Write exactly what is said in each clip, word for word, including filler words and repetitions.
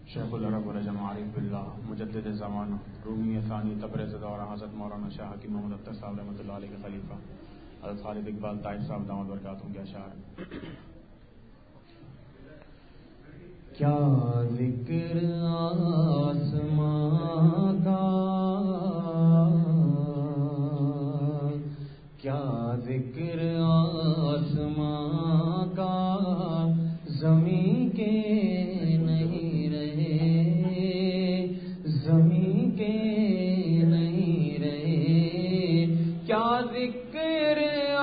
شیخ العرب والعجم عارف باللہ مجدد زمانہ رومی ثانی تبریز دورہ حضرت مولانا شاہ حکیم محمد اختر صاحب رحمۃ اللہ علیہ کے خلیفہ حضرت خالد اقبال طائف صاحب دامت برکاتہم کے اشعار۔ کیا ذکر آسماں کا، کیا ذکر آسماں کا، زمین کے نہیں رہے، زمین کے نہیں رہے، کیا ذکر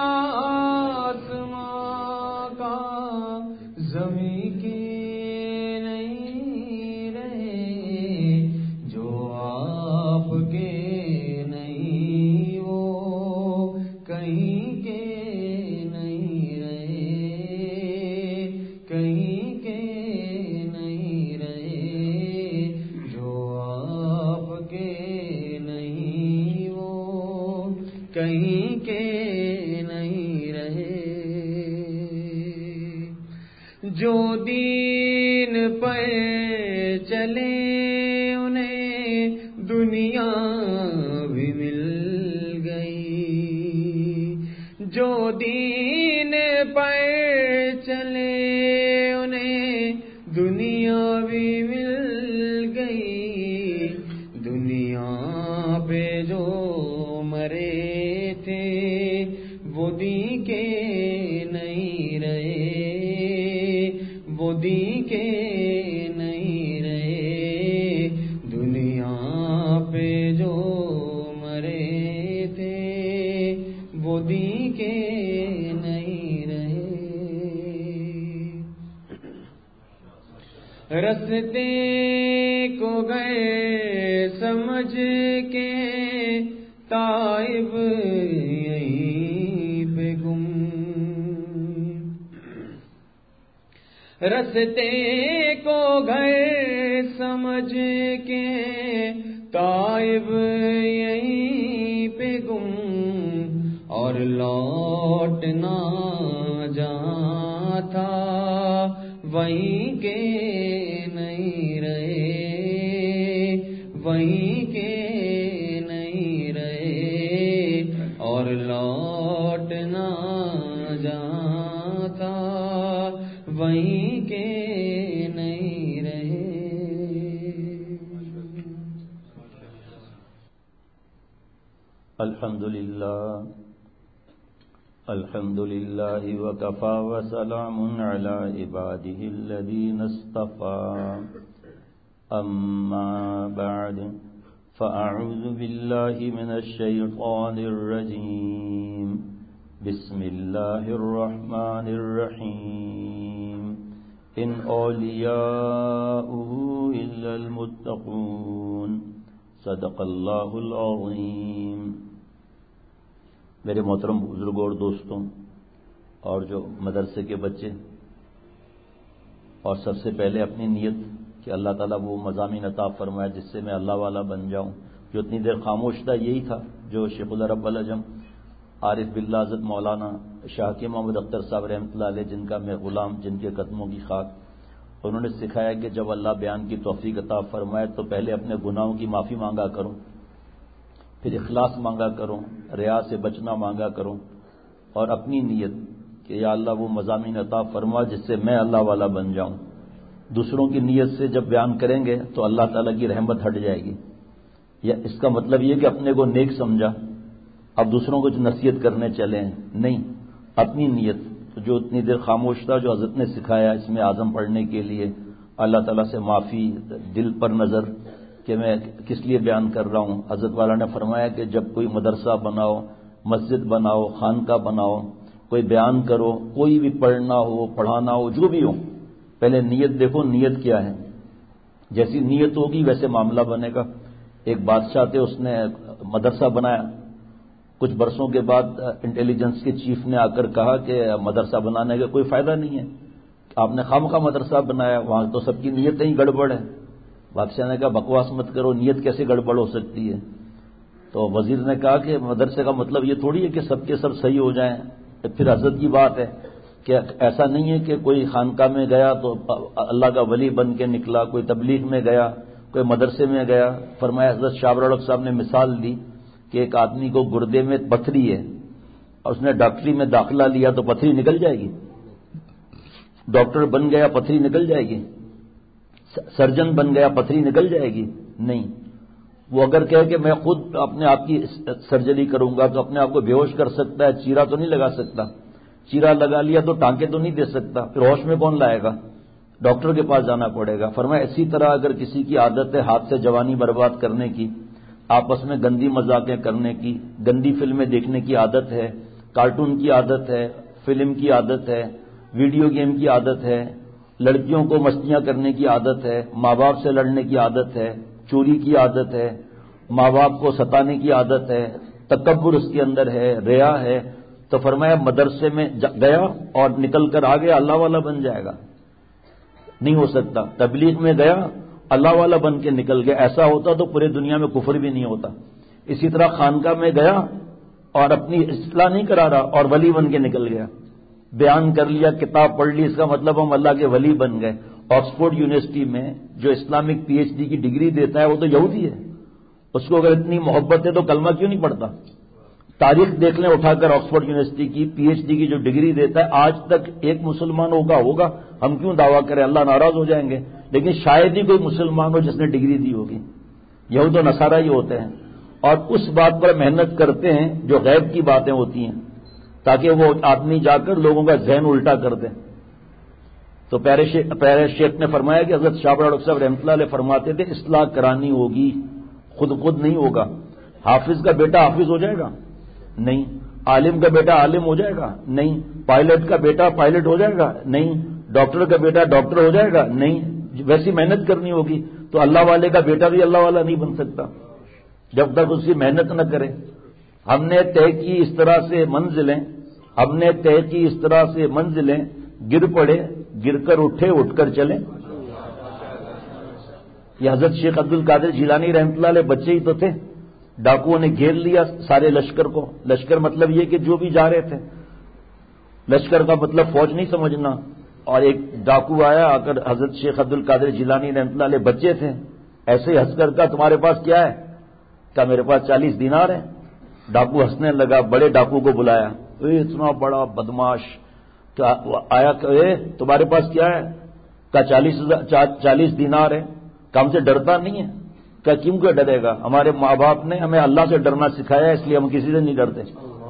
آسماں کا، زمین کے کہیں کے نہیں رہے، جو دین پر چلے انہیں دنیا بھی مل گئی، جو دین پر چلے انہیں دنیا بھی مل گئی، دنیا پہ جو مرے تھے وہ دی کے نہیں رہے، وہ دی کے نہیں رہے، دنیا پہ جو مرے تھے وہ دی کے نہیں رہے، رستے کو گئے سمجھ کے طائب یہیں پہ گم، رستے کو گئے سمجھ کے طائب یہیں پہ گم، اور لوٹنا جہاں تھا وہیں کے نہیں رہے، وہیں کے اور لوٹنا جہاں تھا وہیں کے نہیں رہے۔ الحمدللہ الحمدللہ وکفی وسلام علی عبادہ الذین اصطفی، اما بعد فأعوذ بالله من الشيطان الرجيم، بسم الله الرحمن الرحيم، إن أولياؤه إلا المتقون، صدق الله العظيم۔ میرے محترم بزرگوں اور دوستوں اور جو مدرسے کے بچے، اور سب سے پہلے اپنی نیت کہ اللہ تعالیٰ وہ مضامین عطا فرمائے جس سے میں اللہ والا بن جاؤں، جو اتنی دیر خاموش تھا یہی تھا جو شیخ العرب والعجم عارف باللہ حضرت مولانا شاہ حکیم محمد اختر صاحب رحمۃ اللہ علیہ، جن کا میں غلام، جن کے قدموں کی خاک، انہوں نے سکھایا کہ جب اللہ بیان کی توفیق عطا فرمائے تو پہلے اپنے گناہوں کی معافی مانگا کروں، پھر اخلاص مانگا کروں، ریا سے بچنا مانگا کروں، اور اپنی نیت کہ یا اللہ وہ مضامین عطا فرما جس سے میں اللہ والا بن جاؤں۔ دوسروں کی نیت سے جب بیان کریں گے تو اللہ تعالیٰ کی رحمت ہٹ جائے گی، یا اس کا مطلب یہ کہ اپنے کو نیک سمجھا اب دوسروں کو جو نصیحت کرنے چلے ہیں، نہیں، اپنی نیت جو اتنی دیر خاموش تھا، جو حضرت نے سکھایا اس میں اعظم پڑھنے کے لیے اللہ تعالیٰ سے معافی، دل پر نظر کہ میں کس لیے بیان کر رہا ہوں۔ حضرت والا نے فرمایا کہ جب کوئی مدرسہ بناؤ، مسجد بناؤ، خانقاہ بناؤ، کوئی بیان کرو، کوئی بھی پڑھنا ہو، پڑھانا ہو، جو بھی ہو، پہلے نیت دیکھو، نیت کیا ہے، جیسی نیت ہوگی ویسے معاملہ بنے گا۔ ایک بادشاہ تھے، اس نے مدرسہ بنایا، کچھ برسوں کے بعد انٹیلیجنس کے چیف نے آ کر کہا کہ مدرسہ بنانے کا کوئی فائدہ نہیں ہے، آپ نے خامخواہ مدرسہ بنایا، وہاں تو سب کی نیتیں ہی گڑبڑ ہیں۔ بادشاہ نے کہا بکواس مت کرو، نیت کیسے گڑبڑ ہو سکتی ہے؟ تو وزیر نے کہا کہ مدرسے کا مطلب یہ تھوڑی ہے کہ سب کے سب صحیح ہو جائیں، پھر حضرت کی بات ہے کہ ایسا نہیں ہے کہ کوئی خانقاہ میں گیا تو اللہ کا ولی بن کے نکلا، کوئی تبلیغ میں گیا، کوئی مدرسے میں گیا. فرمایا حضرت شاہ ابرالحق صاحب نے مثال دی کہ ایک آدمی کو گردے میں پتھری ہے اور اس نے ڈاکٹری میں داخلہ لیا تو پتھری نکل جائے گی؟ ڈاکٹر بن گیا پتھری نکل جائے گی؟ سرجن بن گیا پتھری نکل جائے گی؟ نہیں. وہ اگر کہے کہ میں خود اپنے آپ کی سرجری کروں گا تو اپنے آپ کو بے ہوش کر سکتا ہے، چیرا تو نہیں لگا سکتا. چیرا لگا لیا تو ٹانکے تو نہیں دے سکتا، پھر ہوش میں کون لائے گا؟ ڈاکٹر کے پاس جانا پڑے گا. فرمایا اسی طرح اگر کسی کی عادت ہے ہاتھ سے جوانی برباد کرنے کی، آپس میں گندی مذاقیں کرنے کی، گندی فلمیں دیکھنے کی عادت ہے، کارٹون کی عادت ہے، فلم کی عادت ہے، ویڈیو گیم کی عادت ہے، لڑکیوں کو مستیاں کرنے کی عادت ہے، ماں باپ سے لڑنے کی عادت ہے، چوری کی عادت ہے، ماں باپ کو ستانے کی عادت ہے، تکبر اس کے اندر ہے، ریا ہے، تو فرمایا مدرسے میں گیا اور نکل کر آ گیا اللہ والا بن جائے گا؟ نہیں ہو سکتا. تبلیغ میں گیا اللہ والا بن کے نکل گیا. ایسا ہوتا تو پورے دنیا میں کفر بھی نہیں ہوتا. اسی طرح خانقاہ میں گیا اور اپنی اصلاح نہیں کرا رہا اور ولی بن کے نکل گیا. بیان کر لیا، کتاب پڑھ لی، اس کا مطلب ہم اللہ کے ولی بن گئے. آکسفورڈ یونیورسٹی میں جو اسلامک پی ایچ ڈی کی ڈگری دیتا ہے وہ تو یہودی ہے. اس کو اگر اتنی محبت ہے تو کلمہ کیوں نہیں پڑھتا؟ تاریخ دیکھ لیں اٹھا کر آکسفورڈ یونیورسٹی کی پی ایچ ڈی کی جو ڈگری دیتا ہے آج تک ایک مسلمان ہوگا ہوگا ہم کیوں دعویٰ کریں، اللہ ناراض ہو جائیں گے، لیکن شاید ہی کوئی مسلمان ہو جس نے ڈگری دی ہوگی. یہود و نصارہ ہی ہوتے ہیں اور اس بات پر محنت کرتے ہیں جو غیب کی باتیں ہوتی ہیں تاکہ وہ آدمی جا کر لوگوں کا ذہن الٹا کر دیں. تو پیارے شیخ نے فرمایا کہ حضرت شاہ ابرالحق صاحب رحمۃ اللہ علیہ فرماتے تھے اصلاح کرانی ہوگی، خود خود نہیں ہوگا. حافظ کا بیٹا حافظ ہو جائے گا؟ نہیں. عالم کا بیٹا عالم ہو جائے گا؟ نہیں. پائلٹ کا بیٹا پائلٹ ہو جائے گا؟ نہیں. ڈاکٹر کا بیٹا ڈاکٹر ہو جائے گا؟ نہیں. ویسی محنت کرنی ہوگی. تو اللہ والے کا بیٹا بھی اللہ والا نہیں بن سکتا جب تک اس کی محنت نہ کرے. ہم نے طے کی اس طرح سے منزلیں ہم نے طے کی اس طرح سے منزلیں گر پڑے گر کر اٹھے اٹھ کر چلیں. یہ حضرت شیخ عبد القادر جیلانی رحمۃ اللہ علیہ بچے ہی تو تھے. ڈاکوؤں نے گھیر لیا سارے لشکر کو. لشکر مطلب یہ کہ جو بھی جا رہے تھے، لشکر کا مطلب فوج نہیں سمجھنا. اور ایک ڈاکو آیا آ کر حضرت شیخ عبد القادر جیلانی رحمۃ اللہ علیہ بچے تھے، ایسے ہی ہنس کر کہا تمہارے پاس کیا ہے؟ کہا میرے پاس چالیس دینار ہے. ڈاکو ہنسنے لگا، بڑے ڈاکو کو بلایا، اے اتنا بڑا بدماش آیا کہ تمہارے پاس کیا ہے؟ کہا چالیس چالیس دینار ہے. کام سے ڈرتا نہیں ہے؟ کیا کیوں کیا ڈرے گا؟ ہمارے ماں باپ نے ہمیں اللہ سے ڈرنا سکھایا اس لیے ہم کسی سے نہیں ڈرتے.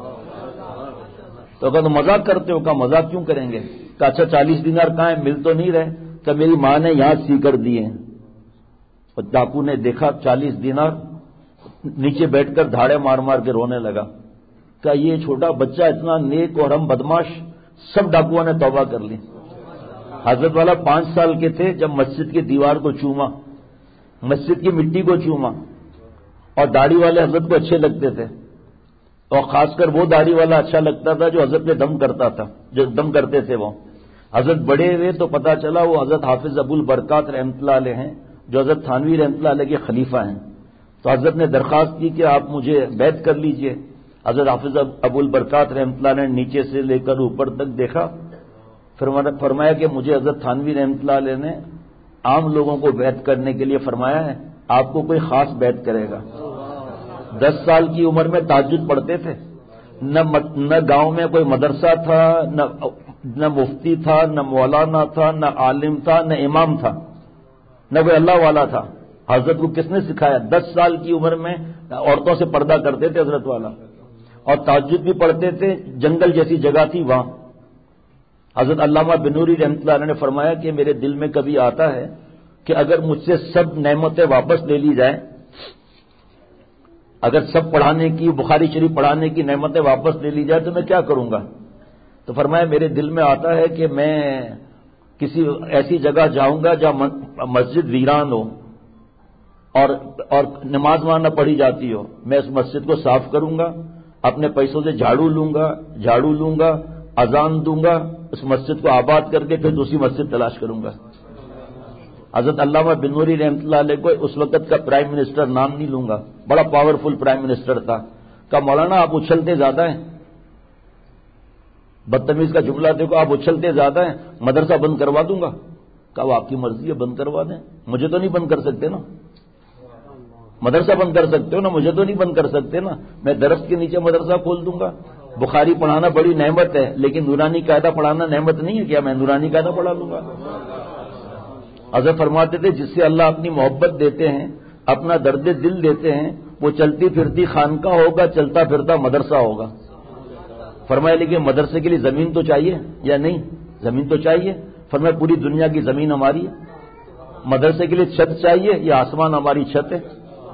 تو کہا تو مذاق کرتے ہو؟ کہا مذاق کیوں کریں گے. کہا اچھا چالیس دینار کہاں ہیں؟ مل تو نہیں رہے. کہ میری ماں نے یہاں سی کر دیے. اور ڈاکو نے دیکھا چالیس دینار، نیچے بیٹھ کر دھاڑے مار مار کے رونے لگا. کہا یہ چھوٹا بچہ اتنا نیک اور ہم بدماش. سب ڈاکوؤں نے توبہ کر لی. حضرت والا پانچ سال کے تھے جب مسجد کی دیوار کو چوما، مسجد کی مٹی کو چوما. اور داڑھی والے حضرت کو اچھے لگتے تھے، اور خاص کر وہ داڑھی والا اچھا لگتا تھا جو حضرت میں دم کرتا تھا، جو دم کرتے تھے. وہ حضرت بڑے ہوئے تو پتا چلا وہ حضرت حافظ ابو البرکات رحمۃ اللہ علیہ ہیں جو حضرت تھانوی رحمۃ اللہ علیہ کے خلیفہ ہیں. تو حضرت نے درخواست کی کہ آپ مجھے بیعت کر لیجئے. حضرت حافظ ابو البرکات رحمۃ اللہ علیہ نے نیچے سے لے کر اوپر تک دیکھا، پھر فرمایا کہ مجھے حضرت تھانوی رحمۃ اللہ علیہ نے عام لوگوں کو بیعت کرنے کے لیے فرمایا ہے، آپ کو کوئی خاص بیعت کرے گا. دس سال کی عمر میں تہجد پڑھتے تھے. نہ نہ گاؤں میں کوئی مدرسہ تھا، نہ نہ مفتی تھا، نہ مولانا تھا، نہ عالم تھا، نہ امام تھا، نہ کوئی اللہ والا تھا. حضرت کو کس نے سکھایا؟ دس سال کی عمر میں عورتوں سے پردہ کرتے تھے حضرت والا، اور تہجد بھی پڑھتے تھے. جنگل جیسی جگہ تھی وہاں. حضرت علامہ بنوری رحمۃ اللہ علیہ نے فرمایا کہ میرے دل میں کبھی آتا ہے کہ اگر مجھ سے سب نعمتیں واپس لے لی جائیں، اگر سب پڑھانے کی بخاری شریف پڑھانے کی نعمتیں واپس لے لی جائے تو میں کیا کروں گا. تو فرمایا میرے دل میں آتا ہے کہ میں کسی ایسی جگہ جاؤں گا جہاں مسجد ویران ہو اور اور نماز وہاں نہ پڑھی جاتی ہو. میں اس مسجد کو صاف کروں گا، اپنے پیسوں سے جھاڑو لوں گا جھاڑو لوں گا اذان دوں گا، اس مسجد کو آباد کر کے پھر دوسری مسجد تلاش کروں گا. حضرت علامہ بنوری رحمۃ اللہ علیہ کو اس وقت کا پرائم منسٹر نام نہیں لوں گا، بڑا پاورفل پرائم منسٹر تھا. کہا مولانا آپ اچھلتے زیادہ ہیں. بدتمیز کا جملہ دیکھو، آپ اچھلتے زیادہ ہیں، مدرسہ بند کروا دوں گا. کہا آپ کی مرضی ہے، بند کروا دیں، مجھے تو نہیں بند کر سکتے نا. مدرسہ بند کر سکتے ہو نا، مجھے تو نہیں بند کر سکتے نا. میں درخت کے نیچے مدرسہ کھول دوں گا. بخاری پڑھانا بڑی نعمت ہے، لیکن نورانی قاعدہ پڑھانا نعمت نہیں ہے کیا؟ میں نورانی قاعدہ پڑھا لوں گا. حضرت فرماتے تھے جس سے اللہ اپنی محبت دیتے ہیں، اپنا درد دل دیتے ہیں، وہ چلتی پھرتی خانقاہ ہوگا، چلتا پھرتا مدرسہ ہوگا. فرمایا لیکن مدرسے کے لیے زمین تو چاہیے یا نہیں؟ زمین تو چاہیے. فرمایا پوری دنیا کی زمین ہماری ہے. مدرسے کے لیے چھت چاہیے یا آسمان ہماری چھت ہے؟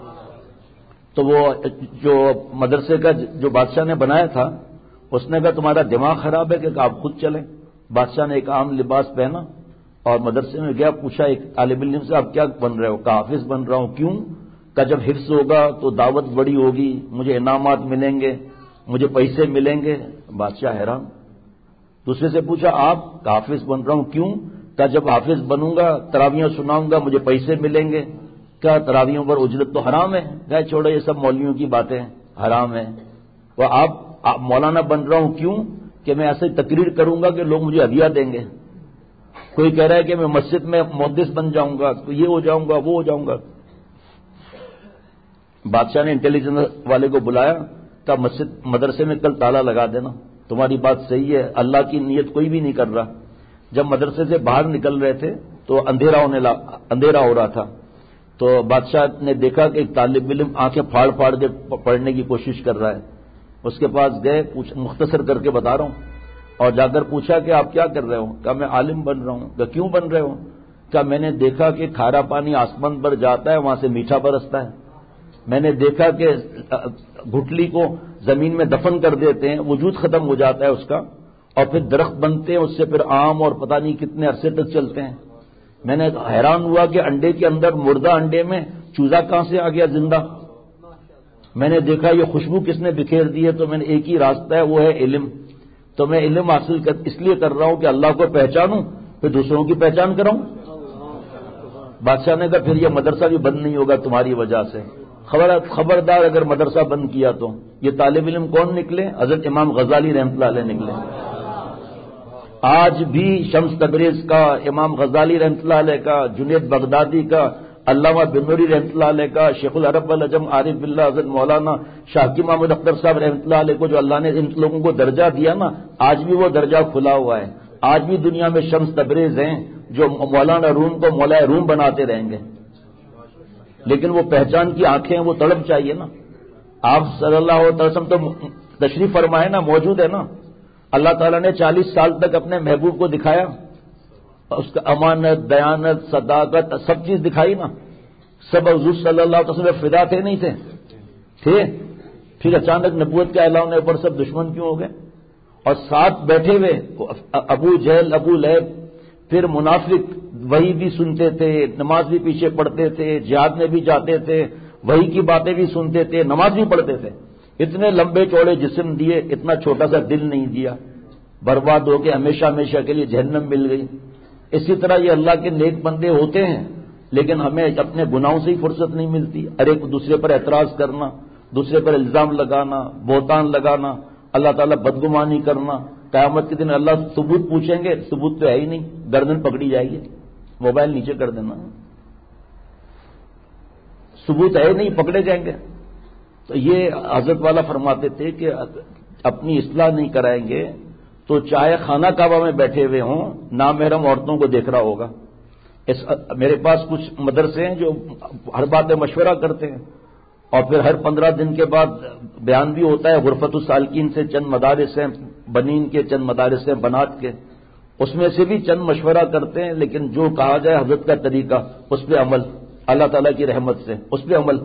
تو وہ جو مدرسے کا جو بادشاہ نے بنایا تھا، اس نے کہا تمہارا دماغ خراب ہے کہ آپ خود چلیں. بادشاہ نے ایک عام لباس پہنا اور مدرسے میں گیا. پوچھا ایک طالب علم سے آپ کیا بن رہے ہو؟ کہا حافظ بن رہا ہوں. کیوں؟ کہ جب حفظ ہوگا تو دعوت بڑی ہوگی، مجھے انعامات ملیں گے، مجھے پیسے ملیں گے. بادشاہ حیران. دوسرے سے پوچھا آپ؟ کہ حافظ بن رہا ہوں. کیوں؟ کہ جب حافظ بنوں گا تراویحیں سناؤں گا، مجھے پیسے ملیں گے. کیا تراویحوں پر اجرت تو حرام ہے؟ کیا چھوڑو یہ سب مولویوں کی باتیں، حرام ہے. وہ آپ آپ مولانا بن رہا ہوں. کیوں؟ کہ میں ایسے تقریر کروں گا کہ لوگ مجھے ہدیہ دیں گے. کوئی کہہ رہا ہے کہ میں مسجد میں محدث بن جاؤں گا، تو یہ ہو جاؤں گا، وہ ہو جاؤں گا. بادشاہ نے انٹیلیجنس والے کو بلایا، کہا مسجد مدرسے میں کل تالا لگا دینا. تمہاری بات صحیح ہے، اللہ کی نیت کوئی بھی نہیں کر رہا. جب مدرسے سے باہر نکل رہے تھے تو اندھیرا ہونے لا اندھیرا ہو رہا تھا. تو بادشاہ نے دیکھا کہ ایک طالب علم آنکھیں پھاڑ پھاڑ کے پڑھنے کی کوشش کر رہا ہے. اس کے پاس گئے، مختصر کر کے بتا رہا ہوں، اور جا کر پوچھا کہ آپ کیا کر رہے ہو؟ کہا میں عالم بن رہا ہوں. کہا کیوں بن رہے ہو؟ کہا میں نے دیکھا کہ کھارا پانی آسمان پر جاتا ہے، وہاں سے میٹھا برستا ہے. میں نے دیکھا کہ گھٹلی کو زمین میں دفن کر دیتے ہیں، وجود ختم ہو جاتا ہے اس کا، اور پھر درخت بنتے ہیں، اس سے پھر آم اور پتہ نہیں کتنے عرصے تک چلتے ہیں. میں نے حیران ہوا کہ انڈے کے اندر مردہ انڈے میں چوزا کہاں سے آ گیا زندہ. میں نے دیکھا یہ خوشبو کس نے بکھیر دی ہے. تو میں نے ایک ہی راستہ ہے، وہ ہے علم. تو میں علم حاصل کر اس لیے کر رہا ہوں کہ اللہ کو پہچانوں، پھر دوسروں کی پہچان کراؤں. بادشاہ نے کہا پھر یہ مدرسہ بھی بند نہیں ہوگا تمہاری وجہ سے. خبر خبردار اگر مدرسہ بند کیا تو. یہ طالب علم کون نکلے؟ حضرت امام غزالی رحمۃ اللہ علیہ نکلے. آج بھی شمس تبریز کا، امام غزالی رحمۃ اللہ علیہ کا، جنید بغدادی کا، علامہ بن نوری رحمۃ اللہ علیہ کا، شیخ العرب والعجم عارف باللہ حضرت مولانا شاہ کی محمد اختر صاحب رحمۃ اللہ علیہ کو جو اللہ نے ان لوگوں کو درجہ دیا نا، آج بھی وہ درجہ کھلا ہوا ہے. آج بھی دنیا میں شمس تبریز ہیں جو مولانا روم کو مولا روم بناتے رہیں گے. لیکن وہ پہچان کی آنکھیں، وہ تڑپ چاہیے نا. آپ صلی اللہ علیہ وسلم تو تشریف فرمائے نا، موجود ہے نا. اللہ تعالیٰ نے چالیس سال تک اپنے محبوب کو دکھایا، اس کا امانت، دیانت، صداقت سب چیز دکھائی نا. سب حضور صلی اللہ علیہ وسلم فدا تھے نہیں تھے؟ تھے. پھر اچانک نبوت کے اعلان ہونے پر سب دشمن کیوں ہو گئے؟ اور ساتھ بیٹھے ہوئے ابو جہل، ابو لہب، پھر منافق وہی بھی سنتے تھے، نماز بھی پیچھے پڑھتے تھے، جہاد میں بھی جاتے تھے، وہی کی باتیں بھی سنتے تھے، نماز بھی پڑھتے تھے. اتنے لمبے چوڑے جسم دیے، اتنا چھوٹا سا دل نہیں دیا. برباد ہو کے ہمیشہ ہمیشہ کے لیے جہنم مل گئی. اسی طرح یہ اللہ کے نیک بندے ہوتے ہیں، لیکن ہمیں اپنے گناہوں سے ہی فرصت نہیں ملتی. ہر ایک دوسرے پر اعتراض کرنا، دوسرے پر الزام لگانا، بہتان لگانا، اللہ تعالیٰ بدگمانی کرنا. قیامت کے دن اللہ ثبوت پوچھیں گے، ثبوت تو ہے ہی نہیں، گردن پکڑی جائے گی. موبائل نیچے کر دینا، ثبوت ہے نہیں، پکڑے جائیں گے. تو یہ حضرت والا فرماتے تھے کہ اپنی اصلاح نہیں کرائیں گے تو چاہے خانہ کعبہ میں بیٹھے ہوئے ہوں، نامحرم عورتوں کو دیکھ رہا ہوگا. اس میرے پاس کچھ مدرسے ہیں جو ہر بات میں مشورہ کرتے ہیں، اور پھر ہر پندرہ دن کے بعد بیان بھی ہوتا ہے. غرفت السالکین سے چند مدارس ہیں، بنین کے چند مدارس ہیں، بنات کے، اس میں سے بھی چند مشورہ کرتے ہیں. لیکن جو کہا جائے حضرت کا طریقہ، اس پہ عمل، اللہ تعالیٰ کی رحمت سے اس پہ عمل.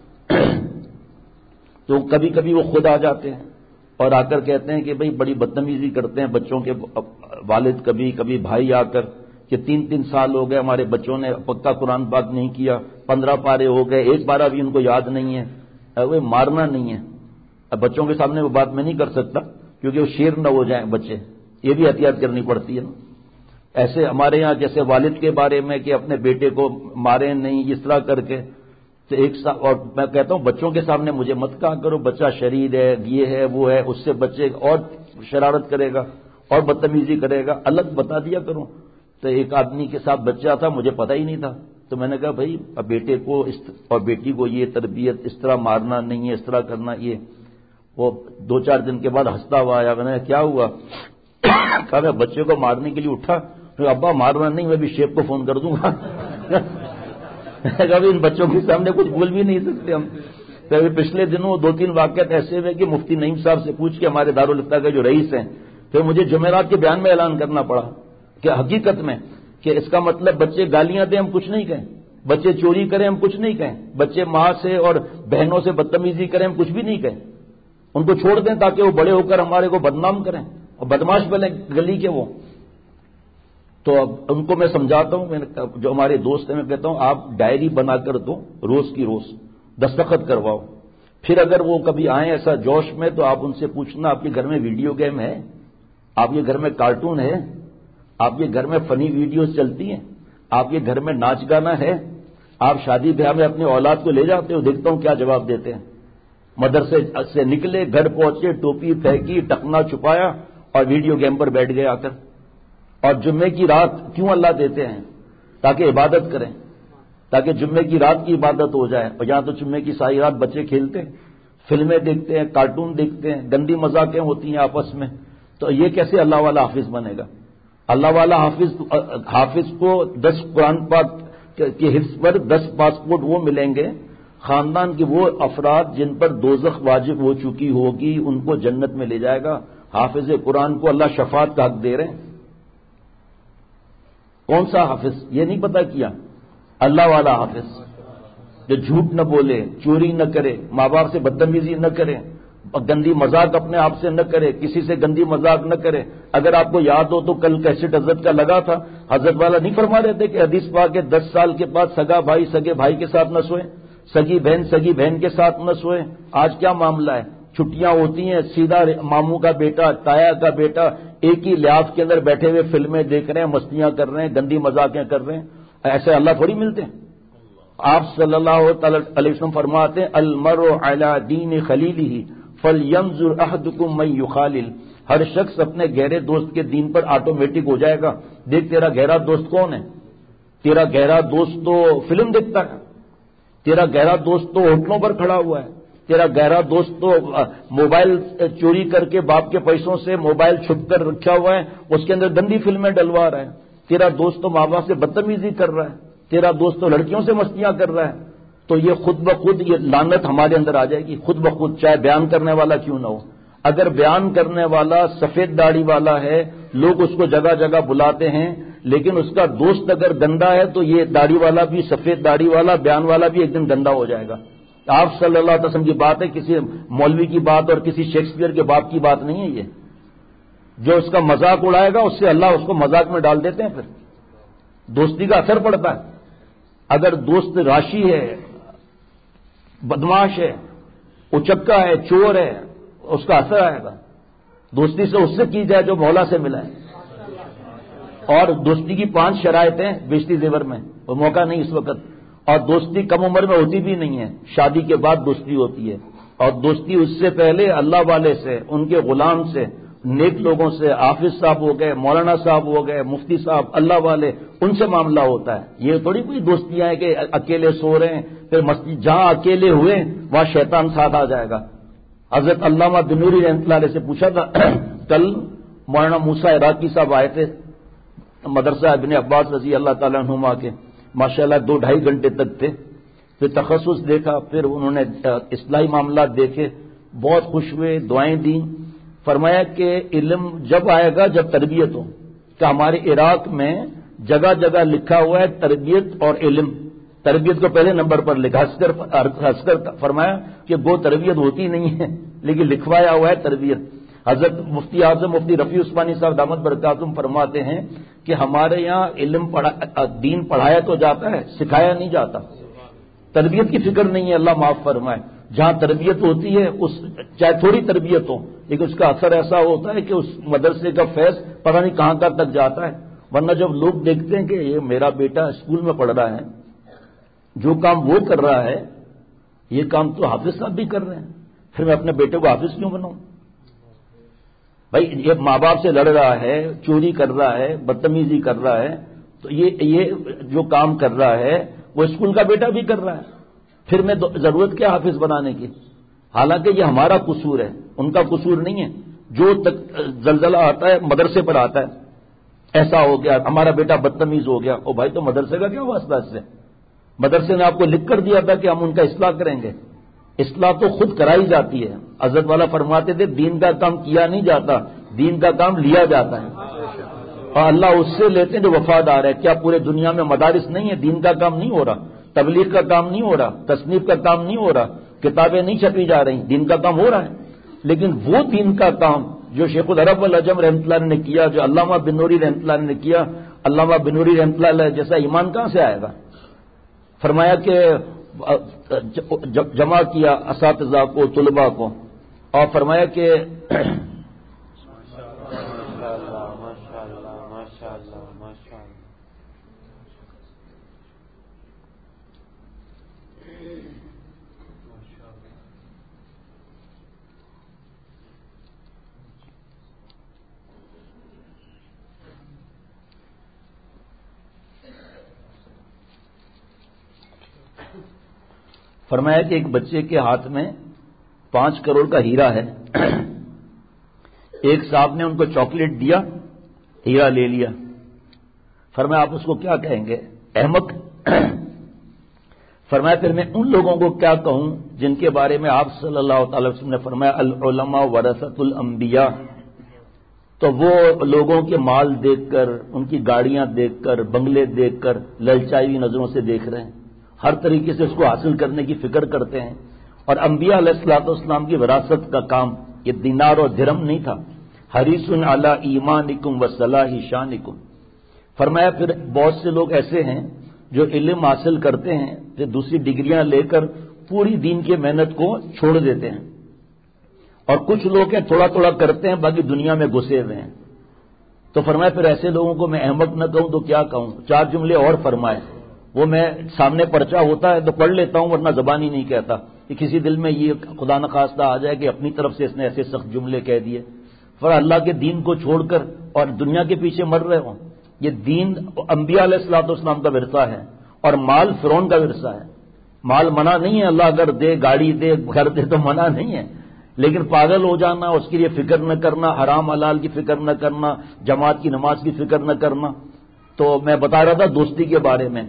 تو کبھی کبھی وہ خود آ جاتے ہیں اور آ کر کہتے ہیں کہ بھئی بڑی بدتمیزی کرتے ہیں بچوں کے والد، کبھی کبھی بھائی آ کر کہ تین تین سال ہو گئے ہمارے بچوں نے پکا قرآن پاک نہیں کیا، پندرہ پارے ہو گئے، ایک بارہ بھی ان کو یاد نہیں ہے. وہ مارنا نہیں ہے. اب بچوں کے سامنے وہ بات میں نہیں کر سکتا کیونکہ وہ شیر نہ ہو جائیں بچے، یہ بھی احتیاط کرنی پڑتی ہے نا. ایسے ہمارے یہاں جیسے والد کے بارے میں کہ اپنے بیٹے کو مارے نہیں، اس طرح کر کے تو ایک سا اور میں کہتا ہوں بچوں کے سامنے مجھے مت کہا کرو بچہ شریر ہے، یہ ہے وہ ہے، اس سے بچے اور شرارت کرے گا. اور بدتمیزی کرے گا، الگ بتا دیا کرو۔ تو ایک آدمی کے ساتھ بچہ تھا، مجھے پتہ ہی نہیں تھا، تو میں نے کہا بھائی اب بیٹے کو اس اور بیٹی کو یہ تربیت، اس طرح مارنا نہیں ہے، اس طرح کرنا یہ۔ وہ دو چار دن کے بعد ہنستا ہوا آیا، میں نے کہا کیا ہوا؟ کہا میں بچے کو مارنے کے لیے اٹھا، تو ابا مارنا نہیں، میں بھی شیخ کو فون کر دوں گا۔ کبھی ان بچوں کے سامنے کچھ بول بھی نہیں سکتے ہم۔ پھر پچھلے دنوں دو تین واقعات ایسے ہوئے کہ مفتی نعیم صاحب سے پوچھ کے ہمارے دارالفتہ کے جو رئیس ہیں، پھر مجھے جمعرات کے بیان میں اعلان کرنا پڑا کہ حقیقت میں کہ اس کا مطلب بچے گالیاں دیں ہم کچھ نہیں کہیں، بچے چوری کریں ہم کچھ نہیں کہیں، بچے ماں سے اور بہنوں سے بدتمیزی کریں ہم کچھ بھی نہیں کہیں، ان کو چھوڑ دیں تاکہ وہ بڑے ہو کر ہمارے کو بدنام کریں اور بدماش بنے گلی کے وہ۔ تو اب ان کو میں سمجھاتا ہوں، میں جو ہمارے دوست ہیں میں کہتا ہوں آپ ڈائری بنا کر دو روز کی روز، دستخط کرواؤ، پھر اگر وہ کبھی آئیں ایسا جوش میں تو آپ ان سے پوچھنا آپ کے گھر میں ویڈیو گیم ہے، آپ کے گھر میں کارٹون ہے، آپ کے گھر میں فنی ویڈیوز چلتی ہیں، آپ کے گھر میں ناچ گانا ہے، آپ شادی بیاہ میں اپنی اولاد کو لے جاتے ہو، دیکھتا ہوں کیا جواب دیتے ہیں۔ مدرسے سے نکلے، گھر پہنچے، ٹوپی پھینکی، ٹکنا چھپایا اور ویڈیو گیم پر بیٹھ گئے آ کر۔ اور جمعے کی رات کیوں اللہ دیتے ہیں؟ تاکہ عبادت کریں، تاکہ جمعے کی رات کی عبادت ہو جائے۔ اور یہاں تو جمعے کی ساری رات بچے کھیلتے ہیں، فلمیں دیکھتے ہیں، کارٹون دیکھتے ہیں، گندی مذاقیں ہوتی ہیں آپس میں، تو یہ کیسے اللہ والا حافظ بنے گا؟ اللہ والا حافظ حافظ کو دس قرآن پاک کے حفظ پر دس پاسپورٹ وہ ملیں گے، خاندان کے وہ افراد جن پر دوزخ واجب ہو چکی ہوگی ان کو جنت میں لے جائے گا۔ حافظ قرآن کو اللہ شفاعت کا حق دے رہے ہیں۔ کون سا حافظ؟ یہ نہیں پتا کیا؟ اللہ والا حافظ جو جھوٹ نہ بولے، چوری نہ کرے، ماں باپ سے بدتمیزی نہ کرے، گندی مذاق اپنے آپ سے نہ کرے، کسی سے گندی مذاق نہ کرے۔ اگر آپ کو یاد ہو تو کل کیسٹ حضرت کا لگا تھا، حضرت والا نہیں فرما رہے تھے کہ حدیث پاک کے دس سال کے بعد سگا بھائی سگے بھائی کے ساتھ نہ سوئے، سگی بہن سگی بہن کے ساتھ نہ سوئے۔ آج کیا معاملہ ہے؟ چھٹیاں ہوتی ہیں، سیدھا ماموں کا بیٹا، تایا کا بیٹا ایک ہی لحاف کے اندر بیٹھے ہوئے فلمیں دیکھ رہے ہیں، مستیاں کر رہے ہیں، گندی مذاقیں کر رہے ہیں۔ ایسے اللہ تھوڑی ملتے ہیں۔ آپ صلی اللہ علیہ وسلم فرماتے ہیں المرء علی دین خلیلہ فلینظر احدکم من یخالل، ہر شخص اپنے گہرے دوست کے دین پر آٹومیٹک ہو جائے گا۔ دیکھ تیرا گہرا دوست کون ہے؟ تیرا گہرا دوست تو فلم دیکھتا ہے، تیرا گہرا دوست تو ہوٹلوں پر کھڑا ہوا ہے، تیرا گہرا دوست تو موبائل چوری کر کے باپ کے پیسوں سے موبائل چھپ کر رکھا ہوا ہے، اس کے اندر گندی فلمیں ڈلوا رہا ہے، تیرا دوست تو ماں باپ سے بدتمیزی کر رہا ہے، تیرا دوست تو لڑکیوں سے مستیاں کر رہا ہے۔ تو یہ خود بخود یہ لعنت ہمارے اندر آ جائے گی، خود بخود، چاہے بیان کرنے والا کیوں نہ ہو۔ اگر بیان کرنے والا سفید داڑھی والا ہے، لوگ اس کو جگہ جگہ بلاتے ہیں، لیکن اس کا دوست اگر گندا ہے تو یہ داڑھی والا بھی، سفید داڑھی والا، بیان والا بھی ایک دن گندا ہو جائے گا۔ آپ صلی اللہ علیہ وسلم کی بات ہے، کسی مولوی کی بات اور کسی شیکسپیئر کے باپ کی بات نہیں ہے۔ یہ جو اس کا مذاق اڑائے گا اس سے اللہ اس کو مذاق میں ڈال دیتے ہیں، پھر دوستی کا اثر پڑتا ہے۔ اگر دوست راشی ہے، بدماش ہے، اچکا ہے، چور ہے، اس کا اثر آئے گا۔ دوستی سے اس سے کی جائے جو مولا سے ملا ہے۔ اور دوستی کی پانچ شرائطیں بیشتی زیور میں، وہ موقع نہیں اس وقت، اور دوستی کم عمر میں ہوتی بھی نہیں ہے، شادی کے بعد دوستی ہوتی ہے۔ اور دوستی اس سے پہلے اللہ والے سے، ان کے غلام سے، نیک لوگوں سے، حافظ صاحب ہو گئے، مولانا صاحب ہو گئے، مفتی صاحب، اللہ والے، ان سے معاملہ ہوتا ہے۔ یہ تھوڑی کوئی دوستیاں ہیں کہ اکیلے سو رہے ہیں، پھر مسجد جہاں اکیلے ہوئے وہاں شیطان ساتھ آ جائے گا۔ حضرت علامہ بنوری رحمۃ اللہ علیہ سے پوچھا تھا، کل مولانا موسیٰ عراقی صاحب آئے تھے مدرسہ ابن عباس رضی اللہ تعالیٰ عنہما کے، ماشاءاللہ دو ڈھائی گھنٹے تک تھے، پھر تخصص دیکھا، پھر انہوں نے اصلاحی معاملات دیکھے، بہت خوش ہوئے، دعائیں دیں۔ فرمایا کہ علم جب آئے گا جب تربیت ہو، کہ ہمارے عراق میں جگہ جگہ لکھا ہوا ہے تربیت اور علم، تربیت کو پہلے نمبر پر لکھا، ہنس کر ہنس کر فرمایا کہ وہ تربیت ہوتی نہیں ہے لیکن لکھوایا ہوا ہے تربیت۔ حضرت مفتی اعظم مفتی رفیع عثمانی صاحب دامت برکاتہم فرماتے ہیں کہ ہمارے یہاں علم پڑھا دین پڑھایا تو جاتا ہے، سکھایا نہیں جاتا، تربیت کی فکر نہیں ہے، اللہ معاف فرمائے۔ جہاں تربیت ہوتی ہے، اس چاہے تھوڑی تربیت ہو لیکن اس کا اثر ایسا ہوتا ہے کہ اس مدرسے کا فیض پتہ نہیں کہاں کہاں تک جاتا ہے۔ ورنہ جب لوگ دیکھتے ہیں کہ یہ میرا بیٹا اسکول میں پڑھ رہا ہے، جو کام وہ کر رہا ہے یہ کام تو حافظ صاحب بھی کر رہے ہیں، پھر میں اپنے بیٹے کو حافظ کیوں بناؤں؟ تو اس لیے کہ اللہ تعالیٰ نے ہمیں علم دیا ہے، علم کی بھائی یہ ماں باپ سے لڑ رہا ہے، چوری کر رہا ہے، بدتمیزی کر رہا ہے، تو یہ یہ جو کام کر رہا ہے وہ اسکول کا بیٹا بھی کر رہا ہے، پھر میں ضرورت کیا حافظ بنانے کی؟ حالانکہ یہ ہمارا قصور ہے، ان کا قصور نہیں ہے. جو تک زلزلہ آتا ہے مدرسے پر آتا ہے، ایسا ہو گیا، ہمارا بیٹا بدتمیز ہو گیا. او بھائی تو مدرسے کا کیا واسطہ اس سے؟ مدرسے نے آپ کو لکھ کر دیا تھا کہ ہم ان کا اصلاح کریں گے. اصلاح تو خود کرائی جاتی ہے. حضرت والا فرماتے تھے دین کا کام کیا نہیں جاتا، دین کا کام لیا جاتا ہے، اور اللہ اس سے لیتے ہیں جو وفادار ہے. کیا پورے دنیا میں مدارس نہیں ہے؟ دین کا کام نہیں ہو رہا، تبلیغ کا کام نہیں ہو رہا، تصنیف کا کام نہیں ہو رہا، کتابیں نہیں چھپی جا رہی، دین کا کام ہو رہا ہے. لیکن وہ دین کا کام جو شیخ العرب والعجم رحمۃ اللہ نے کیا، جو علامہ بن نوری رحمۃ اللہ نے کیا، علامہ بن نوری رحمۃ اللہ علیہ جیسا ایمان کہاں سے آئے گا؟ فرمایا کہ جمع کیا اساتذہ کو، طلباء کو، اور فرمایا کہ فرمایا کہ ایک بچے کے ہاتھ میں پانچ کروڑ کا ہیرا ہے. ایک صاحب نے ان کو چاکلیٹ دیا، ہیرا لے لیا. فرمایا آپ اس کو کیا کہیں گے؟ احمق. فرمایا پھر میں ان لوگوں کو کیا کہوں جن کے بارے میں آپ صلی اللہ تعالی وسلم نے فرمایا العلماء ورثۃ الانبیاء. تو وہ لوگوں کے مال دیکھ کر، ان کی گاڑیاں دیکھ کر، بنگلے دیکھ کر للچائی ہوئی نظروں سے دیکھ رہے ہیں، ہر طریقے سے اس کو حاصل کرنے کی فکر کرتے ہیں. اور انبیاء علیہ الصلوۃ والسلام کی وراثت کا کام یہ دینار اور درہم نہیں تھا. حریص علی ایمانکم وصلاح شانکم. فرمایا پھر بہت سے لوگ ایسے ہیں جو علم حاصل کرتے ہیں، پھر دوسری ڈگریاں لے کر پوری دین کی محنت کو چھوڑ دیتے ہیں. اور کچھ لوگ ہیں تھوڑا تھوڑا کرتے ہیں، باقی دنیا میں گھسے ہوئے ہیں. تو فرمایا پھر ایسے لوگوں کو میں احمق نہ کہوں تو کیا کہوں؟ چار جملے اور فرمائے. وہ میں سامنے پرچہ ہوتا ہے تو پڑھ لیتا ہوں، ورنہ زبان ہی نہیں کہتا کہ کسی دل میں یہ خدا نخواستہ آ جائے کہ اپنی طرف سے اس نے ایسے سخت جملے کہہ دیے. پر اللہ کے دین کو چھوڑ کر اور دنیا کے پیچھے مر رہے ہوں. یہ دین انبیاء علیہ الصلوۃ والسلام کا ورثہ ہے، اور مال فرعون کا ورثہ ہے. مال منع نہیں ہے، اللہ اگر دے، گاڑی دے، گھر دے تو منع نہیں ہے، لیکن پاگل ہو جانا، اس کے لیے فکر نہ کرنا، حرام حلال کی فکر نہ کرنا، جماعت کی نماز کی فکر نہ کرنا. تو میں بتا رہا تھا دوستی کے بارے میں.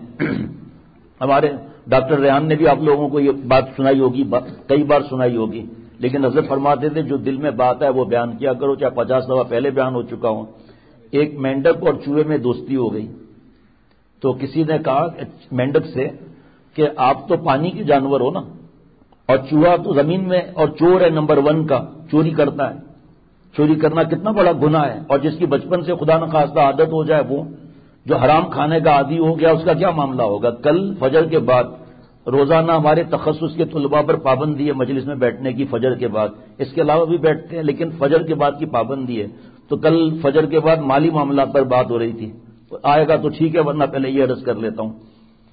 ہمارے ڈاکٹر ریحان نے بھی آپ لوگوں کو یہ بات سنائی ہوگی، کئی بار سنائی ہوگی، لیکن حضرت فرماتے تھے جو دل میں بات ہے وہ بیان کیا کرو، چاہے پچاس دفعہ پہلے بیان ہو چکا ہوں. ایک مینڈک اور چوہے میں دوستی ہو گئی. تو کسی نے کہا مینڈک سے کہ آپ تو پانی کے جانور ہو نا، اور چوہا تو زمین میں، اور چور ہے نمبر ون کا، چوری کرتا ہے. چوری کرنا کتنا بڑا گناہ ہے، اور جس کی بچپن سے خدا نخواستہ عادت ہو جائے، وہ جو حرام کھانے کا عادی ہو گیا، اس کا کیا معاملہ ہوگا؟ کل فجر کے بعد روزانہ ہمارے تخصص کے طلباء پر پابندی ہے مجلس میں بیٹھنے کی، فجر کے بعد. اس کے علاوہ بھی بیٹھتے ہیں، لیکن فجر کے بعد کی پابندی ہے. تو کل فجر کے بعد مالی معاملات پر بات ہو رہی تھی. آئے گا تو ٹھیک ہے، ورنہ پہلے یہ عرض کر لیتا ہوں.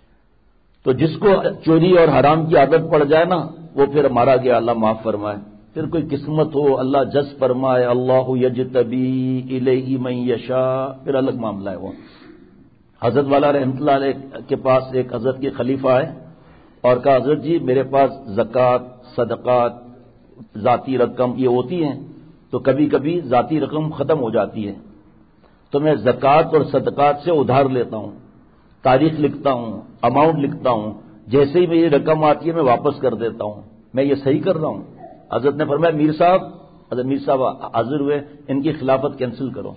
تو جس کو چوری اور حرام کی عادت پڑ جائے نا، وہ پھر مارا گیا، اللہ معاف فرمائے. پھر کوئی قسمت ہو، اللہ جز فرمائے، اللہ یجتبی الیہ من یشاء، پھر الگ معاملہ ہے. وہ حضرت والا رحمۃ اللہ علیہ کے پاس ایک حضرت کے خلیفہ آئے اور کہا حضرت جی میرے پاس زکوٰۃ، صدقات، ذاتی رقم یہ ہوتی ہیں، تو کبھی کبھی ذاتی رقم ختم ہو جاتی ہے، تو میں زکوٰۃ اور صدقات سے ادھار لیتا ہوں، تاریخ لکھتا ہوں، اماؤنٹ لکھتا ہوں، جیسے ہی میری رقم آتی ہے میں واپس کر دیتا ہوں، میں یہ صحیح کر رہا ہوں؟ حضرت نے فرمایا میر صاحب، حضرت میر صاحب حاضر ہوئے، ان کی خلافت کینسل کرو.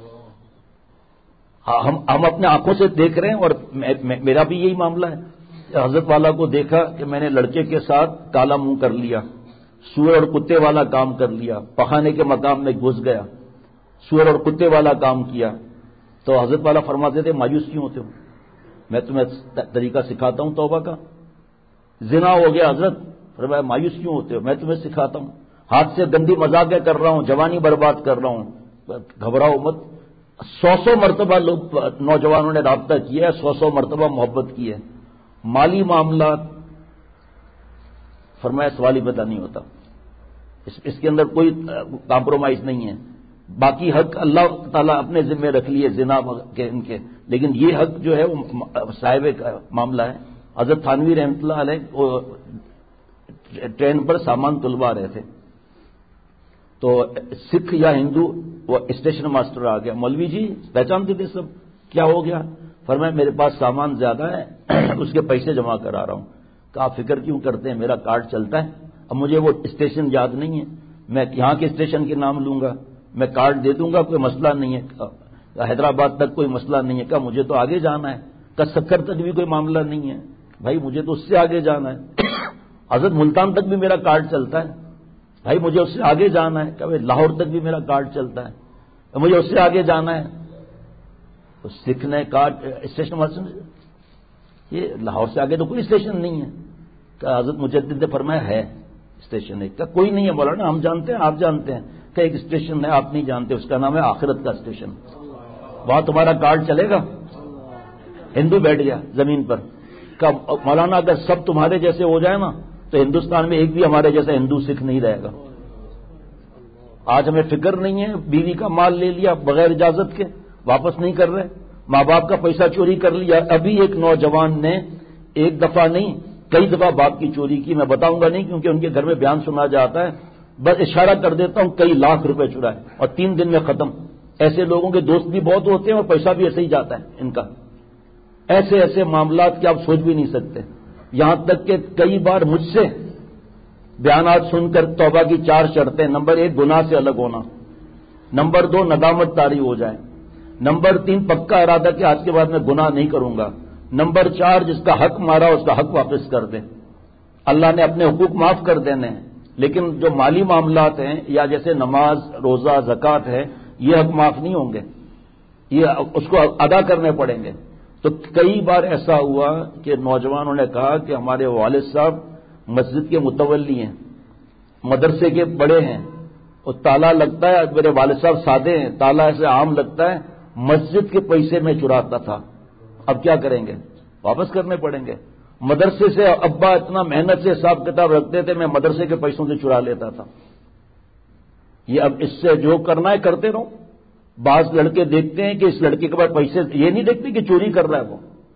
ہم ہم اپنے آنکھوں سے دیکھ رہے ہیں، اور میرا بھی یہی معاملہ ہے. حضرت والا کو دیکھا کہ میں نے لڑکے کے ساتھ کالا منہ کر لیا، سور اور کتے والا کام کر لیا، پخانے کے مقام میں گھس گیا، سور اور کتے والا کام کیا. تو حضرت والا فرماتے تھے مایوس کیوں ہوتے ہو؟ میں تمہیں طریقہ سکھاتا ہوں توبہ کا. زنا ہو گیا حضرت، فرمایا مایوس کیوں ہوتے ہو؟ میں تمہیں سکھاتا ہوں. ہاتھ سے گندی مذاقیں کر رہا ہوں، جوانی برباد کر رہا ہوں، گھبراؤ مت. سو سو مرتبہ لوگ نوجوانوں نے رابطہ کیا ہے، سو سو مرتبہ محبت کی ہے. مالی معاملات فرمایا سوال ہی پیدا نہیں ہوتا، اس, اس کے اندر کوئی کمپرومائز نہیں ہے. باقی حق اللہ تعالیٰ اپنے ذمہ رکھ لیے زنا کے ان کے، لیکن یہ حق جو ہے وہ صاحب کا معاملہ ہے۔ حضرت تھانوی رحمۃ اللہ علیہ وہ ٹرین پر سامان تلوا رہے تھے، تو سکھ یا ہندو وہ اسٹیشن ماسٹر آ گیا، مولوی جی پہچانتے تھے سب، کیا ہو گیا؟ فرمایا میرے پاس سامان زیادہ ہے اس کے پیسے جمع کرا رہا ہوں۔ کہا فکر کیوں کرتے ہیں، میرا کارڈ چلتا ہے، اب مجھے وہ اسٹیشن یاد نہیں ہے، میں یہاں کے اسٹیشن کے نام لوں گا، میں کارڈ دے دوں گا، کوئی مسئلہ نہیں ہے، حیدرآباد تک کوئی مسئلہ نہیں ہے۔ کہا مجھے تو آگے جانا ہے، کہا سکر تک بھی کوئی معاملہ نہیں ہے، بھائی مجھے تو اس سے آگے جانا ہے۔ حضرت ملتان تک بھی میرا کارڈ چلتا ہے، بھائی مجھے اس سے آگے جانا ہے۔ کہ لاہور تک بھی میرا کارڈ چلتا ہے، مجھے اس سے آگے جانا ہے۔ تو سکھ نے کارڈ اسٹیشن ماسٹر یہ لاہور سے آگے تو کوئی اسٹیشن نہیں ہے۔ کہ حضرت مجدد نے فرمایا ہے اسٹیشن ایک، کہ کوئی نہیں ہے مولانا، ہم جانتے ہیں، آپ جانتے ہیں کہ ایک اسٹیشن ہے آپ نہیں جانتے، اس کا نام ہے آخرت کا اسٹیشن، وہاں تمہارا کارڈ چلے گا۔ ہندو بیٹھ گیا زمین پر، کہ مولانا اگر سب تمہارے جیسے ہو جائے نا تو ہندوستان میں ایک بھی ہمارے جیسا ہندو سکھ نہیں رہے گا۔ آج ہمیں فکر نہیں ہے، بیوی کا مال لے لیا بغیر اجازت کے، واپس نہیں کر رہے، ماں باپ کا پیسہ چوری کر لیا۔ ابھی ایک نوجوان نے ایک دفعہ نہیں کئی دفعہ باپ کی چوری کی، میں بتاؤں گا نہیں کیونکہ ان کے گھر میں بیان سنا جاتا ہے، بس اشارہ کر دیتا ہوں، کئی لاکھ روپے چرائے اور تین دن میں ختم۔ ایسے لوگوں کے دوست بھی بہت ہوتے ہیں اور پیسہ بھی ایسے ہی جاتا ہے ان کا۔ ایسے ایسے معاملات کہ آپ سوچ بھی نہیں سکتے، یہاں تک کہ کئی بار مجھ سے بیانات سن کر توبہ کی چار شرطیں، نمبر ایک گناہ سے الگ ہونا، نمبر دو ندامت طاری ہو جائے، نمبر تین پکا ارادہ کہ آج کے بعد میں گناہ نہیں کروں گا، نمبر چار جس کا حق مارا اس کا حق واپس کر دیں۔ اللہ نے اپنے حقوق معاف کر دینے ہیں، لیکن جو مالی معاملات ہیں یا جیسے نماز روزہ زکوٰۃ ہے یہ حق معاف نہیں ہوں گے، یہ اس کو ادا کرنے پڑیں گے۔ تو کئی بار ایسا ہوا کہ نوجوانوں نے کہا کہ ہمارے والد صاحب مسجد کے متولی ہیں، مدرسے کے بڑے ہیں، اور تالا لگتا ہے، میرے والد صاحب سادے ہیں، تالا ایسے عام لگتا ہے، مسجد کے پیسے میں چراتا تھا، اب کیا کریں گے؟ واپس کرنے پڑیں گے۔ مدرسے سے ابا اتنا محنت سے حساب کتاب رکھتے تھے، میں مدرسے کے پیسوں سے چرا لیتا تھا۔ یہ اب اس سے جو کرنا ہے کرتے رہو۔ بعض لڑکے دیکھتے ہیں کہ اس لڑکے کے پاس پیسے، یہ نہیں دیکھتے کہ چوری کر رہا ہے، وہ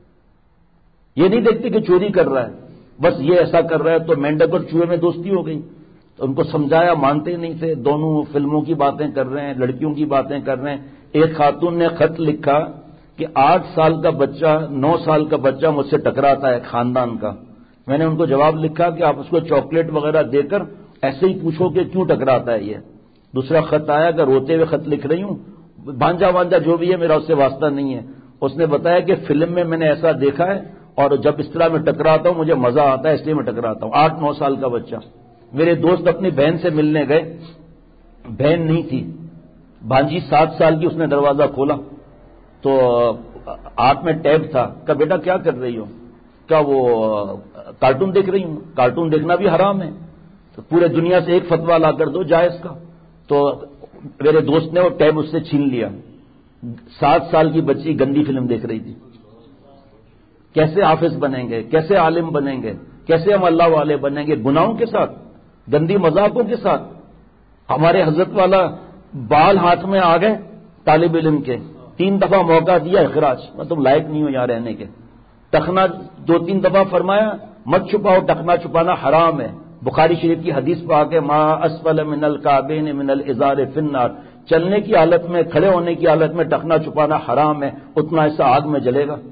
یہ نہیں دیکھتے کہ چوری کر رہا ہے، بس یہ ایسا کر رہا ہے تو مینڈک اور چوہے میں دوستی ہو گئی۔ تو ان کو سمجھایا، مانتے نہیں تھے، دونوں فلموں کی باتیں کر رہے ہیں، لڑکیوں کی باتیں کر رہے ہیں۔ ایک خاتون نے خط لکھا کہ آٹھ سال کا بچہ نو سال کا بچہ مجھ سے ٹکراتا ہے خاندان کا۔ میں نے ان کو جواب لکھا کہ آپ اس کو چاکلیٹ وغیرہ دے کر ایسے ہی پوچھو کہ کیوں ٹکراتا ہے یہ۔ دوسرا خط آیا کہ روتے ہوئے خط لکھ رہی ہوں، بھانجا وانجا جو بھی ہے میرا اس سے واسطہ نہیں ہے۔ اس نے بتایا کہ فلم میں میں نے ایسا دیکھا ہے اور جب اس طرح میں ٹکراتا ہوں مجھے مزہ آتا ہے اس لیے میں ٹکراتا ہوں۔ آٹھ نو سال کا بچہ۔ میرے دوست اپنی بہن سے ملنے گئے، بہن نہیں تھی، بھانجی سات سال کی، اس نے دروازہ کھولا تو ہاتھ میں ٹیب تھا۔ کہا بیٹا کیا کر رہی ہو؟ کیا وہ کارٹون دیکھ رہی ہوں۔ کارٹون دیکھنا بھی حرام ہے، تو پورے دنیا سے ایک فتویٰ لا کر دو جائز کا۔ تو میرے دوست نے وہ ٹیب اس سے چھین لیا۔ سات سال کی بچی گندی فلم دیکھ رہی تھی۔ کیسے حافظ بنیں گے، کیسے عالم بنیں گے، کیسے ہم اللہ والے بنیں گے؟ گناہوں کے ساتھ، گندی مذاقوں کے ساتھ۔ ہمارے حضرت والا بال ہاتھ میں آ گئے طالب علم کے، تین دفعہ موقع دیا اخراج، میں تم لائق نہیں ہو یہاں رہنے کے۔ ٹخنا دو تین دفعہ فرمایا مت چھپاؤ، ٹخنا چھپانا حرام ہے۔ بخاری شریف کی حدیث پا کے ما اسفل من الکعبین من الازار فی النار، چلنے کی حالت میں، کھڑے ہونے کی حالت میں ٹخنا چھپانا حرام ہے، اتنا ایسا آگ میں جلے گا۔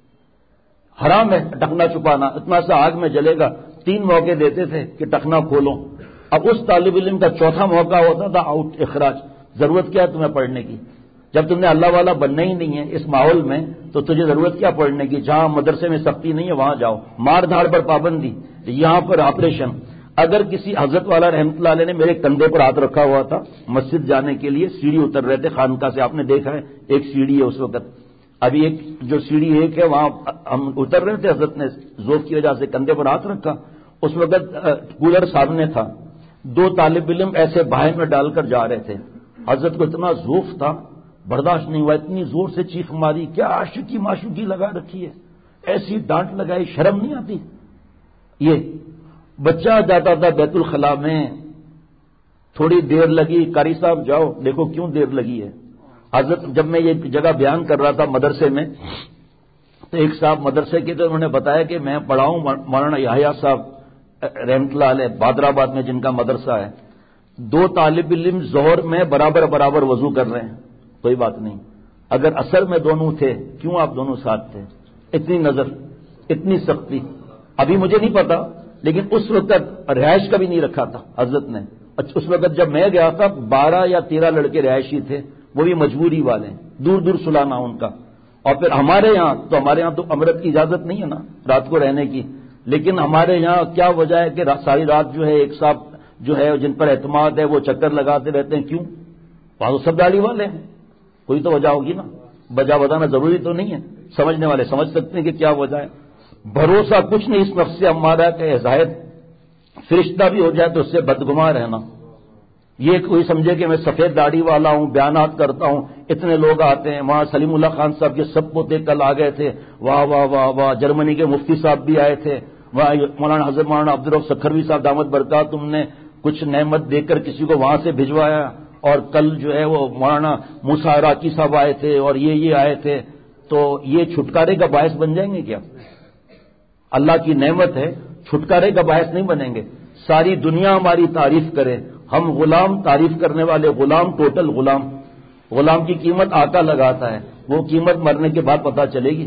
حرام ہے ٹخنا چھپانا، اتنا سا آگ میں جلے گا۔ تین موقع دیتے تھے کہ ٹخنا کھولو، اب اس طالب علم کا چوتھا موقع ہوتا تھا آؤٹ، اخراج۔ ضرورت کیا ہے تمہیں پڑھنے کی؟ جب تم نے اللہ والا بننا ہی نہیں ہے اس ماحول میں تو تجھے ضرورت کیا پڑھنے کی؟ جہاں مدرسے میں سختی نہیں ہے وہاں جاؤ، مار دھاڑ پر پابندی، یہاں پر آپریشن۔ اگر کسی حضرت والا رحمۃ اللہ علیہ نے میرے کندھے پر ہاتھ رکھا ہوا تھا مسجد جانے کے لیے، سیڑھی اتر رہے تھے خانقاہ سے، آپ نے دیکھا ہے ایک سیڑھی ہے اس وقت، ابھی ایک جو سیڑھی ایک ہے وہاں ہم اتر رہے تھے، حضرت نے ذوق کی وجہ سے کندھے پر ہاتھ رکھا، اس وقت کولر سامنے تھا، دو طالب علم ایسے باہر میں ڈال کر جا رہے تھے، حضرت کو اتنا ذوق تھا برداشت نہیں ہوا، اتنی زور سے چیخ ماری، کیا عاشقی معشوقی لگا رکھی ہے، ایسی ڈانٹ لگائی، شرم نہیں آتی؟ یہ بچہ جاتا تھا بیت الخلاء میں، تھوڑی دیر لگی، قاری صاحب جاؤ دیکھو کیوں دیر لگی ہے. حضرت جب میں یہ جگہ بیان کر رہا تھا مدرسے میں، تو ایک صاحب مدرسے کے تو انہوں نے بتایا کہ میں پڑھاؤں مولانا یحییٰ صاحب رحمۃ اللہ علیہ بادرآباد میں جن کا مدرسہ ہے، دو طالب علم ظہر میں برابر برابر وضو کر رہے ہیں، کوئی بات نہیں. اگر عصر میں دونوں تھے کیوں آپ دونوں ساتھ تھے؟ اتنی نظر، اتنی سختی. ابھی مجھے نہیں پتا، لیکن اس وقت رہائش کا بھی نہیں رکھا تھا حضرت نے. اس وقت جب میں گیا تھا بارہ یا تیرہ لڑکے رہائشی تھے، وہ بھی مجبوری والے، دور دور سلانا ان کا. اور پھر ہمارے یہاں تو ہمارے یہاں تو امرت کی اجازت نہیں ہے نا رات کو رہنے کی، لیکن ہمارے یہاں کیا وجہ ہے کہ ساری رات جو ہے ایک صاحب جو ہے جن پر اعتماد ہے وہ چکر لگاتے رہتے ہیں. کیوں؟ وہاں تو سب داڑھی والے ہیں، کوئی تو وجہ ہوگی نا. وجہ بتانا ضروری تو نہیں ہے، سمجھنے والے سمجھ سکتے ہیں کہ کیا وجہ ہے. بھروسہ کچھ نہیں اس نفس سے ہمارا کہ زاہد فرشتہ بھی ہو جائے تو اس سے بدگماں رہنا. یہ کوئی سمجھے کہ میں سفید داڑھی والا ہوں، بیانات کرتا ہوں، اتنے لوگ آتے ہیں. وہاں سلیم اللہ خان صاحب کے سب پوتے کل آ گئے تھے، واہ واہ واہ واہ. جرمنی کے مفتی صاحب بھی آئے تھے، وہاں مولانا حضرت مولانا عبدالرؤف سکھروی صاحب دامت برکات تم نے کچھ نعمت دے کر کسی کو وہاں سے بھجوایا. اور کل جو ہے وہ مولانا موسیٰ عراقی صاحب آئے تھے اور یہ یہ آئے تھے. تو یہ چھٹکارے کا باعث بن جائیں گے کیا؟ اللہ کی نعمت ہے، چھٹکارے کا باعث نہیں بنیں گے. ساری دنیا ہماری تعریف کرے، ہم غلام تعریف کرنے والے غلام، ٹوٹل غلام. غلام کی قیمت آقا لگاتا ہے، وہ قیمت مرنے کے بعد پتہ چلے گی.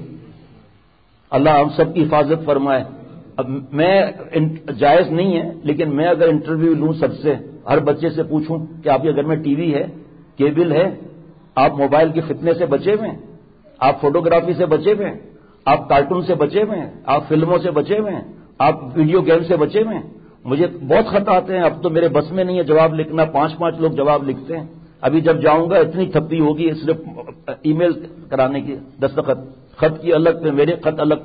اللہ ہم سب کی حفاظت فرمائے. اب میں جائز نہیں ہے، لیکن میں اگر انٹرویو لوں سب سے، ہر بچے سے پوچھوں کہ آپ کے گھر میں ٹی وی ہے، کیبل ہے، آپ موبائل کے فتنے سے بچے ہوئے ہیں، آپ فوٹوگرافی سے بچے ہوئے ہیں، آپ کارٹون سے بچے ہوئے ہیں، آپ فلموں سے بچے ہوئے ہیں، آپ ویڈیو گیم سے بچے ہوئے ہیں. مجھے بہت خط آتے ہیں، اب تو میرے بس میں نہیں ہے جواب لکھنا، پانچ پانچ لوگ جواب لکھتے ہیں. ابھی جب جاؤں گا اتنی تھپی ہوگی صرف ای میل کرانے کی، دستخط، خط کی الگ پہ میرے خط الگ.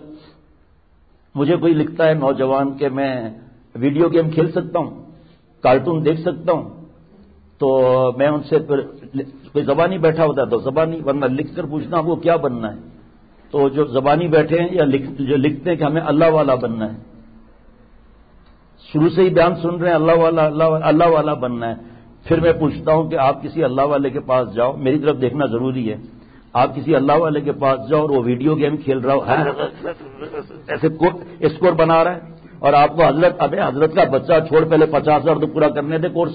مجھے کوئی لکھتا ہے نوجوان کہ میں ویڈیو گیم کھیل سکتا ہوں، کارٹون دیکھ سکتا ہوں، تو میں ان سے پھر کوئی زبانی بیٹھا ہوتا ہے تو زبانی، ورنہ لکھ کر پوچھنا آپ کو کیا بننا ہے. تو جو زبانی بیٹھے ہیں یا جو لکھتے ہیں کہ ہمیں اللہ والا بننا ہے، شروع سے ہی بیان سن رہے ہیں اللہ والا اللہ والا اللہ والا بننا ہے. پھر میں پوچھتا ہوں کہ آپ کسی اللہ والے کے پاس جاؤ، میری طرف دیکھنا ضروری ہے. آپ کسی اللہ والے کے پاس جاؤ اور وہ ویڈیو گیم کھیل رہا ہو، ایسے اسکور بنا رہا ہے، اور آپ کو حضرت ابے حضرت کا بچہ چھوڑ، پہلے پچاس ہزار تو پورا کرنے دے، کورس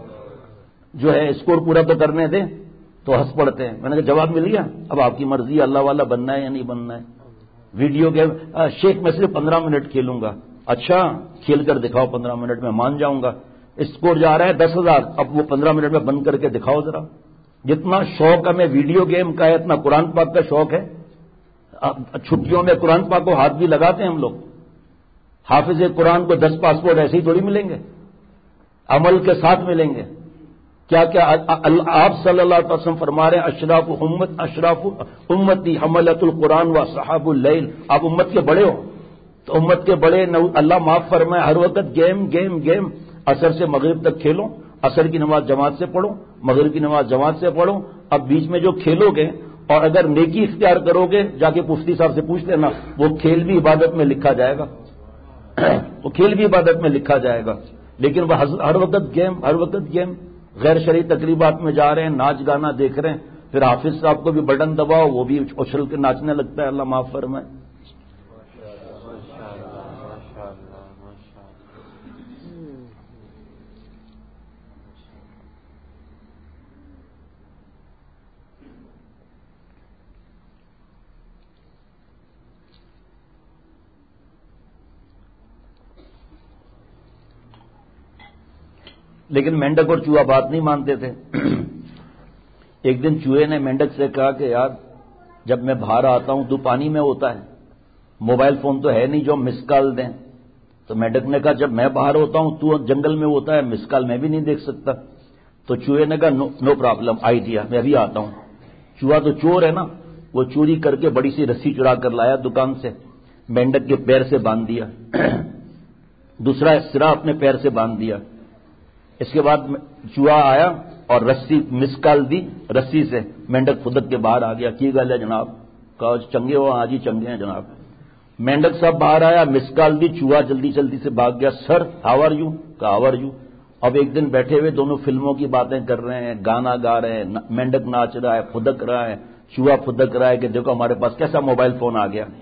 جو ہے اسکور پورا تو کرنے دے. تو ہنس پڑتے ہیں. میں نے کہا جواب مل گیا، اب آپ کی مرضی، اللہ والا بننا ہے یا نہیں بننا ہے. ویڈیو گیم شیخ میں صرف پندرہ منٹ کھیلوں گا. اچھا کھیل کر دکھاؤ پندرہ منٹ میں، مان جاؤں گا. اسکور جا رہا ہے دس ہزار، اب وہ پندرہ منٹ میں بند کر کے دکھاؤ ذرا. جتنا شوق ہمیں ویڈیو گیم کا ہے اتنا قرآن پاک کا شوق ہے. چھٹیوں میں قرآن پاک کو ہاتھ بھی لگاتے ہیں ہم لوگ. حافظ قرآن کو دس پاسپورٹ ایسے ہی تھوڑی ملیں گے، عمل کے ساتھ ملیں گے. کیا کیا آپ صلی اللہ علیہ وسلم فرما رہے ہیں اشراف امت اشراف امتی حملۃ القرآن و صحاب اللیل. آپ امت کے بڑے ہو تو امت کے بڑے اللہ معاف فرمائے. ہر وقت گیم گیم گیم، عصر سے مغرب تک کھیلو، عصر کی نماز جماعت سے پڑھو، مغرب کی نماز جماعت سے پڑھو. اب بیچ میں جو کھیلو گے اور اگر نیکی اختیار کرو گے، جا کے مفتی صاحب سے پوچھ لینا، وہ کھیل بھی عبادت میں لکھا جائے گا، وہ کھیل بھی عبادت میں لکھا جائے گا. لیکن وہ ہر وقت گیم، ہر وقت گیم. غیر شرعی تقریبات میں جا رہے ہیں، ناچ گانا دیکھ رہے ہیں، پھر حافظ صاحب کو بھی بٹن دباؤ، وہ بھی اچھل کے ناچنے لگتا ہے. اللہ معاف فرمائے. لیکن مینڈک اور چوہا بات نہیں مانتے تھے. ایک دن چوہے نے مینڈک سے کہا کہ یار جب میں باہر آتا ہوں تو پانی میں ہوتا ہے، موبائل فون تو ہے نہیں جو مس کال دیں. تو مینڈک نے کہا جب میں باہر ہوتا ہوں تو جنگل میں ہوتا ہے، مس کال میں بھی نہیں دیکھ سکتا. تو چوہے نے کہا نو, نو پرابلم آئیڈیا، میں ابھی آتا ہوں. چوہا تو چور ہے نا، وہ چوری کر کے بڑی سی رسی چڑا کر لایا دکان سے، مینڈک کے پیر سے باندھ دیا، دوسرا سرا اپنے پیر سے باندھ دیا. اس کے بعد چوہا آیا اور رسی مس کال دی رسی سے، مینڈک خودک کے باہر آ گیا. کی گل ہے جناب؟ کہا چنگے ہو؟ ہاں جی چنگے ہیں جناب. مینڈک صاحب باہر آیا، مس کال دی، چوہا جلدی جلدی سے بھاگ گیا. Sir how are you? کہا ہاؤ آر یو. اب ایک دن بیٹھے ہوئے دونوں فلموں کی باتیں کر رہے ہیں، گانا گا رہے ہیں، مینڈک ناچ رہا ہے، پھدک رہا ہے، چوہا پھدک رہا ہے کہ دیکھو ہمارے پاس کیسا موبائل فون آ گیا.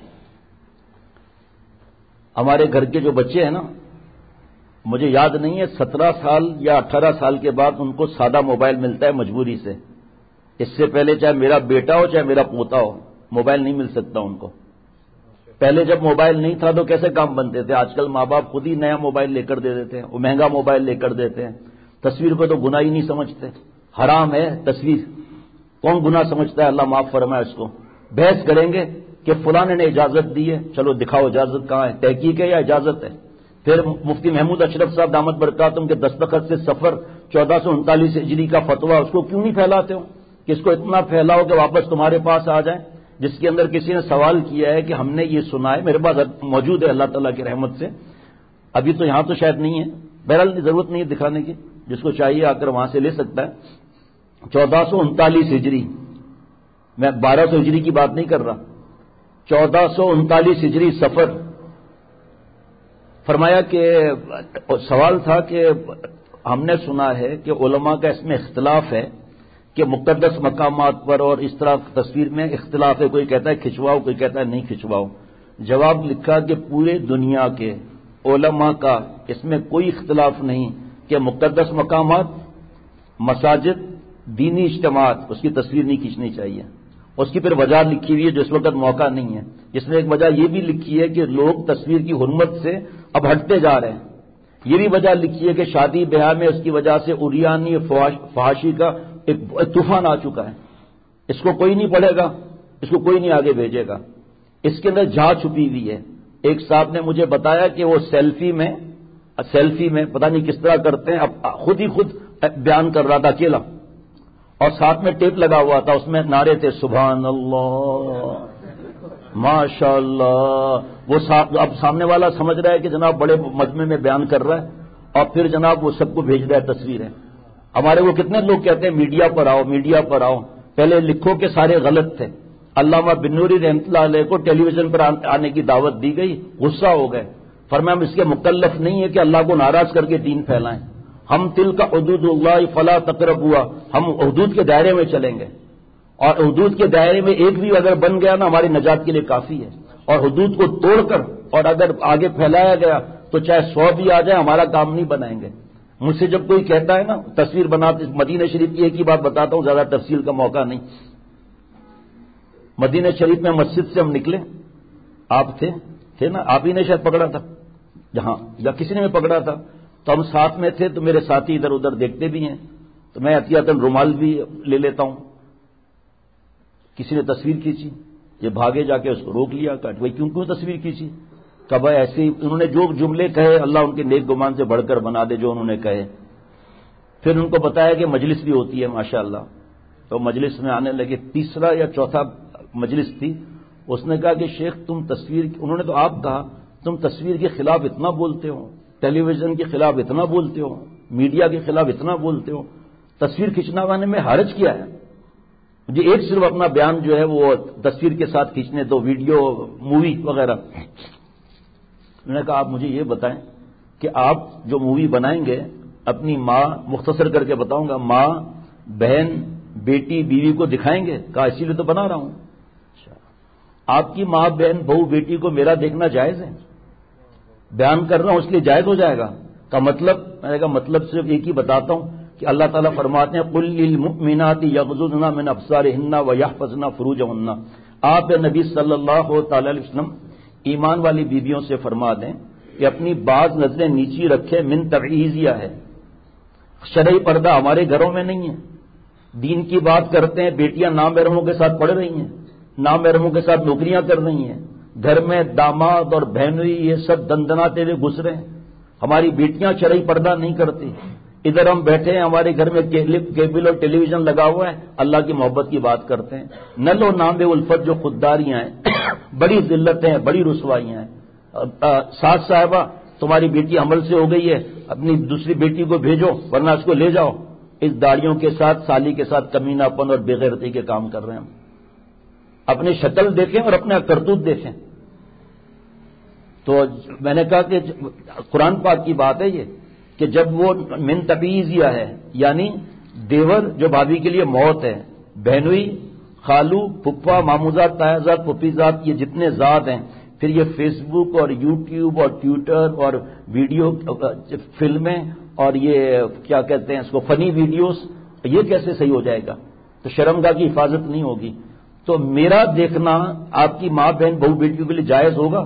ہمارے گھر کے جو بچے ہیں نا، مجھے یاد نہیں ہے سترہ سال یا اٹھارہ سال کے بعد ان کو سادہ موبائل ملتا ہے مجبوری سے. اس سے پہلے چاہے میرا بیٹا ہو چاہے میرا پوتا ہو، موبائل نہیں مل سکتا ان کو. پہلے جب موبائل نہیں تھا تو کیسے کام بنتے تھے؟ آج کل ماں باپ خود ہی نیا موبائل لے کر دے دیتے ہیں، وہ مہنگا موبائل لے کر دیتے ہیں. تصویر کو تو گناہ ہی نہیں سمجھتے، حرام ہے تصویر. کون گناہ سمجھتا ہے؟ اللہ معاف فرمائے اس کو. بحث کریں گے کہ فلاں نے اجازت دی ہے، چلو دکھاؤ اجازت کہاں ہے، تحقیق ہے یا اجازت ہے؟ پھر مفتی محمود اشرف صاحب دامت برکاتہم کے دستخط سے سفر چودہ سو انتالیس ہجری کا فتویٰ، اس کو کیوں نہیں پھیلاتے ہو کہ اس کو اتنا پھیلاؤ کہ واپس تمہارے پاس آ جائیں؟ جس کے اندر کسی نے سوال کیا ہے کہ ہم نے یہ سنا ہے، میرے پاس موجود ہے اللہ تعالیٰ کی رحمت سے، ابھی تو یہاں تو شاید نہیں ہے، بہرحال ضرورت نہیں ہے دکھانے کی، جس کو چاہیے آ کر وہاں سے لے سکتا ہے. چودہ سو انتالیس ہجری، میں بارہ سو ہجری کی بات نہیں کر رہا، چودہ سو انتالیس ہجری سفر. فرمایا کہ سوال تھا کہ ہم نے سنا ہے کہ علماء کا اس میں اختلاف ہے کہ مقدس مقامات پر اور اس طرح تصویر میں اختلاف ہے، کوئی کہتا ہے کھنچواؤ، کوئی کہتا ہے نہیں کھنچواؤ. جواب لکھا کہ پورے دنیا کے علماء کا اس میں کوئی اختلاف نہیں کہ مقدس مقامات، مساجد، دینی اجتماعات، اس کی تصویر نہیں کھینچنی چاہیے. اس کی پھر وجہ لکھی ہوئی ہے جو اس وقت موقع نہیں ہے. اس میں ایک وجہ یہ بھی لکھی ہے کہ لوگ تصویر کی حرمت سے اب ہٹتے جا رہے ہیں. یہ بھی وجہ لکھی ہے کہ شادی بیاہ میں اس کی وجہ سے عریانی فحاشی کا ایک طوفان آ چکا ہے. اس کو کوئی نہیں پڑھے گا، اس کو کوئی نہیں آگے بھیجے گا. اس کے اندر جھا چھپی ہوئی ہے. ایک صاحب نے مجھے بتایا کہ وہ سیلفی میں سیلفی میں پتہ نہیں کس طرح کرتے ہیں، اب خود ہی خود بیان کر رہا تھا اکیلا، اور ساتھ میں ٹیپ لگا ہوا تھا، اس میں نعرے تھے سبحان اللہ، ماشاء اللہ. وہ اب سامنے والا سمجھ رہا ہے کہ جناب بڑے مجمع میں بیان کر رہا ہے، اور پھر جناب وہ سب کو بھیج رہا ہے تصویریں. ہمارے وہ کتنے لوگ کہتے ہیں میڈیا پر آؤ، میڈیا پر آؤ. پہلے لکھو کہ سارے غلط تھے. علامہ بن نوری رحمۃ اللہ علیہ کو ٹیلی ویژن پر آنے کی دعوت دی گئی، غصہ ہو گئے. فرمایا ہم اس کے مکلف نہیں ہے کہ اللہ کو ناراض کر کے دین پھیلائیں. ہم تل کا حدود اللہ فلا تقرب ہوا، ہم حدود کے دائرے میں چلیں گے، اور حدود کے دائرے میں ایک بھی اگر بن گیا نا ہماری نجات کے لیے کافی ہے. اور حدود کو توڑ کر اور اگر آگے پھیلایا گیا تو چاہے سو بھی آ جائے ہمارا کام نہیں بنائیں گے. مجھ سے جب کوئی کہتا ہے نا تصویر بناتے، مدینہ شریف کی ایک ہی بات بتاتا ہوں، زیادہ تفصیل کا موقع نہیں. مدینہ شریف میں مسجد سے ہم نکلے، آپ تھے تھے نا، آپ ہی نے شاید پکڑا تھا جہاں، یا کسی نے میں پکڑا تھا، تو ہم ساتھ میں تھے. تو میرے ساتھی ادھر ادھر دیکھتے بھی ہیں، تو میں احتیاطاً رومال بھی لے لیتا ہوں. کسی نے تصویر کھینچی، یہ بھاگے جا کے اس کو روک لیا، کہ بھائی کیوں کیوں تصویر کھینچی؟ کہ بھائی ایسے ہی انہوں نے جو جملے کہے اللہ ان کے نیک گمان سے بڑھ کر بنا دے جو انہوں نے کہے. پھر ان کو بتایا کہ مجلس بھی ہوتی ہے ماشاءاللہ. تو مجلس میں آنے لگے، تیسرا یا چوتھا مجلس تھی. اس نے کہا کہ شیخ تم تصویر، انہوں نے تو آپ کہا تم تصویر کے خلاف اتنا بولتے ہو، ٹیلی ویژن کے خلاف اتنا بولتے ہو، میڈیا کے خلاف اتنا بولتے ہو، تصویر کھینچنا وانے میں حرج کیا ہے؟ مجھے ایک صرف اپنا بیان جو ہے وہ تصویر کے ساتھ کھینچنے دو، ویڈیو مووی وغیرہ. انہوں نے کہا آپ مجھے یہ بتائیں کہ آپ جو مووی بنائیں گے اپنی ماں، مختصر کر کے بتاؤں گا، ماں، بہن، بیٹی، بیوی کو دکھائیں گے؟ کہا اسی لیے تو بنا رہا ہوں. آپ کی ماں، بہن، بہو، بیٹی کو میرا دیکھنا جائز ہے؟ بیان کر رہا ہوں اس لیے جائز ہو جائے گا؟ کا مطلب، میں نے کہا مطلب صرف ایک ہی بتاتا ہوں کہ اللہ تعالیٰ فرماتے ہیں قُل لِّلْمُؤْمِنَاتِ یغضضن من ابصارهن ویحفظن فروجهن. آپ نبی صلی اللہ تعالی علیہ وسلم ایمان والی بیویوں سے فرما دیں کہ اپنی بعض نظریں نیچی رکھیں، من تبعیضیہ ہے. شرعی پردہ ہمارے گھروں میں نہیں ہے. دین کی بات کرتے ہیں، بیٹیاں نامحرموں کے ساتھ پڑھ رہی ہیں، نامحرموں کے ساتھ نوکریاں کر رہی ہیں، گھر میں داماد اور بہنوئی یہ سب دندناتے ہوئے گھس رہے ہیں. ہماری بیٹیاں شرعی پردہ نہیں کرتی. ادھر ہم بیٹھے ہیں، ہمارے گھر میں کیبل اور ٹیلی ویژن لگا ہوا ہے، اللہ کی محبت کی بات کرتے ہیں. نل و نام الفت جو خودداریاں ہیں، بڑی ذلتیں ہیں، بڑی رسوائیاں ہیں. ساس صاحبہ تمہاری بیٹی عمل سے ہو گئی ہے، اپنی دوسری بیٹی کو بھیجو ورنہ اس کو لے جاؤ. اس داڑیوں کے ساتھ، سالی کے ساتھ کمینہ پن اور بے غیرتی کے کام کر رہے ہیں. ہم اپنی شکل دیکھیں اور اپنا کرتوت دیکھیں. تو میں نے کہا کہ قرآن پاک کی بات ہے یہ کہ جب وہ من تبیزیہ ہے یعنی دیور جو بھابھی کے لیے موت ہے، بہنوئی، خالو، پھپھا، ماموزاد، تایازاد، پھپھیزاد، یہ جتنے ذات ہیں، پھر یہ فیس بک اور یوٹیوب اور ٹویٹر اور ویڈیو فلمیں اور یہ کیا کہتے ہیں اس کو فنی ویڈیوز، یہ کیسے صحیح ہو جائے گا؟ تو شرمگاہ کی حفاظت نہیں ہوگی۔ تو میرا دیکھنا آپ کی ماں بہن بہو بیٹیوں کے لیے جائز ہوگا؟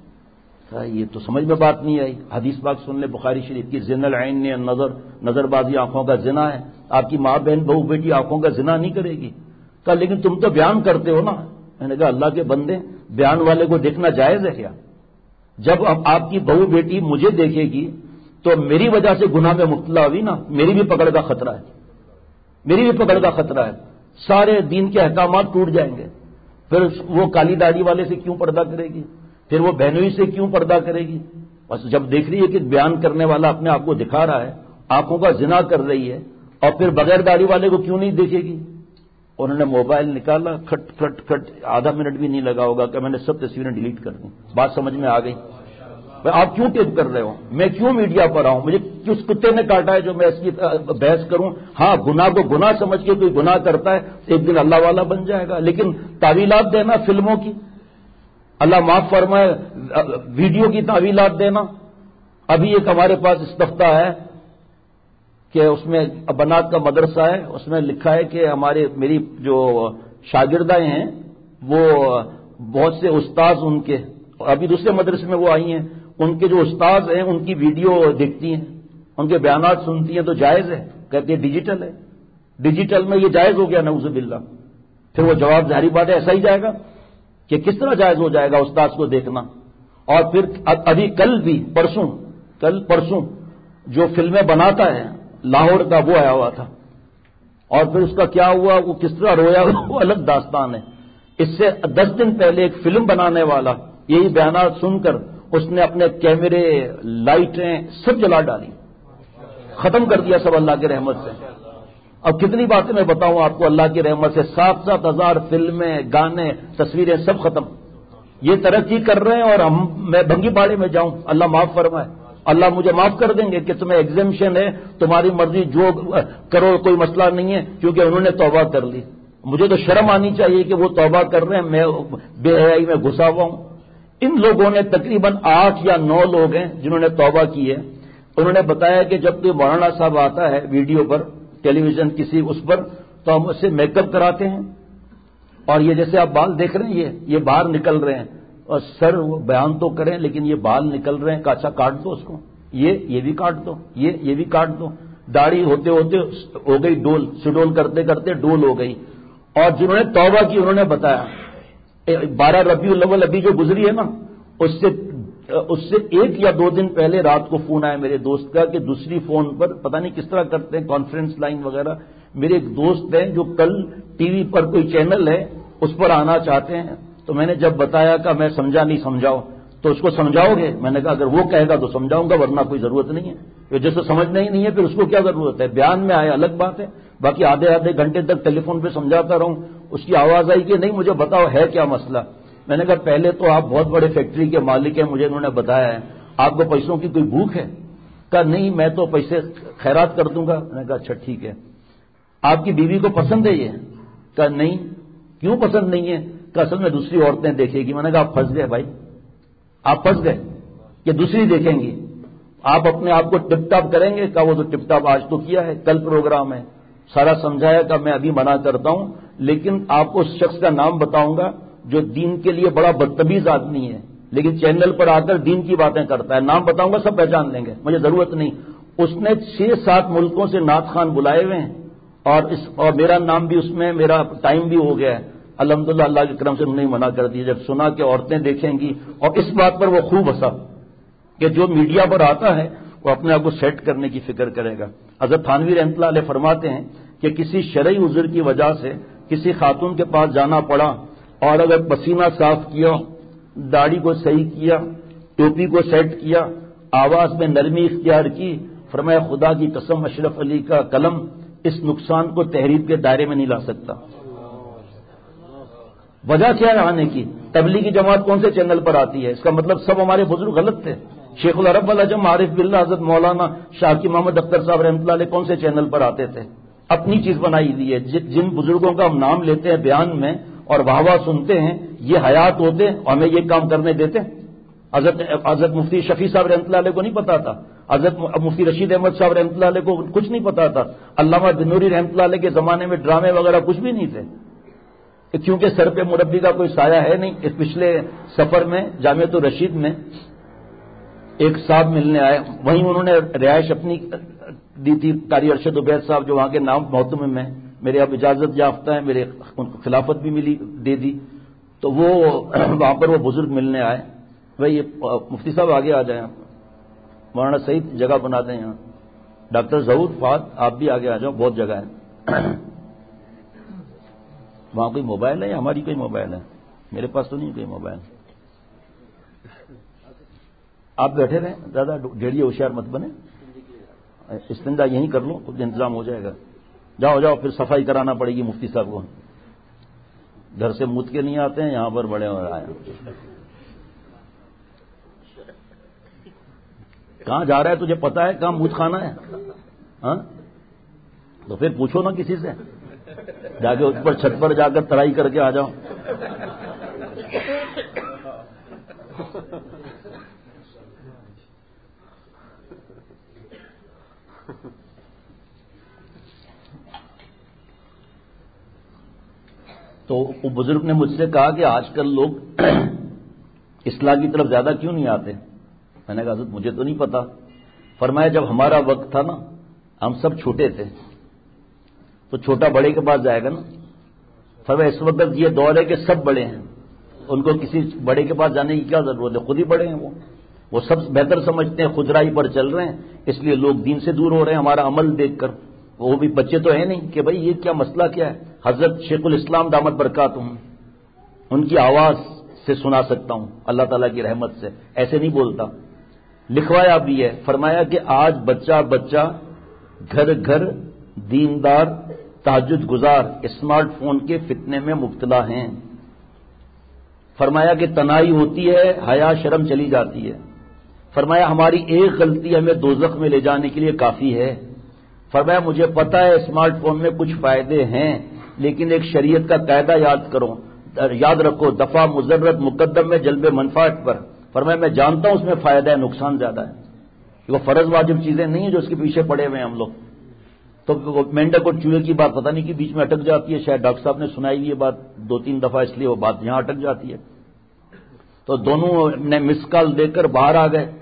یہ تو سمجھ میں بات نہیں آئی۔ حدیث پاک سن لیں بخاری شریف کی، زنا العین نے نظر نظر بازی آنکھوں کا زنا ہے۔ آپ کی ماں بہن بہو بیٹی آنکھوں کا زنا نہیں کرے گی۔ کہا لیکن تم تو بیان کرتے ہو نا۔ میں نے کہا اللہ کے بندے، بیان والے کو دیکھنا جائز ہے کیا؟ جب اب آپ کی بہو بیٹی مجھے دیکھے گی تو میری وجہ سے گناہ میں مبتلا ہوئی نا، میری بھی پکڑ کا خطرہ ہے، میری بھی پکڑ کا خطرہ ہے، سارے دین کے احکامات ٹوٹ جائیں گے۔ پھر وہ کالی داڑھی والے سے کیوں پردہ کرے گی؟ پھر وہ بہنوئی سے کیوں پردہ کرے گی؟ بس جب دیکھ رہی ہے کہ بیان کرنے والا اپنے آپ کو دکھا رہا ہے، آنکھوں کا زنا کر رہی ہے، اور پھر بغیر داڑھی والے کو کیوں نہیں دیکھے گی؟ انہوں نے موبائل نکالا، کھٹ کھٹ کھٹ، آدھا منٹ بھی نہیں لگا ہوگا کہ میں نے سب تصویریں ڈیلیٹ کر دیں۔ بات سمجھ میں آ گئی؟ آپ کیوں ٹیپ کر رہے ہو؟ میں کیوں میڈیا پر آؤں؟ مجھے کس کتے نے کاٹا ہے جو میں اس کی بحث کروں؟ ہاں، گناہ کو گناہ سمجھ کے کوئی گناہ کرتا ہے ایک دن اللہ والا بن جائے گا، لیکن تعویلات دینا فلموں کی، اللہ معاف فرمائے ویڈیو کی تعویلات دینا۔ ابھی ایک ہمارے پاس استفتہ ہے کہ اس میں بنات کا مدرسہ ہے، اس میں لکھا ہے کہ ہمارے میری جو شاگردائیں ہیں وہ بہت سے استاذ ان کے، ابھی دوسرے مدرسے میں وہ آئی ہیں، ان کے جو استاذ ہیں ان کی ویڈیو دیکھتی ہیں، ان کے بیانات سنتی ہیں، تو جائز ہے؟ کہتے ہیں ڈیجیٹل ہے، ڈیجیٹل میں یہ جائز ہو گیا نعوذ باللہ۔ پھر وہ جواب ظاہری بات ہے ایسا ہی جائے گا کہ کس طرح جائز ہو جائے گا استاذ کو دیکھنا؟ اور پھر ابھی کل بھی پرسوں کل پرسوں جو فلمیں بناتا ہے لاہور کا، وہ آیا ہوا تھا، اور پھر اس کا کیا ہوا، وہ کس طرح رویا، وہ الگ داستان ہے۔ اس سے دس دن پہلے ایک فلم بنانے والا یہی بیانات سن کر اس نے اپنے کیمرے، لائٹیں سب جلا ڈالی، ختم کر دیا سب اللہ کی رحمت سے۔ اب کتنی باتیں میں بتاؤں آپ کو اللہ کی رحمت سے، سات سات ہزار فلمیں، گانے، تصویریں سب ختم۔ یہ ترقی کر رہے ہیں اور ہم میں بھنگی باڑے میں جاؤں؟ اللہ معاف فرمائے، اللہ مجھے معاف کر دیں گے کہ تمہیں ایگزمپشن ہے، تمہاری مرضی جو کرو، کوئی مسئلہ نہیں ہے، کیونکہ انہوں نے توبہ کر لی۔ مجھے تو شرم آنی چاہیے کہ وہ توبہ کر رہے ہیں، میں بے حیائی میں گھسا ہوا ہوں۔ ان لوگوں نے تقریباً آٹھ یا نو لوگ ہیں جنہوں نے توبہ کی ہے، انہوں نے بتایا کہ جب کوئی مولانا صاحب آتا ہے ویڈیو پر، ٹیلی ویژن کسی اس پر، تو ہم اس سے میک اپ کراتے ہیں، اور یہ جیسے آپ بال دیکھ رہے ہیں یہ یہ باہر نکل رہے ہیں، اور سر وہ بیان تو کریں لیکن یہ بال نکل رہے ہیں، اچھا کاٹ دو اس کو، یہ یہ بھی کاٹ دو، یہ یہ بھی کاٹ دو۔ داڑھی ہوتے ہوتے ہو گئی ڈول، سڈول کرتے کرتے ڈول ہو گئی۔ اور جنہوں نے توبہ کی انہوں نے بتایا بارہ ربیع الاول ابھی جو گزری ہے نا، اس سے اس سے ایک یا دو دن پہلے رات کو فون آیا میرے دوست کا کہ دوسری فون پر پتہ نہیں کس طرح کرتے ہیں کانفرنس لائن وغیرہ، میرے ایک دوست ہیں جو کل ٹی وی پر کوئی چینل ہے اس پر آنا چاہتے ہیں، تو میں نے جب بتایا کہ میں سمجھا نہیں، سمجھاؤ، تو اس کو سمجھاؤ گے؟ میں نے کہا اگر وہ کہے گا تو سمجھاؤں گا، ورنہ کوئی ضرورت نہیں ہے، جیسے سمجھنا ہی نہیں ہے پھر اس کو کیا ضرورت ہے؟ بیان میں آئے الگ بات ہے، باقی آدھے آدھے گھنٹے تک ٹیلی فون پہ سمجھاتا رہوں، اس کی آواز آئی کہ نہیں مجھے بتاؤ ہے کیا مسئلہ۔ میں نے کہا پہلے تو آپ بہت بڑے فیکٹری کے مالک ہیں، مجھے انہوں نے بتایا ہے، آپ کو پیسوں کی کوئی بھوک ہے؟ کہا نہیں میں تو پیسے خیرات کر دوں گا۔ میں نے کہا اچھا ٹھیک ہے، آپ کی بیوی کو پسند ہے یہ؟ کہا نہیں۔ کیوں پسند نہیں ہے؟ کہ اصل میں دوسری عورتیں دیکھے گی۔ میں نے کہا آپ پھنس گئے بھائی، آپ پھنس گئے کہ دوسری دیکھیں گی، آپ اپنے آپ کو ٹپ ٹاپ کریں گے؟ کہا وہ تو ٹپ ٹاپ آج تو کیا ہے، کل پروگرام ہے، سارا سمجھایا کہ میں ابھی منع کرتا ہوں، لیکن آپ کو اس شخص کا نام بتاؤں گا جو دین کے لیے بڑا بدتمیز آدمی ہے لیکن چینل پر آ کر دین کی باتیں کرتا ہے، نام بتاؤں گا سب پہچان لیں گے، مجھے ضرورت نہیں۔ اس نے چھ سات ملکوں سے نعت خان بلائے ہوئے ہیں، اور اس اور میرا نام بھی اس میں، میرا ٹائم بھی ہو گیا ہے الحمدللہ، اللہ کے کرم سے انہوں نے منع کر دیا۔ جب سنا کہ عورتیں دیکھیں گی، اور اس بات پر وہ خوب ہنسا کہ جو میڈیا پر آتا ہے وہ اپنے آپ کو سیٹ کرنے کی فکر کرے گا۔ حضرت تھانوی رحمۃ اللہ علیہ فرماتے ہیں کہ کسی شرعی عذر کی وجہ سے کسی خاتون کے پاس جانا پڑا، اور اگر پسینہ صاف کیا، داڑھی کو صحیح کیا، ٹوپی کو سیٹ کیا، آواز میں نرمی اختیار کی، فرمایا خدا کی قسم اشرف علی کا قلم اس نقصان کو تحریر کے دائرے میں نہیں لا سکتا۔ وجہ کیا ہے آنے کی؟ تبلیغی جماعت کون سے چینل پر آتی ہے؟ اس کا مطلب سب ہمارے بزرگ غلط تھے، شیخ العرب والعجم عارف باللہ حضرت مولانا شاکی محمد اختر صاحب رحمۃ اللہ علیہ کون سے چینل پر آتے تھے؟ اپنی چیز بنائی دی ہے. جن بزرگوں کا ہم نام لیتے ہیں بیان میں اور واہ واہ سنتے ہیں، یہ حیات ہوتے اور ہمیں یہ کام کرنے دیتے؟ حضرت حضرت مفتی شفیع صاحب رحمۃ اللہ علیہ کو نہیں پتا تھا؟ حضرت مفتی رشید احمد صاحب رحمۃ اللہ علیہ کو کچھ نہیں پتا تھا؟ علامہ بنوری رحمۃ اللہ علیہ کے زمانے میں ڈرامے وغیرہ کچھ بھی نہیں تھے، کیونکہ سر پہ مربی کا کوئی سایہ ہے نہیں. اس پچھلے سفر میں جامعۃ الرشید میں ایک صاحب ملنے آئے، وہیں انہوں نے رہائش اپنی دی تھی. قاری ارشد عبید صاحب جو وہاں کے نام محتمم میں میرے اب اجازت یافتہ ہیں، میرے خلافت بھی ملی دے دی. تو وہ وہاں پر وہ بزرگ ملنے آئے. بھائی مفتی صاحب آگے آ جائیں، مولانا سعید جگہ بنا دیں یہاں. ڈاکٹر ظہور فہد آپ بھی آگے آ جاؤ، بہت جگہ ہے. وہاں کوئی موبائل ہے یا ہماری کوئی موبائل ہے؟ میرے پاس تو نہیں کوئی موبائل. آپ بیٹھے رہیں، زیادہ ڈیڑھیے ہوشیار مت بنے. استنجا یہیں کر لو، کچھ انتظام ہو جائے گا. جاؤ جاؤ، پھر صفائی کرانا پڑے گی مفتی صاحب کو. گھر سے مت کے نہیں آتے ہیں، یہاں پر بڑے ہو رہے ہیں. کہاں جا رہا ہے تجھے پتا ہے کہاں مت کھانا ہے؟ ہاں تو پھر پوچھو نا کسی سے، جا کے اوپر چھت پر جا کر ترائی کر کے آ جاؤ. تو وہ بزرگ نے مجھ سے کہا کہ آج کل لوگ اصلاح کی طرف زیادہ کیوں نہیں آتے؟ میں نے کہا حضرت مجھے تو نہیں پتا. فرمایا جب ہمارا وقت تھا نا، ہم سب چھوٹے تھے، تو چھوٹا بڑے کے پاس جائے گا نا. فرمایا اس وقت یہ دور ہے کہ سب بڑے ہیں، ان کو کسی بڑے کے پاس جانے کی کیا ضرورت ہے؟ خود ہی بڑے ہیں. وہ وہ سب بہتر سمجھتے ہیں، خود رائی پر چل رہے ہیں، اس لیے لوگ دین سے دور ہو رہے ہیں ہمارا عمل دیکھ کر. وہ بھی بچے تو ہیں نہیں کہ بھائی یہ کیا مسئلہ کیا ہے. حضرت شیخ الاسلام دامت برکاتہم، ان کی آواز سے سنا سکتا ہوں اللہ تعالیٰ کی رحمت سے، ایسے نہیں بولتا. لکھوایا بھی ہے، فرمایا کہ آج بچہ بچہ گھر گھر دیندار تہجد گزار اسمارٹ فون کے فتنے میں مبتلا ہیں. فرمایا کہ تنہائی ہوتی ہے، حیا شرم چلی جاتی ہے. فرمایا ہماری ایک غلطی ہمیں دوزخ میں لے جانے کے لیے کافی ہے. فرمایا مجھے پتا ہے اسمارٹ فون میں کچھ فائدے ہیں، لیکن ایک شریعت کا قاعدہ یاد کرو، یاد رکھو، دفع مضرت مقدم میں جلب منفعت پر. فرمایا میں جانتا ہوں اس میں فائدہ ہے، نقصان زیادہ ہے. وہ فرض واجب چیزیں نہیں ہیں جو اس کے پیچھے پڑے ہوئے ہیں ہم لوگ. تو مینڈک اور چوہے کی بات پتہ نہیں کہ بیچ میں اٹک جاتی ہے. شاید ڈاکٹر صاحب نے سنائی ہوئی یہ بات دو تین دفعہ، اس لیے وہ بات یہاں اٹک جاتی ہے. تو دونوں نے مس کال دے کر باہر آ گئے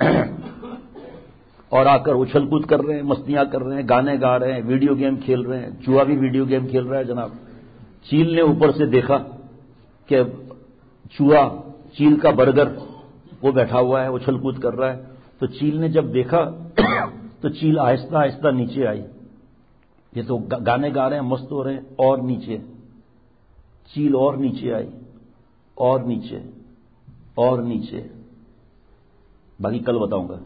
اور آ کر اچھل کود کر رہے ہیں، مستیاں کر رہے ہیں، گانے گا رہے ہیں، ویڈیو گیم کھیل رہے ہیں. چوہا بھی ویڈیو گیم کھیل رہا ہے جناب. چیل نے اوپر سے دیکھا کہ چوہا، چیل کا برگر وہ بیٹھا ہوا ہے، اچھل کود کر رہا ہے. تو چیل نے جب دیکھا تو چیل آہستہ آہستہ نیچے آئی. یہ تو گانے گا رہے ہیں، مست ہو رہے ہیں، اور نیچے. چیل اور نیچے آئی، اور نیچے، اور نیچے. باقی کل بتاؤں گا.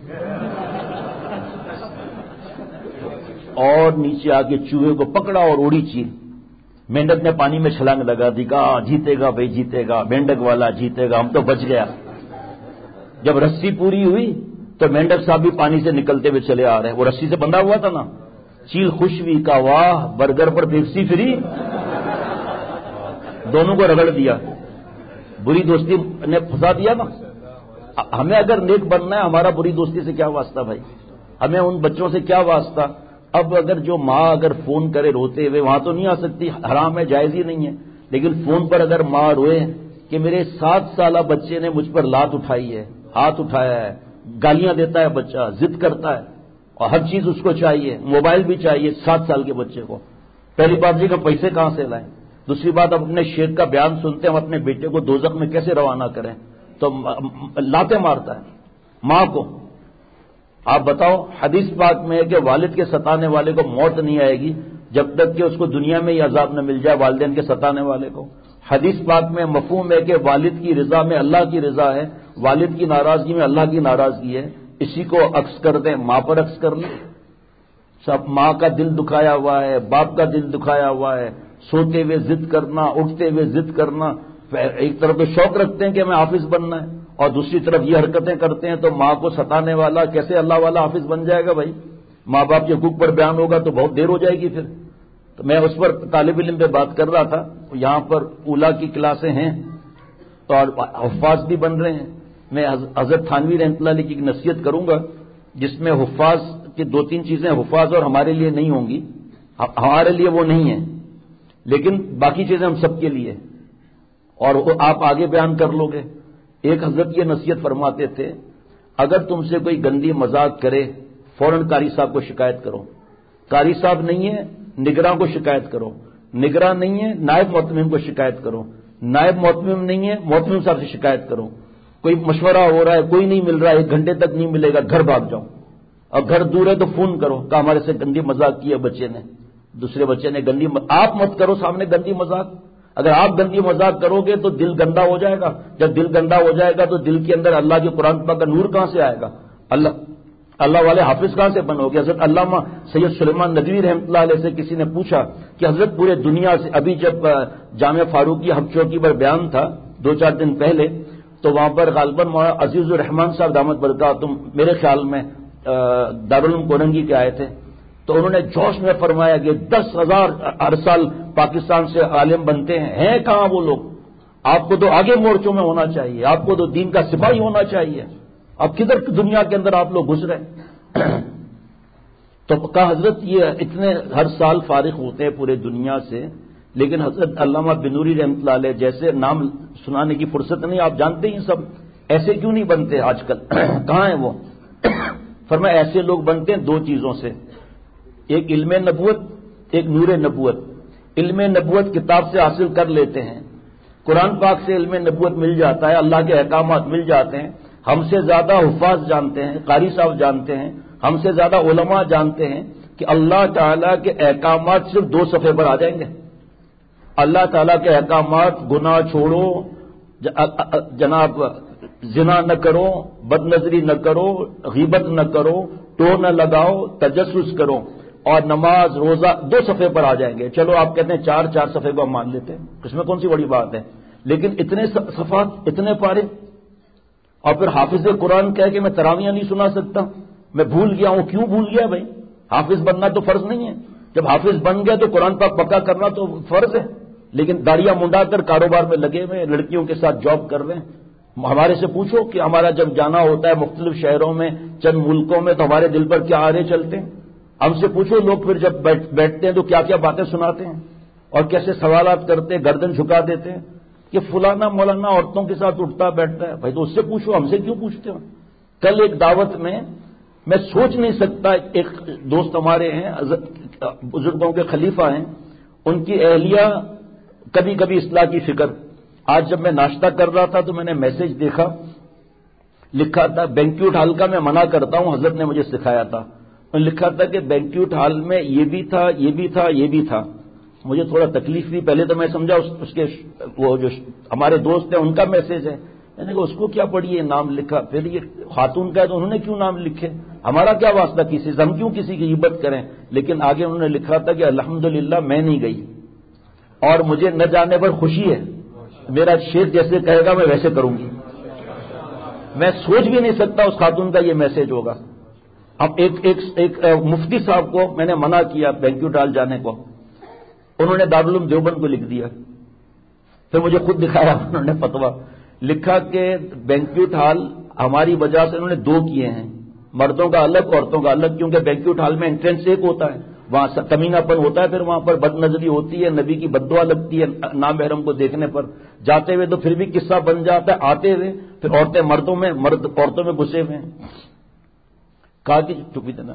اور نیچے آ کے چوہے کو پکڑا اور اڑی چیل. مینڈک نے پانی میں چھلانگ لگا دی، کہا جیتے گا بھائی جیتے گا، مینڈک والا جیتے گا، ہم تو بچ گیا. جب رسی پوری ہوئی تو مینڈک صاحب بھی پانی سے نکلتے ہوئے چلے آ رہے ہیں. وہ رسی سے بندھا ہوا تھا نا. چیل خوش ہوئی، کہا واہ برگر پر پیپسی فری. دونوں کو رگڑ دیا. بری دوستی نے پھنسا دیا نا. ہمیں اگر نیک بننا ہے، ہمارا بری دوستی سے کیا واسطہ بھائی؟ ہمیں ان بچوں سے کیا واسطہ؟ اب اگر جو ماں اگر فون کرے روتے ہوئے، وہاں تو نہیں آ سکتی، حرام ہے، جائز ہی نہیں ہے. لیکن فون پر اگر ماں روئے کہ میرے سات سالہ بچے نے مجھ پر لات اٹھائی ہے، ہاتھ اٹھایا ہے، گالیاں دیتا ہے بچہ، ضد کرتا ہے اور ہر چیز اس کو چاہیے، موبائل بھی چاہیے سات سال کے بچے کو. پہلی بات یہ کہ پیسے کہاں سے لائیں. دوسری بات، اب اپنے شیخ کا بیان سنتے ہیں، ہم اپنے بیٹے کو دوزخ میں کیسے روانہ کریں؟ تو لاتے مارتا ہے ماں کو. آپ بتاؤ، حدیث پاک میں ہے کہ والد کے ستانے والے کو موت نہیں آئے گی جب تک کہ اس کو دنیا میں ہی عذاب نہ مل جائے والدین کے ستانے والے کو. حدیث پاک میں مفہوم ہے کہ والد کی رضا میں اللہ کی رضا ہے، والد کی ناراضگی میں اللہ کی ناراضگی ہے. اسی کو عکس کر دیں، ماں پر عکس کر لیں. سب ماں کا دل دکھایا ہوا ہے، باپ کا دل دکھایا ہوا ہے. سوتے ہوئے ضد کرنا، اٹھتے ہوئے ضد کرنا. ایک طرف تو شوق رکھتے ہیں کہ ہمیں حافظ بننا ہے، اور دوسری طرف یہ حرکتیں کرتے ہیں تو ماں کو ستانے والا کیسے اللہ والا حافظ بن جائے گا بھائی؟ ماں باپ کے حقوق پر بیان ہوگا تو بہت دیر ہو جائے گی پھر. تو میں اس پر طالب علم پہ بات کر رہا تھا. یہاں پر اولا کی کلاسیں ہیں اور حفاظ بھی بن رہے ہیں. میں حضرت تھانوی رحمۃ اللہ علیہ کی نصیحت کروں گا جس میں حفاظ کی دو تین چیزیں حفاظ اور ہمارے لیے نہیں ہوں گی. ہمارے لیے وہ نہیں ہیں لیکن باقی چیزیں ہم سب کے لیے, اور وہ آپ آگے بیان کر لو گے. ایک حضرت یہ نصیحت فرماتے تھے اگر تم سے کوئی گندی مذاق کرے فوراً قاری صاحب کو شکایت کرو. قاری صاحب نہیں ہے نگراں کو شکایت کرو, نگراں نہیں ہے نائب محتمم کو شکایت کرو, نائب محتمم نہیں ہے محتمم صاحب سے شکایت کرو. کوئی مشورہ ہو رہا ہے کوئی نہیں مل رہا ہے, ایک گھنٹے تک نہیں ملے گا, گھر بھاگ جاؤ. اور گھر دور ہے تو فون کرو کہ ہمارے سے گندی مذاق کی ہے بچے نے, دوسرے بچے نے گندی مذاق. آپ مت کرو سامنے گندی مذاق. اگر آپ گندی مذاق کرو گے تو دل گندا ہو جائے گا. جب دل گندا ہو جائے گا تو دل کے اندر اللہ کے قرآن پاک کا نور کہاں سے آئے گا؟ اللہ اللہ والے حافظ کہاں سے بنو گے؟ حضرت علامہ سید سلیمان ندوی رحمۃ اللہ علیہ سے کسی نے پوچھا کہ حضرت پورے دنیا سے, ابھی جب جامعہ فاروقی ہم چوکی پر بیان تھا دو چار دن پہلے, تو وہاں پر غالباً مولانا عزیز الرحمان صاحب دامت برکاتہم میرے خیال میں دارالعلوم کورنگی کے آئے تھے. تو انہوں نے جوش میں فرمایا کہ دس ہزار ہر سال پاکستان سے عالم بنتے ہیں, ہیں کہاں وہ لوگ؟ آپ کو تو آگے مورچوں میں ہونا چاہیے, آپ کو تو دین کا سپاہی ہونا چاہیے. اب کدھر دنیا کے اندر آپ لوگ گزرے؟ تو کہا حضرت یہ اتنے ہر سال فارغ ہوتے ہیں پورے دنیا سے, لیکن حضرت علامہ بنوری رحمۃ اللہ علیہ جیسے نام سنانے کی فرصت نہیں, آپ جانتے ہی سب, ایسے کیوں نہیں بنتے آج کل؟ کہاں ہیں وہ؟ فرمایا ایسے لوگ بنتے ہیں دو چیزوں سے, ایک علم نبوت, ایک نور نبوت. علم نبوت کتاب سے حاصل کر لیتے ہیں, قرآن پاک سے علم نبوت مل جاتا ہے, اللہ کے احکامات مل جاتے ہیں. ہم سے زیادہ حفاظ جانتے ہیں, قاری صاحب جانتے ہیں, ہم سے زیادہ علماء جانتے ہیں کہ اللہ تعالیٰ کے احکامات صرف دو صفحے پر آ جائیں گے. اللہ تعالیٰ کے احکامات, گناہ چھوڑو, جناب زنا نہ کرو, بد نظری نہ کرو, غیبت نہ کرو, ٹو نہ لگاؤ, تجسس کرو, اور نماز روزہ دو صفحے پر آ جائیں گے. چلو آپ کہتے ہیں چار چار صفحے کو ہم مان لیتے ہیں, اس میں کون سی بڑی بات ہے؟ لیکن اتنے صفحات, اتنے پارے, اور پھر حافظ قرآن کہہ کہ میں تراویاں نہیں سنا سکتا, میں بھول گیا ہوں. کیوں بھول گیا بھائی؟ حافظ بننا تو فرض نہیں ہے. جب حافظ بن گیا تو قرآن پاک پکا کرنا تو فرض ہے, لیکن داڑیاں منڈا کر کاروبار میں لگے ہوئے, لڑکیوں کے ساتھ جاب کر رہے ہیں. ہمارے سے پوچھو کہ ہمارا جب جانا ہوتا ہے مختلف شہروں میں, چند ملکوں میں, تو ہمارے دل پر کیا آرے چلتے ہیں. ہم سے پوچھو لوگ پھر جب بیٹھتے ہیں تو کیا کیا باتیں سناتے ہیں اور کیسے سوالات کرتے ہیں, گردن جھکا دیتے ہیں کہ فلانا مولانا عورتوں کے ساتھ اٹھتا بیٹھتا ہے. بھائی تو اس سے پوچھو, ہم سے کیوں پوچھتے ہو؟ کل ایک دعوت میں میں سوچ نہیں سکتا, ایک دوست ہمارے ہیں بزرگوں کے خلیفہ ہیں, ان کی اہلیہ کبھی کبھی اصلاح کی فکر. آج جب میں ناشتہ کر رہا تھا تو میں نے میسج دیکھا, لکھا تھا بینکیوٹ ہال کا میں منع کرتا ہوں, حضرت نے مجھے سکھایا تھا. لکھا تھا کہ بینکیوٹ ہال میں یہ بھی تھا, یہ بھی تھا, یہ بھی تھا. مجھے تھوڑا تکلیف ہوئی. پہلے تو میں سمجھا اس, اس کے وہ جو ہمارے دوست ہیں ان کا میسج ہے. میں نے کہا اس کو کیا پڑھیے نام لکھا, پھر یہ خاتون کا ہے تو انہوں نے کیوں نام لکھے, ہمارا کیا واسطہ کسی سے, ہم کیوں کسی کی عبادت کریں. لیکن آگے انہوں نے لکھا تھا کہ الحمدللہ میں نہیں گئی اور مجھے نہ جانے پر خوشی ہے, میرا شیخ جیسے کہے گا میں ویسے کروں گی. میں سوچ بھی نہیں سکتا اس خاتون کا یہ میسج ہوگا. اب ایک ایک, ایک مفتی صاحب کو میں نے منع کیا بینکیوٹ ہال جانے کو, انہوں نے دارالعلوم دیوبند کو لکھ دیا. پھر مجھے خود دکھایا انہوں نے فتویٰ, لکھا کہ بینکیوٹ ہال ہماری وجہ سے انہوں نے دو کیے ہیں, مردوں کا الگ عورتوں کا الگ, کیونکہ بینکیوٹ ہال میں انٹرنس ایک ہوتا ہے, وہاں کمینہ پن ہوتا ہے, پھر وہاں پر بد نظری ہوتی ہے, نبی کی بددعا لگتی ہے نامحرم کو دیکھنے پر. جاتے ہوئے تو پھر بھی قصہ بن جاتا ہے, آتے ہوئے پھر عورتیں مردوں میں, مرد عورتوں میں گھسے ہوئے ہیں. کہا کہ چپی دینا.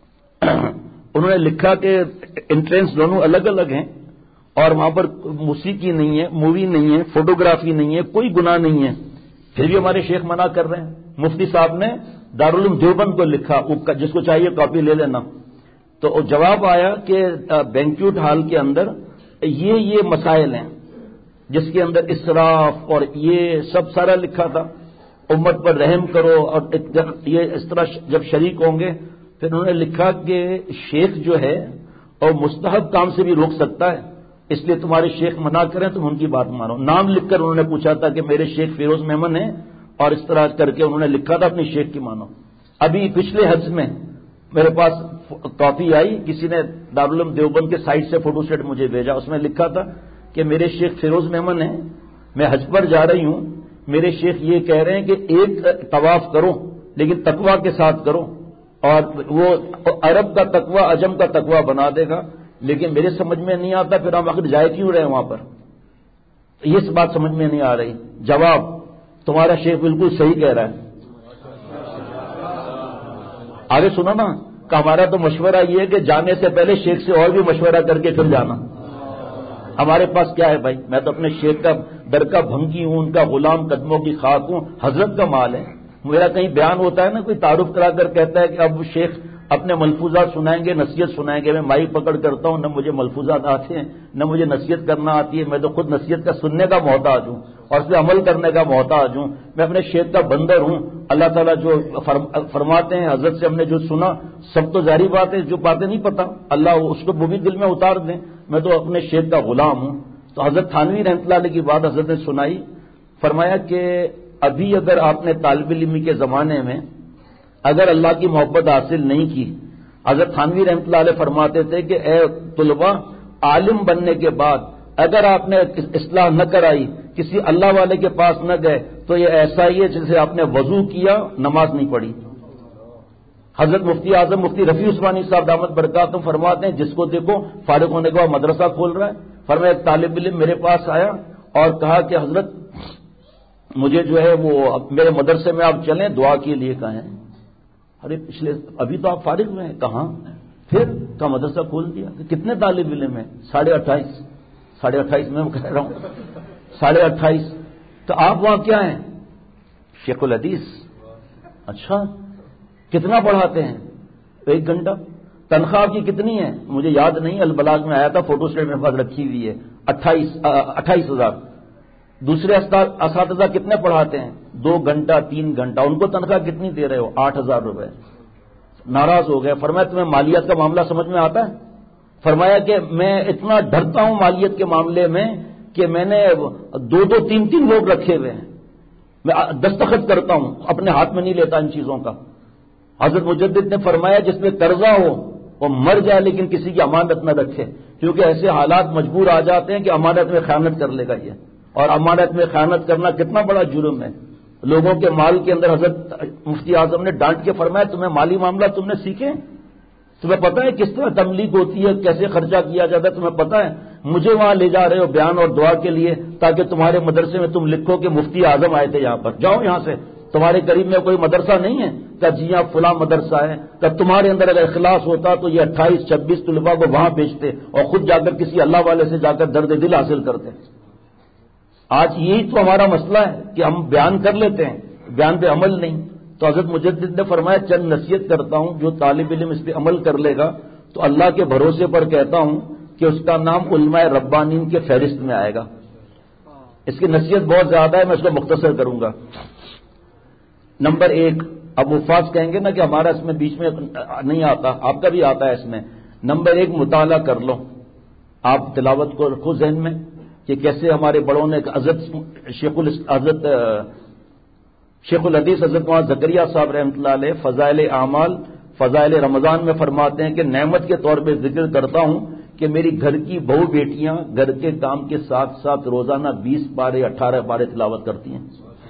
انہوں نے لکھا کہ انٹرنس دونوں الگ الگ ہیں اور وہاں پر موسیقی نہیں ہے, مووی نہیں ہے, فوٹوگرافی نہیں ہے, کوئی گناہ نہیں ہے. پھر بھی ہمارے شیخ منع کر رہے ہیں. مفتی صاحب نے دارالعلوم دیوبند کو لکھا, جس کو چاہیے کاپی لے لینا. تو جواب آیا کہ بینکیوٹ ہال کے اندر یہ یہ مسائل ہیں جس کے اندر اسراف اور یہ سب سارا لکھا تھا, امت پر رحم کرو, اور یہ اس طرح جب شریک ہوں گے. پھر انہوں نے لکھا کہ شیخ جو ہے اور مستحب کام سے بھی روک سکتا ہے, اس لیے تمہارے شیخ منع کریں تم ان کی بات مانو. نام لکھ کر انہوں نے پوچھا تھا کہ میرے شیخ فیروز میمن ہیں, اور اس طرح کر کے انہوں نے لکھا تھا اپنی شیخ کی مانو. ابھی پچھلے حج میں میرے پاس کاپی آئی, کسی نے دارالعلوم دیوبند کے سائٹ سے فوٹو سیٹ مجھے بھیجا, اس میں لکھا تھا کہ میرے شیخ فیروز میمن ہیں, میں حج پر جا رہی ہوں, میرے شیخ یہ کہہ رہے ہیں کہ ایک طواف کرو لیکن تقوی کے ساتھ کرو, اور وہ عرب کا تقوی عجم کا تقوی بنا دے گا. لیکن میرے سمجھ میں نہیں آتا پھر ہم آخر جائے کیوں رہے وہاں پر, یہ بات سمجھ میں نہیں آ رہی. جواب, تمہارا شیخ بالکل صحیح کہہ رہا ہے. آگے سنا نا کہ ہمارا تو مشورہ یہ ہے کہ جانے سے پہلے شیخ سے اور بھی مشورہ کر کے پھر جانا. ہمارے پاس کیا ہے بھائی, میں تو اپنے شیخ کا در کا بھنگی ہوں, ان کا غلام قدموں کی خاک ہوں, حضرت کا مال ہے. میرا کہیں بیان ہوتا ہے نا, کوئی تعارف کرا کر کہتا ہے کہ اب شیخ اپنے ملفوظات سنائیں گے, نصیحت سنائیں گے, میں مائی پکڑ کرتا ہوں, نہ مجھے ملفوظات آتے ہیں نہ مجھے نصیحت کرنا آتی ہے, میں تو خود نصیحت کا سننے کا محتاج ہوں اور اس پہ عمل کرنے کا محتاج ہوں. میں اپنے شیخ کا بندر ہوں. اللہ تعالیٰ جو فرماتے ہیں حضرت سے ہم نے جو سنا سب تو ظاہری بات ہے, جو باتیں نہیں پتا اللہ اس کو وہ بھی دل میں اتار دیں. میں تو اپنے شیخ کا غلام ہوں. تو حضرت تھانوی رحمۃ اللہ علیہ کی بات حضرت نے سنائی, فرمایا کہ ابھی اگر آپ نے طالب علمی کے زمانے میں اگر اللہ کی محبت حاصل نہیں کی, حضرت تھانوی رحمۃ اللہ علیہ فرماتے تھے کہ اے طلباء, عالم بننے کے بعد اگر آپ نے اصلاح نہ کرائی, کسی اللہ والے کے پاس نہ گئے, تو یہ ایسا ہی ہے جیسے آپ نے وضو کیا نماز نہیں پڑھی. حضرت مفتی اعظم مفتی رفیع عثمانی صاحب دامت برکاتہم فرماتے ہیں جس کو دیکھو فارغ ہونے کے بعد مدرسہ کھول رہا ہے. فرمایا ایک طالب علم میرے پاس آیا اور کہا کہ حضرت مجھے جو ہے وہ میرے مدرسے میں آپ چلیں, دعا کے لیے کہیں. ارے پچھلے ابھی تو آپ فارغ میں ہیں, کہاں پھر کا مدرسہ کھول دیا. کتنے طالب علم ہیں؟ ساڑھے اٹھائیس ساڑھے اٹھائیس میں کہہ رہا ہوں, ساڑھے اٹھائیس. تو آپ وہاں کیا ہیں؟ شیخ الحدیث. اچھا, کتنا پڑھاتے ہیں؟ ایک گھنٹہ. تنخواہ کی کتنی ہے؟ مجھے یاد نہیں, البلاغ میں آیا تھا, فوٹو اسٹیٹ میرے پاس رکھی ہوئی ہے, اٹھائیس اٹھائیس ہزار. دوسرے اساتذہ کتنے پڑھاتے ہیں؟ دو گھنٹہ تین گھنٹہ. ان کو تنخواہ کتنی دے رہے ہو؟ آٹھ ہزار روپے. ناراض ہو گئے. فرمایا تمہیں مالیات کا معاملہ سمجھ میں آتا ہے؟ فرمایا کہ میں اتنا ڈرتا ہوں مالیت کے معاملے میں کہ میں نے دو دو تین تین لوگ رکھے ہوئے ہیں, میں دستخط کرتا ہوں, اپنے ہاتھ میں نہیں لیتا ان چیزوں کا. حضرت مجدد نے فرمایا جس میں قرضہ ہو وہ مر جائے لیکن کسی کی امانت نہ رکھے, کیونکہ ایسے حالات مجبور آ جاتے ہیں کہ امانت میں خیانت کر لے گا یہ, اور امانت میں خیانت کرنا کتنا بڑا جرم ہے. لوگوں کے مال کے اندر حضرت مفتی اعظم نے ڈانٹ کے فرمایا تمہیں مالی معاملہ تم نے سیکھے, تمہیں پتہ ہے کس طرح تملیغ ہوتی ہے, کیسے خرچہ کیا جاتا ہے, تمہیں پتہ ہے. مجھے وہاں لے جا رہے ہو بیان اور دعا کے لیے تاکہ تمہارے مدرسے میں تم لکھو کہ مفتی اعظم آئے تھے یہاں پر, جاؤ یہاں سے. تمہارے قریب میں کوئی مدرسہ نہیں ہے کہ جی ہاں فلاں مدرسہ ہے, کہ تمہارے اندر اگر اخلاص ہوتا تو یہ اٹھائیس چھبیس طلباء کو وہاں بھیجتے اور خود جا کر کسی اللہ والے سے جا کر درد دل حاصل کرتے. آج یہی تو ہمارا مسئلہ ہے کہ ہم بیان کر لیتے ہیں, بیان پہ عمل نہیں. تو حضرت مجدد نے فرمایا چند نصیحت کرتا ہوں, جو طالب علم اس پہ عمل کر لے گا تو اللہ کے بھروسے پر کہتا ہوں کہ اس کا نام علماء ربانین کے فہرست میں آئے گا. اس کی نصیحت بہت زیادہ ہے, میں اس کو مختصر کروں گا. نمبر ایک, اب وفاظ کہیں گے نا کہ ہمارا اس میں بیچ میں نہیں آتا, آپ کا بھی آتا ہے اس میں. نمبر ایک, مطالعہ کر لو. آپ تلاوت کو رکھو ذہن میں کہ کیسے ہمارے بڑوں نے حضرت شیخ حضرت شیخ الحدیث حضرت مولانا زکریہ صاحب رحمۃ اللہ علیہ فضائل اعمال فضائل رمضان میں فرماتے ہیں کہ نعمت کے طور پہ ذکر کرتا ہوں کہ میری گھر کی بہو بیٹیاں گھر کے کام کے ساتھ ساتھ روزانہ بیس پارے اٹھارہ پارے تلاوت کرتی ہیں.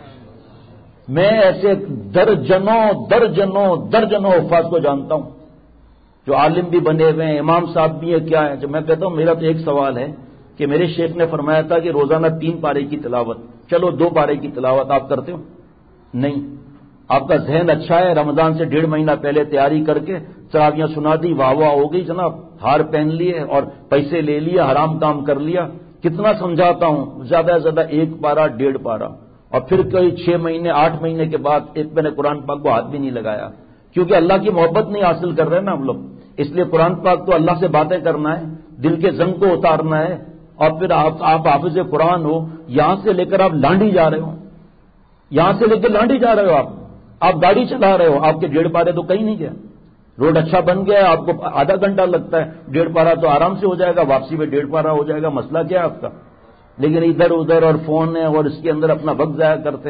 میں ایسے درجنوں درجنوں درجنوں حفاظ کو جانتا ہوں جو عالم بھی بنے ہوئے ہیں, امام صاحب بھی ہے. کیا ہے, جب میں کہتا ہوں میرا تو ایک سوال ہے کہ میرے شیخ نے فرمایا تھا کہ روزانہ تین پارے کی تلاوت, چلو دو پارے کی تلاوت آپ کرتے ہو؟ نہیں. آپ کا ذہن اچھا ہے, رمضان سے ڈیڑھ مہینہ پہلے تیاری کر کے تراویاں سنا دی, واہ واہ ہو گئی جناب, ہار پہن لیے اور پیسے لے لیے, حرام کام کر لیا. کتنا سمجھاتا ہوں, زیادہ سے زیادہ ایک پارا ڈیڑھ پارا, اور پھر کوئی چھ مہینے آٹھ مہینے کے بعد ایک میں نے قرآن پاک کو ہاتھ بھی نہیں لگایا, کیونکہ اللہ کی محبت نہیں حاصل کر رہے نا ہم لوگ. اس لیے قرآن پاک تو اللہ سے باتیں کرنا ہے, دل کے زنگ کو اتارنا ہے. اور پھر آپ آپ حافظ قرآن ہو, یہاں سے لے کر آپ لانڈی جا رہے ہو, یہاں سے لے کر لانڈی جا رہے ہو, آپ آپ گاڑی چلا رہے ہو, آپ کے ڈیڑھ پارے تو کہیں نہیں گیا. روڈ اچھا بن گیا, آپ کو آدھا گھنٹہ لگتا ہے, ڈیڑھ پارا تو آرام سے ہو جائے گا, واپسی میں ڈیڑھ پارا ہو جائے گا. مسئلہ کیا ہے آپ کا؟ لیکن ادھر ادھر اور فون ہے اور اس کے اندر اپنا وقت ضائع کرتے ہیں.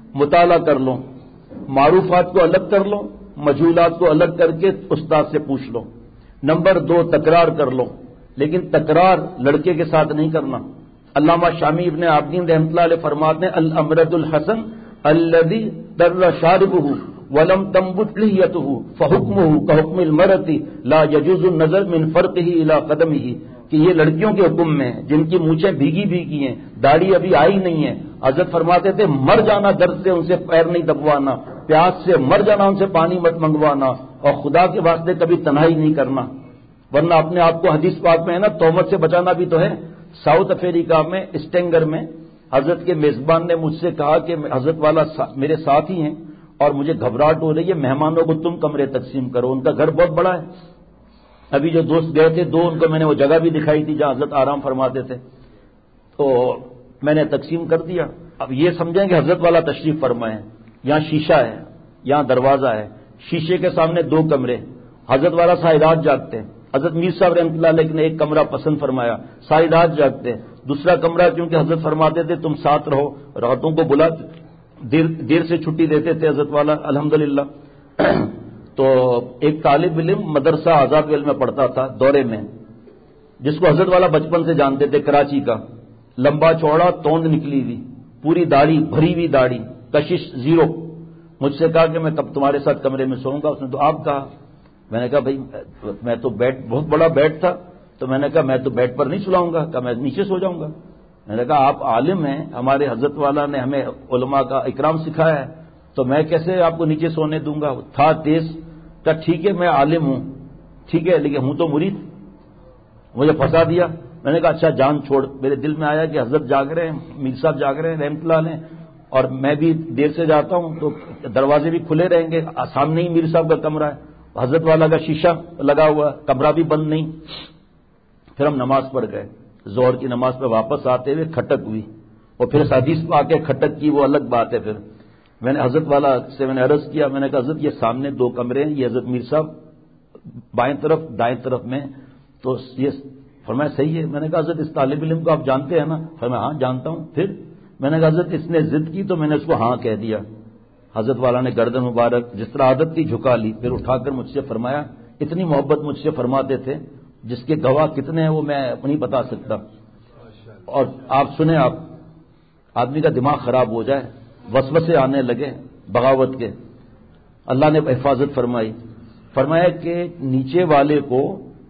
مطالعہ کر لو، معروفات کو الگ کر لو، مجہولات کو الگ کر کے استاد سے پوچھ لو۔ نمبر دو، تکرار کر لو، لیکن تکرار لڑکے کے ساتھ نہیں کرنا۔ علامہ شامی ابن عابدین رحمۃ اللہ علیہ فرماتے ہیں الامرد الحسن الذی در شاربہ ولم تنبت لحیتہ فحکمہ کحکم المرأۃ لا یجوز النظر من فرقہ الی قدمہ، کہ یہ لڑکیوں کے حکم میں ہیں جن کی مونچھیں بھیگی بھیگی ہیں، داڑھی ابھی آئی نہیں ہے۔ حضرت فرماتے تھے مر جانا درد سے ان سے پیر نہیں دبوانا، پیاس سے مر جانا ان سے پانی مت منگوانا، اور خدا کے واسطے کبھی تنہائی نہیں کرنا، ورنہ اپنے آپ کو حدیث پاک میں ہے نا تہمت سے بچانا بھی تو ہے۔ ساؤتھ افریقہ میں اسٹینگر میں حضرت کے میزبان نے مجھ سے کہا کہ حضرت والا میرے ساتھ ہی ہیں اور مجھے گھبراہٹ ہو رہی ہے، مہمانوں کو تم کمرے تقسیم کرو، ان کا گھر بہت بڑا ہے۔ ابھی جو دوست گئے تھے دو، ان کو میں نے وہ جگہ بھی دکھائی تھی جہاں حضرت آرام فرماتے تھے، تو میں نے تقسیم کر دیا۔ اب یہ سمجھیں کہ حضرت والا تشریف فرمائے، یہاں شیشہ ہے، یہاں دروازہ ہے، شیشے کے سامنے دو کمرے، حضرت والا ساری رات جاگتے ہیں۔ حضرت میر صاحب رحمۃ اللہ علیہ نے ایک کمرہ پسند فرمایا، ساری رات جاگتے ہیں۔ دوسرا کمرہ کیونکہ حضرت فرماتے تھے تم ساتھ رہو، راتوں کو بلا دیر دیر سے چھٹی دیتے تھے حضرت والا الحمدللہ۔ تو ایک طالب علم مدرسہ آزاد ویل میں پڑھتا تھا دورے میں، جس کو حضرت والا بچپن سے جانتے تھے، کراچی کا، لمبا چوڑا، توند نکلی ہوئی، پوری داڑھی، بھری ہوئی داڑھی، کشش زیرو۔ مجھ سے کہا کہ میں کب تمہارے ساتھ کمرے میں سوؤں گا؟ اس نے تو آپ کہا۔ میں نے کہا بھائی میں تو بیڈ، بہت بڑا بیڈ تھا، تو میں نے کہا میں تو بیڈ پر نہیں سلاؤں گا، کہ میں نیچے سو جاؤں گا۔ میں نے کہا آپ عالم ہیں، ہمارے حضرت والا نے ہمیں علماء کا اکرام سکھایا ہے، تو میں کیسے آپ کو نیچے سونے دوں گا؟ تھا تیز، کہا ٹھیک ہے میں عالم ہوں، ٹھیک ہے لیکن ہوں تو مرید، مجھے پھنسا دیا۔ میں نے کہا اچھا جان چھوڑ۔ میرے دل میں آیا کہ حضرت جاگ رہے ہیں، میر صاحب جاگ رہے ہیں رحمۃ اللہ علیہ، اور میں بھی دیر سے جاتا ہوں تو دروازے بھی کھلے رہیں گے، سامنے ہی میر صاحب کا کمرہ ہے، حضرت والا کا شیشہ لگا ہوا، کمرہ بھی بند نہیں۔ پھر ہم نماز پڑھ گئے، ظہر کی نماز پہ واپس آتے ہوئے کھٹک ہوئی، اور پھر حدیث پا کے کھٹک کی وہ الگ بات ہے۔ پھر میں نے حضرت والا سے میں نے عرض کیا، میں نے کہا حضرت یہ سامنے دو کمرے ہیں، یہ حضرت میر صاحب بائیں طرف دائیں طرف میں، تو یہ فرمایا صحیح ہے۔ میں نے کہا حضرت اس طالب علم کو آپ جانتے ہیں نا؟ فرمایا ہاں جانتا ہوں۔ پھر میں نے کہا حضرت اس نے ضد کی تو میں نے اس کو ہاں کہہ دیا۔ حضرت والا نے گردن مبارک جس طرح عادت کی جھکا لی، پھر اٹھا کر مجھ سے فرمایا، اتنی محبت مجھ سے فرماتے تھے جس کے گواہ کتنے ہیں وہ میں نہیں بتا سکتا۔ اور آپ سنیں، آپ آدمی کا دماغ خراب ہو جائے، وسوسے آنے لگے بغاوت کے، اللہ نے حفاظت فرمائی۔ فرمایا کہ نیچے والے کو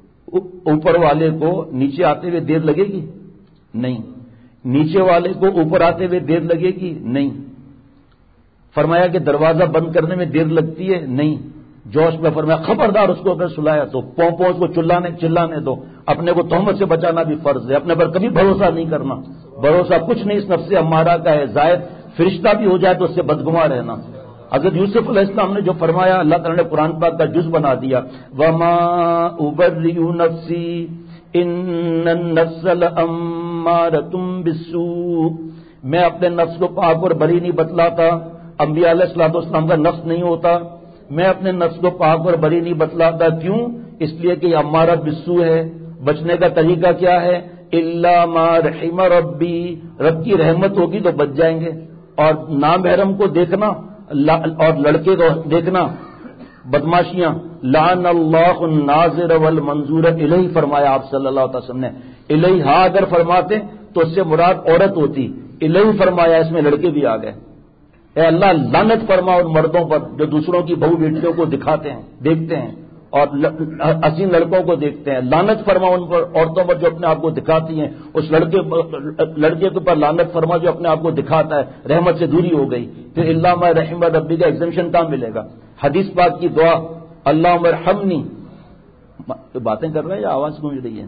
اوپر والے کو نیچے آتے ہوئے دیر لگے گی؟ نہیں۔ نیچے والے کو اوپر آتے ہوئے دیر لگے گی؟ نہیں۔ فرمایا کہ دروازہ بند کرنے میں دیر لگتی ہے؟ نہیں۔ جوش میں فرمایا خبردار، اس کو اگر سلایا تو پوں پوں اس کو چلانے چلانے دو، اپنے کو تہمت سے بچانا بھی فرض ہے، اپنے پر کبھی بھروسہ نہیں کرنا، بھروسہ کچھ نہیں، اس نفس امارہ کا ہے، زائد فرشتہ بھی ہو جائے تو اس سے بدگماں رہنا۔ حضرت یوسف علیہ السلام نے جو فرمایا، اللہ تعالیٰ نے قرآن پاک کا جز بنا دیا، وَمَا أُبَرِّئُ نَفْسِي إِنَّ النَّفْسَ لَأَمَّارَةٌ بِالسُّوءِ، میں اپنے نفس کو پاک اور بری نہیں بتلاتا۔ انبیاء علیہ الصلوۃ والسلام کا نفس نہیں ہوتا، میں اپنے نفس کو پاک اور بری نہیں بتلاتا۔ کیوں؟ اس لیے کہ یہ امارہ بالسوء ہے۔ بچنے کا طریقہ کیا ہے؟ الا ما رحم ربی، رب کی رحمت ہوگی تو بچ جائیں گے۔ اور نامحرم کو دیکھنا اور لڑکے کو دیکھنا، بدماشیاں، لعن اللہ الناظر والمنظور الیہ فرمایا آپ صلی اللہ علیہ وسلم نے۔ الیہ ہاں اگر فرماتے تو اس سے مراد عورت ہوتی، الیہ فرمایا اس میں لڑکے بھی آ گئے۔ اے اللہ لعنت فرما ان مردوں پر جو دوسروں کی بہو بیٹیوں کو دکھاتے ہیں، دیکھتے ہیں اور حسین لڑکوں کو دیکھتے ہیں۔ لعنت فرما ان پر عورتوں پر جو اپنے آپ کو دکھاتی ہیں، اس لڑکے لڑکے کے اوپر لعنت فرما جو اپنے آپ کو دکھاتا ہے، رحمت سے دوری ہو گئی۔ پھر اللہ ما رحم ربی کا ایگزمپشن کہاں ملے گا؟ حدیث پاک کی دعا، اللہم ارحمنی، باتیں کر رہے ہیں یا آواز گونج رہی ہے؟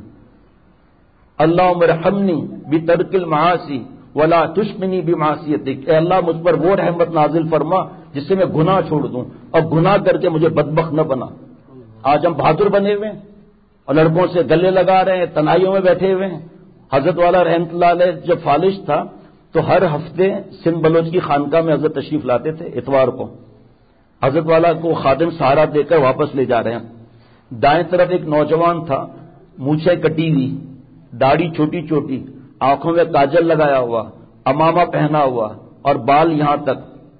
اللہم ارحمنی بترک المعاصی ولا تشمنی بمعصیتک، اے اللہ مجھ پر وہ رحمت نازل فرما جس سے میں گناہ چھوڑ دوں، اور گناہ کر کے مجھے بدبخت نہ بنا۔ آج ہم بہادر بنے ہوئے ہیں اور لڑکوں سے گلے لگا رہے ہیں، تنہائیوں میں بیٹھے ہوئے ہیں۔ حضرت والا رحمۃ اللہ علیہ جب فالج تھا تو ہر ہفتے سندھ بلوچ کی خانقاہ میں حضرت تشریف لاتے تھے اتوار کو۔ حضرت والا کو خادم سہارا دے کر واپس لے جا رہے ہیں۔ دائیں طرف ایک نوجوان تھا، مونچھیں کٹی ہوئی، داڑھی چھوٹی چھوٹی، آنکھوں میں کاجل لگایا ہوا، امامہ پہنا ہوا اور بال یہاں تک،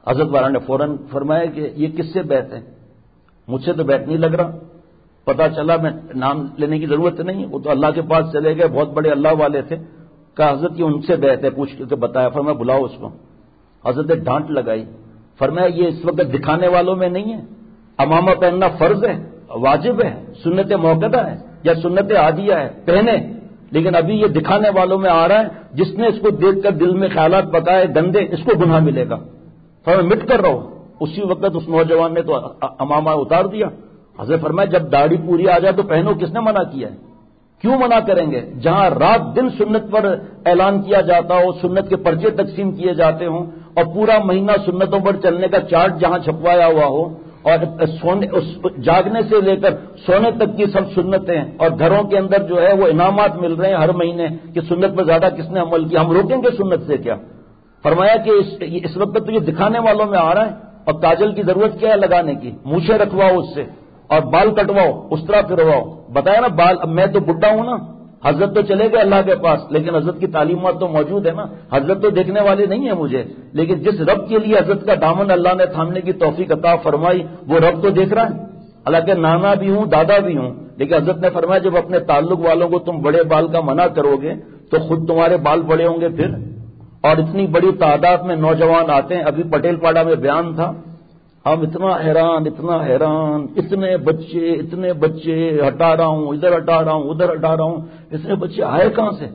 حضرت والا نے فوراً فرمایا کہ یہ کس سے بیعت ہے؟ مجھ سے تو بیعت نہیں لگ رہا. پتا چلا میں نام لینے کی ضرورت نہیں, وہ تو اللہ کے پاس چلے گئے, بہت بڑے اللہ والے تھے. کہا حضرت یہ ان سے بیعت ہے, پوچھ کے بتایا. فرمایا بلاؤ اس کو. حضرت نے ڈانٹ لگائی, فرمایا یہ اس وقت دکھانے والوں میں نہیں ہے, امامہ پہننا فرض ہے, واجب ہے, سنت موقدہ ہے یا سنت عادیہ ہے, پہنے, لیکن ابھی یہ دکھانے والوں میں آ رہا ہے. جس نے اس کو دیکھ کر دل میں خیالات پکائے گندے, اس کو گناہ ملے گا. فرمایا مٹ کر رہو. اسی وقت اس نوجوان نے تو امامہ اتار دیا. حضرت فرمایا جب داڑھی پوری آ جائے تو پہنو, کس نے منع کیا ہے؟ کیوں منع کریں گے؟ جہاں رات دن سنت پر اعلان کیا جاتا ہو, سنت کے پرچے تقسیم کیے جاتے ہوں, اور پورا مہینہ سنتوں پر چلنے کا چارٹ جہاں چھپوایا ہوا ہو, اور سونے اس جاگنے سے لے کر سونے تک کی سب سنتیں, اور گھروں کے اندر جو ہے وہ انعامات مل رہے ہیں ہر مہینے کہ سنت پر زیادہ کس نے عمل کیا, ہم روکیں گے سنت سے کیا؟ فرمایا کہ اس, اس وقت تو یہ دکھانے والوں میں آ رہا ہے, اور کاجل کی ضرورت کیا ہے لگانے کی؟ مونچھیں رکھواؤ اس سے, اور بال کٹواؤ, اس طرح پھرواؤ. بتایا نا بال, اب میں تو بڈھا ہوں نا, حضرت تو چلے گئے اللہ کے پاس, لیکن حضرت کی تعلیمات تو موجود ہے نا. حضرت تو دیکھنے والے نہیں ہیں مجھے, لیکن جس رب کے لیے حضرت کا دامن اللہ نے تھامنے کی توفیق عطا فرمائی, وہ رب تو دیکھ رہا ہے. حالانکہ نانا بھی ہوں, دادا بھی ہوں, لیکن حضرت نے فرمایا جب اپنے تعلق والوں کو تم بڑے بال کا منع کرو گے تو خود تمہارے بال بڑے ہوں گے پھر. اور اتنی بڑی تعداد میں نوجوان آتے ہیں. ابھی پٹیل پاڑا میں بیان تھا, ہم اتنا حیران اتنا حیران, اتنے بچے اتنے بچے, ہٹا رہا ہوں ادھر ہٹا رہا ہوں ادھر ہٹا رہا ہوں, اتنے بچے آئے کہاں سے؟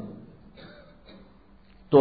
تو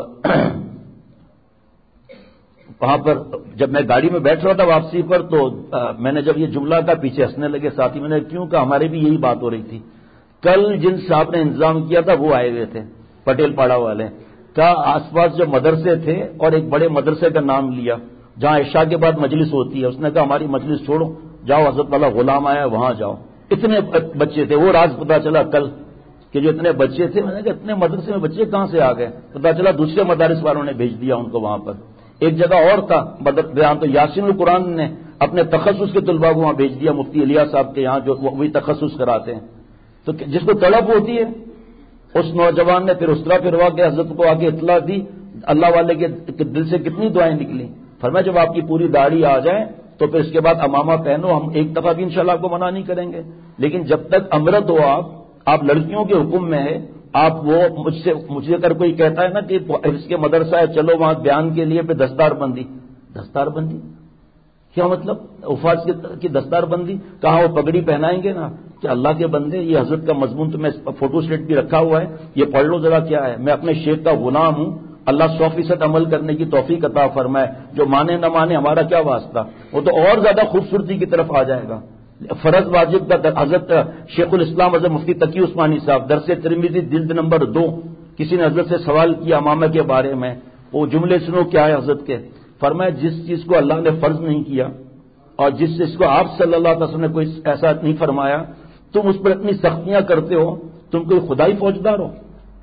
وہاں پر جب میں گاڑی میں بیٹھ رہا تھا واپسی پر, تو میں نے جب یہ جملہ کا پیچھے ہنسنے لگے ساتھی, میں نے کیوں کہا ہمارے بھی یہی بات ہو رہی تھی. کل جن صاحب نے انتظام کیا تھا وہ آئے ہوئے تھے, پٹیل پاڑا والے. کہا آس پاس جو مدرسے تھے, اور ایک بڑے مدرسے کا نام لیا جہاں عشاء کے بعد مجلس ہوتی ہے. اس نے کہا ہماری مجلس چھوڑو, جاؤ حضرت والا غلام آیا وہاں جاؤ. اتنے بچے تھے, وہ راز پتا چلا کل کہ جو اتنے بچے تھے. میں نے کہا اتنے مدرسے میں بچے کہاں سے آ گئے؟ پتا چلا دوسرے مدارس والوں نے بھیج دیا ان کو وہاں پر. ایک جگہ اور تھا بیان, تو یاسین القرآن نے اپنے تخصص کے طلباء کو وہاں بھیج دیا, مفتی الیاس صاحب کے یہاں, جو وہی تخصص کراتے ہیں. تو جس کو طلب ہوتی ہے, اس نوجوان نے پھر اس طرح پھروا کے حضرت کو آگے اطلاع دی. اللہ والے کے دل سے کتنی دعائیں نکلی. فرمایا جب آپ کی پوری داڑھی آ جائے تو پھر اس کے بعد امامہ پہنو, ہم ایک دفعہ بھی انشاءاللہ آپ کو منع نہیں کریں گے, لیکن جب تک امرت ہو آپ آپ لڑکیوں کے حکم میں ہے. آپ وہ مجھ سے مجھے اگر کوئی کہتا ہے نا کہ اس کے مدرسہ ہے چلو وہاں بیان کے لیے پہ دستار بندی, دستار بندی کیا مطلب؟ حفاظ کی دستار بندی کہاں؟ وہ پگڑی پہنائیں گے نا کہ اللہ کے بندے, یہ حضرت کا مضمون تو میں فوٹو سٹیٹ بھی رکھا ہوا ہے, یہ پڑھ لو ذرا کیا ہے. میں اپنے شیخ کا غلام ہوں, اللہ سو فیصد عمل کرنے کی توفیق عطا فرمائے. جو مانے نہ مانے ہمارا کیا واسطہ, وہ تو اور زیادہ خوبصورتی کی طرف آ جائے گا. فرض واجب کا حضرت شیخ الاسلام حضرت مفتی تقی عثمانی صاحب درس ترمذی جلد نمبر دو, کسی نے حضرت سے سوال کیا امامہ کے بارے میں, وہ جملے سنو کیا ہے حضرت کے. فرمایا جس چیز کو اللہ نے فرض نہیں کیا اور جس چیز کو آپ صلی اللہ علیہ وسلم نے کوئی ایسا نہیں فرمایا, تم اس پر اتنی سختیاں کرتے ہو, تم کوئی خدائی فوجدار ہو؟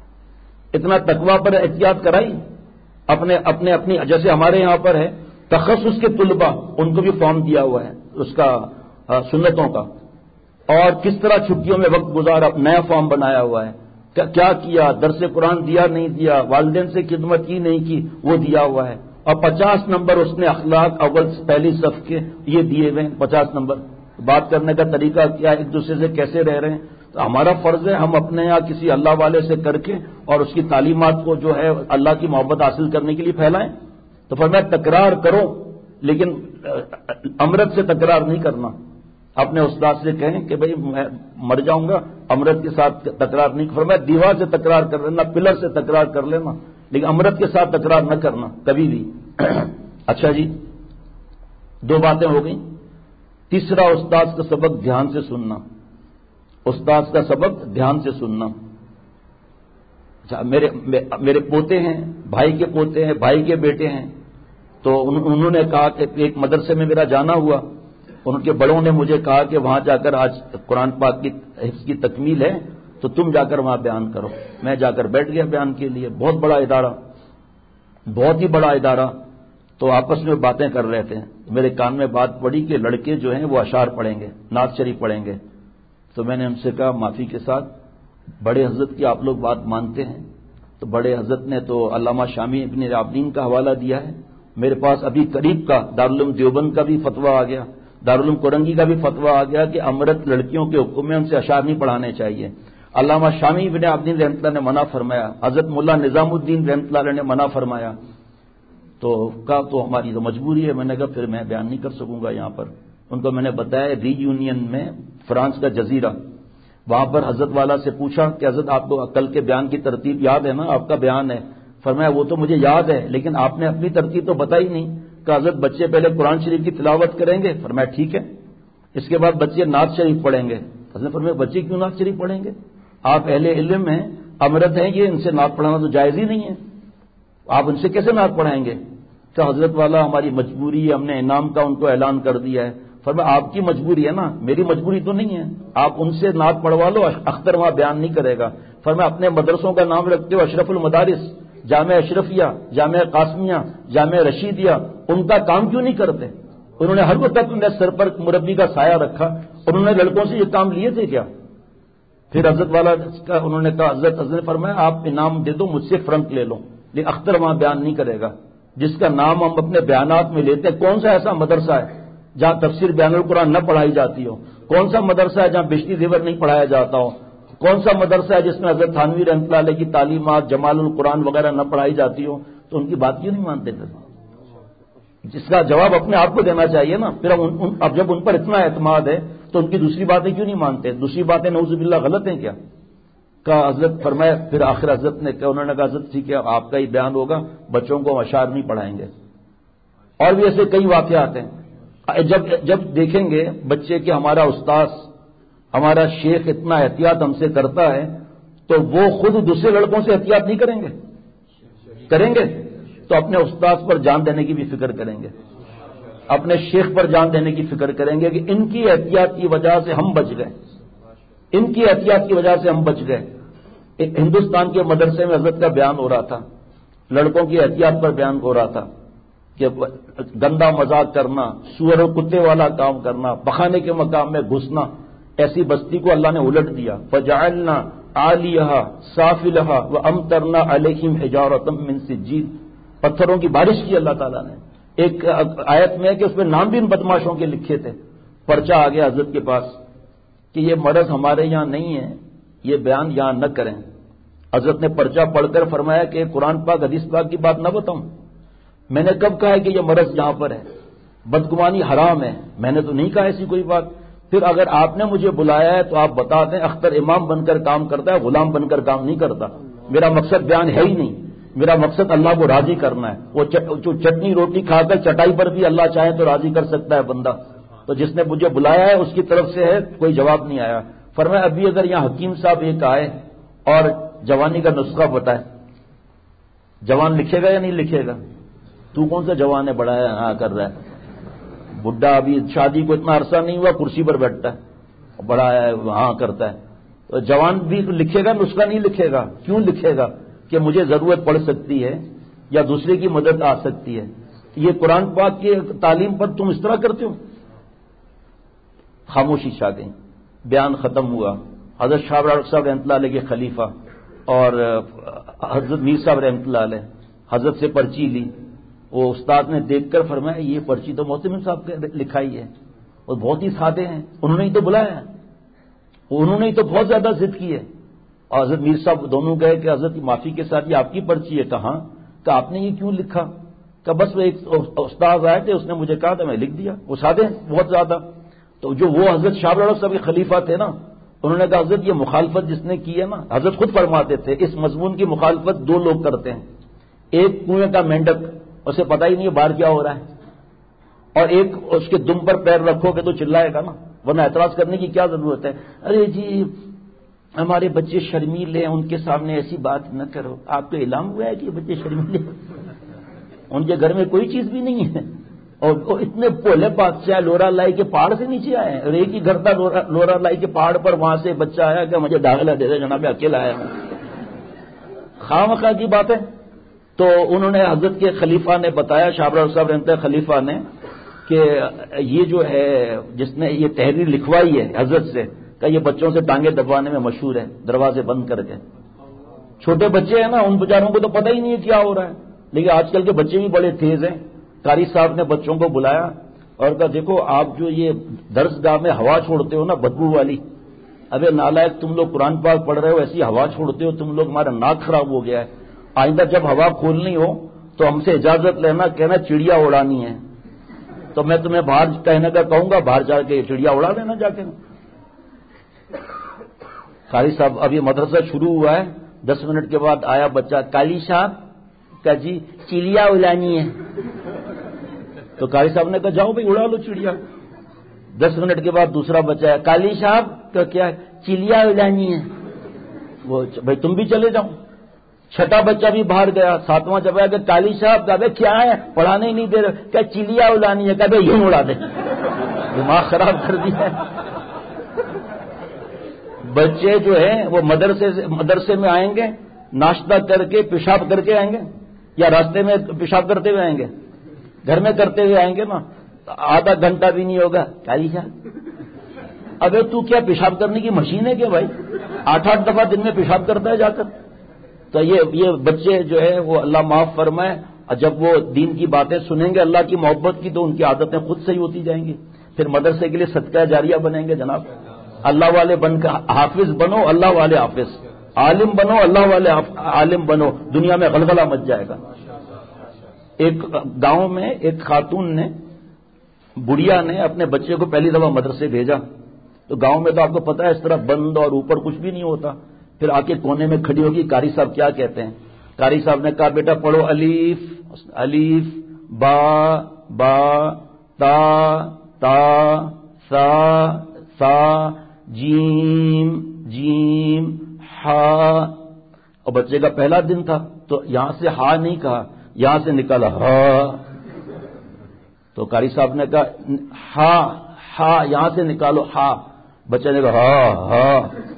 اتنا تقوی پر احتیاط کرائی اپنے اپنے اپنی, جیسے ہمارے یہاں پر ہے تخصص کے طلباء, ان کو بھی فارم دیا ہوا ہے اس کا سنتوں کا, اور کس طرح چھٹیوں میں وقت گزارا, نیا فارم بنایا ہوا ہے. کیا کیا, درس قرآن دیا نہیں دیا, والدین سے خدمت کی نہیں کی, وہ دیا ہوا ہے. اور پچاس نمبر اس نے اخلاق اول پہلی صف کے یہ دیے ہوئے ہیں. پچاس نمبر بات کرنے کا طریقہ کیا, ایک دوسرے سے کیسے رہ رہے ہیں. تو ہمارا فرض ہے ہم اپنے یہاں کسی اللہ والے سے کر کے اور اس کی تعلیمات کو جو ہے اللہ کی محبت حاصل کرنے کے لیے پھیلائیں. تو فرمایا تکرار کرو, لیکن امرت سے تکرار نہیں کرنا. اپنے استاد سے کہیں کہ بھئی میں مر جاؤں گا, امرت کے ساتھ تکرار نہیں. فرمایا دیوار سے تکرار کر لینا, پلر سے تکرار کر لینا, لیکن امرت کے ساتھ تکرار نہ کرنا کبھی بھی. اچھا جی, دو باتیں ہو گئیں. تیسرا استاد کا سبق دھیان سے سننا, استاد کا سبق دھیان سے سننا. اچھا میرے میرے پوتے ہیں, بھائی کے پوتے ہیں, بھائی کے بیٹے ہیں, تو انہوں نے کہا کہ ایک مدرسے میں میرا جانا ہوا, ان کے بڑوں نے مجھے کہا کہ وہاں جا کر آج قرآن پاک کی حفظ کی تکمیل ہے تو تم جا کر وہاں بیان کرو. میں جا کر بیٹھ گیا بیان کے لیے. بہت بڑا ادارہ, بہت ہی بڑا ادارہ. تو آپس میں باتیں کر رہے تھے, میرے کان میں بات پڑی کہ لڑکے جو ہیں وہ اشعار پڑھیں گے, نعت شریف پڑھیں گے. تو میں نے ان سے کہا معافی کے ساتھ, بڑے حضرت کی آپ لوگ بات مانتے ہیں؟ تو بڑے حضرت نے تو علامہ شامی ابن عابدین کا حوالہ دیا ہے, میرے پاس ابھی قریب کا دارالعلوم دیوبند کا بھی فتویٰ آ گیا، دارالعلوم کورنگی کا بھی فتویٰ آ گیا کہ امرت لڑکیوں کے حکم میں ان سے اشعار نہیں پڑھانے چاہیے۔ علامہ شامی بن عابدین رحمۃ اللہ نے منع فرمایا، حضرت مولا نظام الدین رحمۃ اللہ نے منع فرمایا، تو کہا تو ہماری تو مجبوری ہے۔ میں نے کہا پھر میں بیان نہیں کر سکوں گا یہاں پر۔ ان کو میں نے بتایا ری یونین میں فرانس کا جزیرہ، وہاں پر حضرت والا سے پوچھا کہ حضرت آپ کو کل کے بیان کی ترتیب یاد ہے نا، آپ کا بیان ہے؟ فرمایا وہ تو مجھے یاد ہے لیکن آپ نے اپنی ترتیب تو بتائی نہیں۔ کہ حضرت بچے پہلے قرآن شریف کی تلاوت کریں گے، فرمایا ٹھیک ہے، اس کے بعد بچے نعت شریف پڑھیں گے۔ حضرت فرمایا بچے کیوں نعت شریف پڑھیں گے؟ آپ اہل علم ہیں، امرت ہیں، یہ ان سے نعت پڑھانا تو جائز ہی نہیں ہے، آپ ان سے کیسے نعت پڑھائیں گے؟ تو حضرت والا ہماری مجبوری ہے، ہم نے انعام کا ان کو اعلان کر دیا ہے۔ فرمایا آپ کی مجبوری ہے نا، میری مجبوری تو نہیں ہے، آپ ان سے نعت پڑھوا لو، اختر وہاں بیان نہیں کرے گا۔ فرمایا اپنے مدرسوں کا نام رکھتے ہو اشرف المدارس، جامع اشرفیہ، جامع قاسمیہ، جامع رشیدیہ، ان کا کام کیوں نہیں کرتے؟ انہوں نے ہر وقت اپنے سر پر مربی کا سایہ رکھا، انہوں نے لڑکوں سے یہ کام لیے تھے کیا؟ پھر حضرت والا کا انہوں نے کہا، حضرت حضرت فرمایا آپ انعام دے دو، مجھ سے فرنک لے لو، لیکن اختر وہاں بیان نہیں کرے گا۔ جس کا نام ہم اپنے بیانات میں لیتے ہیں، کون سا ایسا مدرسہ ہے جہاں تفسیر بیان القرآن نہ پڑھائی جاتی ہو؟ کون سا مدرسہ ہے جہاں بشتی زیور نہیں پڑھایا جاتا ہو؟ کون سا مدرسہ ہے جس میں حضرت تھانوی رحمۃ اللہ علیہ کی تعلیمات جمال القرآن وغیرہ نہ پڑھائی جاتی ہو؟ تو ان کی بات کیوں نہیں مانتے پھر؟ جس کا جواب اپنے آپ کو دینا چاہیے نا۔ پھر اب جب ان پر اتنا اعتماد ہے تو ان کی دوسری باتیں کیوں نہیں مانتے؟ دوسری باتیں نعوذ باللہ غلط ہیں کیا؟ کہا حضرت فرمایا، پھر آخر حضرت نے کہا، انہوں نے کہا حضرت ٹھیک ہے آپ کا ہی بیان ہوگا، بچوں کو اشعار نہیں پڑھائیں گے۔ اور بھی ایسے کئی واقعات ہیں۔ جب جب دیکھیں گے بچے کہ ہمارا استاذ ہمارا شیخ اتنا احتیاط ہم سے کرتا ہے تو وہ خود دوسرے لڑکوں سے احتیاط نہیں کریں گے؟ کریں گے تو اپنے استاذ پر جان دینے کی بھی فکر کریں گے، اپنے شیخ پر جان دینے کی فکر کریں گے کہ ان کی احتیاط کی وجہ سے ہم بچ گئے، ان کی احتیاط کی وجہ سے ہم بچ گئے۔ ہندوستان کے مدرسے میں حضرت کا بیان ہو رہا تھا، لڑکوں کی احتیاط پر بیان ہو رہا تھا کہ گندا مذاق کرنا، سور و کتے والا کام کرنا، پخانے کے مقام میں گھسنا، ایسی بستی کو اللہ نے الٹ دیا۔ فجعلنا عالیہا سافلہا وامطرنا علیہم حجارۃ من سجیل، پتھروں کی بارش کی اللہ تعالیٰ نے۔ ایک آیت میں ہے کہ اس میں نام بھی ان بدماشوں کے لکھے تھے۔ پرچہ آ گیا حضرت کے پاس کہ یہ مرض ہمارے یہاں نہیں ہے، یہ بیان یہاں نہ کریں۔ حضرت نے پرچہ پڑھ کر فرمایا کہ قرآن پاک حدیث پاک کی بات نہ بتاؤں، میں نے کب کہا ہے کہ یہ مرض یہاں پر ہے؟ بدگمانی حرام ہے، میں نے تو نہیں کہا ایسی کوئی بات۔ پھر اگر آپ نے مجھے بلایا ہے تو آپ بتا دیں، اختر امام بن کر کام کرتا ہے، غلام بن کر کام نہیں کرتا۔ میرا مقصد بیان ہے ہی نہیں، میرا مقصد اللہ کو راضی کرنا ہے۔ وہ چٹنی روٹی کھا کر چٹائی پر بھی اللہ چاہے تو راضی کر سکتا ہے بندہ۔ تو جس نے مجھے بلایا ہے اس کی طرف سے ہے، کوئی جواب نہیں آیا۔ فرمایا ابھی اگر یہاں حکیم صاحب ایک آئے اور جوانی کا نسخہ بتائے، جوان لکھے گا یا نہیں لکھے گا؟ تو کون سا جوان ہے بڑا ہے ہاں کر رہا ہے؟ بڈھا ابھی شادی کو اتنا عرصہ نہیں ہوا، کرسی پر بیٹھتا ہے، بڑا ہے ہاں کرتا ہے۔ تو جوان بھی لکھے گا، نسخہ نہیں لکھے گا۔ کیوں لکھے گا؟ کہ مجھے ضرورت پڑ سکتی ہے یا دوسرے کی مدد آ سکتی ہے۔ یہ قرآن پاک کی تعلیم پر تم اس طرح کرتے ہو۔ خاموشی چھا گئی، بیان ختم ہوا۔ حضرت شاہ صاحب رحمۃ اللہ علیہ کے خلیفہ اور حضرت میر صاحب رحمۃ اللہ علیہ حضرت سے پرچی لی۔ وہ استاد نے دیکھ کر فرمایا یہ پرچی تو محتمم صاحب کے لکھائی ہے، اور بہت ہی سادے ہیں، انہوں نے ہی تو بلایا ہے، انہوں نے ہی تو بہت زیادہ ضد کی ہے۔ اور حضرت میر صاحب دونوں گئے کہ حضرت معافی کے ساتھ یہ آپ کی پرچی ہے؟ کہاں؟ کہ آپ نے یہ کیوں لکھا؟ کہ بس وہ ایک استاد آئے تھے، اس نے مجھے کہا تھا میں لکھ دیا۔ وہ سادے ہیں بہت زیادہ۔ تو جو وہ حضرت شاہ صاحب کے خلیفہ تھے نا، انہوں نے کہا حضرت یہ مخالفت جس نے کی ہے نا، حضرت خود فرماتے تھے اس مضمون کی مخالفت دو لوگ کرتے ہیں، ایک کنویں کا مینڈک، اسے پتہ ہی نہیں باہر کیا ہو رہا ہے، اور ایک اس کے دم پر پیر رکھو گے تو چلائے گا نا، ورنہ اعتراض کرنے کی کیا ضرورت ہے؟ ارے جی ہمارے بچے شرمیلے ہیں، ان کے سامنے ایسی بات نہ کرو۔ آپ کو اعلان ہوا ہے کہ یہ بچے شرمیلے ہیں؟ ان کے گھر میں کوئی چیز بھی نہیں ہے، اور وہ اتنے پولے بادشاہ لورا لائی کے پہاڑ سے نیچے آئے ہیں، اور ایک ہی گھر تھا لورا لائی کے پہاڑ پر، وہاں سے بچہ آیا کہ مجھے داخلہ دے دے جناب، میں اکیلا آیا ہوں۔ خواہ مخواہ کی بات ہے۔ تو انہوں نے حضرت کے خلیفہ نے بتایا، شاہ صاحب رحمۃ اللہ خلیفہ نے، کہ یہ جو ہے جس نے یہ تحریر لکھوائی ہے حضرت سے، کہ یہ بچوں سے ٹانگیں دبوانے میں مشہور ہے، دروازے بند کر کے۔ چھوٹے بچے ہیں نا، ان بیچاروں کو تو پتہ ہی نہیں ہے کیا ہو رہا ہے، لیکن آج کل کے بچے بھی بڑے تیز ہیں، قاری صاحب نے بچوں کو بلایا اور کہا دیکھو آپ جو یہ درس گاہ میں ہوا چھوڑتے ہو نا بدبو والی، ابے نالائق تم لوگ قرآن پاک پڑھ رہے ہو ایسی ہوا چھوڑتے ہو، تم لوگ ہمارا ناک خراب ہو گیا ہے، آئندہ جب ہوا کھولنی ہو تو ہم سے اجازت لینا، کہنا چڑیا اڑانی ہے، تو میں تمہیں باہر کہنے کا کہوں گا، باہر جا کے چڑیا اڑا لینا جا کے۔ قاری صاحب اب یہ مدرسہ شروع ہوا ہے، دس منٹ کے بعد آیا بچہ، قاری صاحب کہا جی چڑیا اڑانی ہے، تو قاری صاحب نے کہا جاؤ بھائی اڑا لو چڑیا۔ دس منٹ کے بعد دوسرا بچہ ہے، قاری صاحب کا کیا چڑیا اڑانی ہے، وہ بھائی تم بھی چلے جاؤ۔ چھٹا بچہ بھی باہر گیا، ساتواں جب آیا کہ قاری صاحب کا کیا ہے پڑھانے ہی نہیں دے رہے، کیا چڑیا اڑانی ہے، کہ یوں اڑا دے، دماغ خراب کر دیا۔ بچے جو ہیں وہ مدرسے سے مدرسے میں آئیں گے، ناشتہ کر کے پیشاب کر کے آئیں گے یا راستے میں پیشاب کرتے ہوئے آئیں گے؟ گھر میں کرتے ہوئے آئیں گے نا، آدھا گھنٹہ بھی نہیں ہوگا قاری صاحب ابے تو کیا پیشاب کرنے کی مشین ہے کیا بھائی؟ آٹھ آٹھ دفعہ دن میں پیشاب کرتا ہے جا کر۔ تو یہ یہ بچے جو ہے وہ اللہ معاف فرمائے، جب وہ دین کی باتیں سنیں گے اللہ کی محبت کی تو ان کی عادتیں خود صحیح ہوتی جائیں گی، پھر مدرسے کے لیے صدقہ جاریہ بنیں گے جناب۔ اللہ والے بن کر حافظ بنو، اللہ والے حافظ، عالم بنو، اللہ والے عالم بنو، دنیا میں غلغلہ مچ جائے گا۔ ایک گاؤں میں ایک خاتون نے بڑھیا نے اپنے بچے کو پہلی دفعہ مدرسے بھیجا، تو گاؤں میں تو آپ کو پتا ہے اس طرح بند اور اوپر کچھ بھی نہیں ہوتا، پھر آ کے کونے میں کھڑی ہوگی، قاری صاحب کیا کہتے ہیں؟ قاری صاحب نے کہا بیٹا پڑھو الف الف با با تا تا سا سا جیم جیم ہا، اور بچے کا پہلا دن تھا تو یہاں سے ہا نہیں کہا، یہاں سے نکالا ہا، تو قاری صاحب نے کہا ہا ہا یہاں سے نکالو ہا، بچے نے کہا ہا ہا۔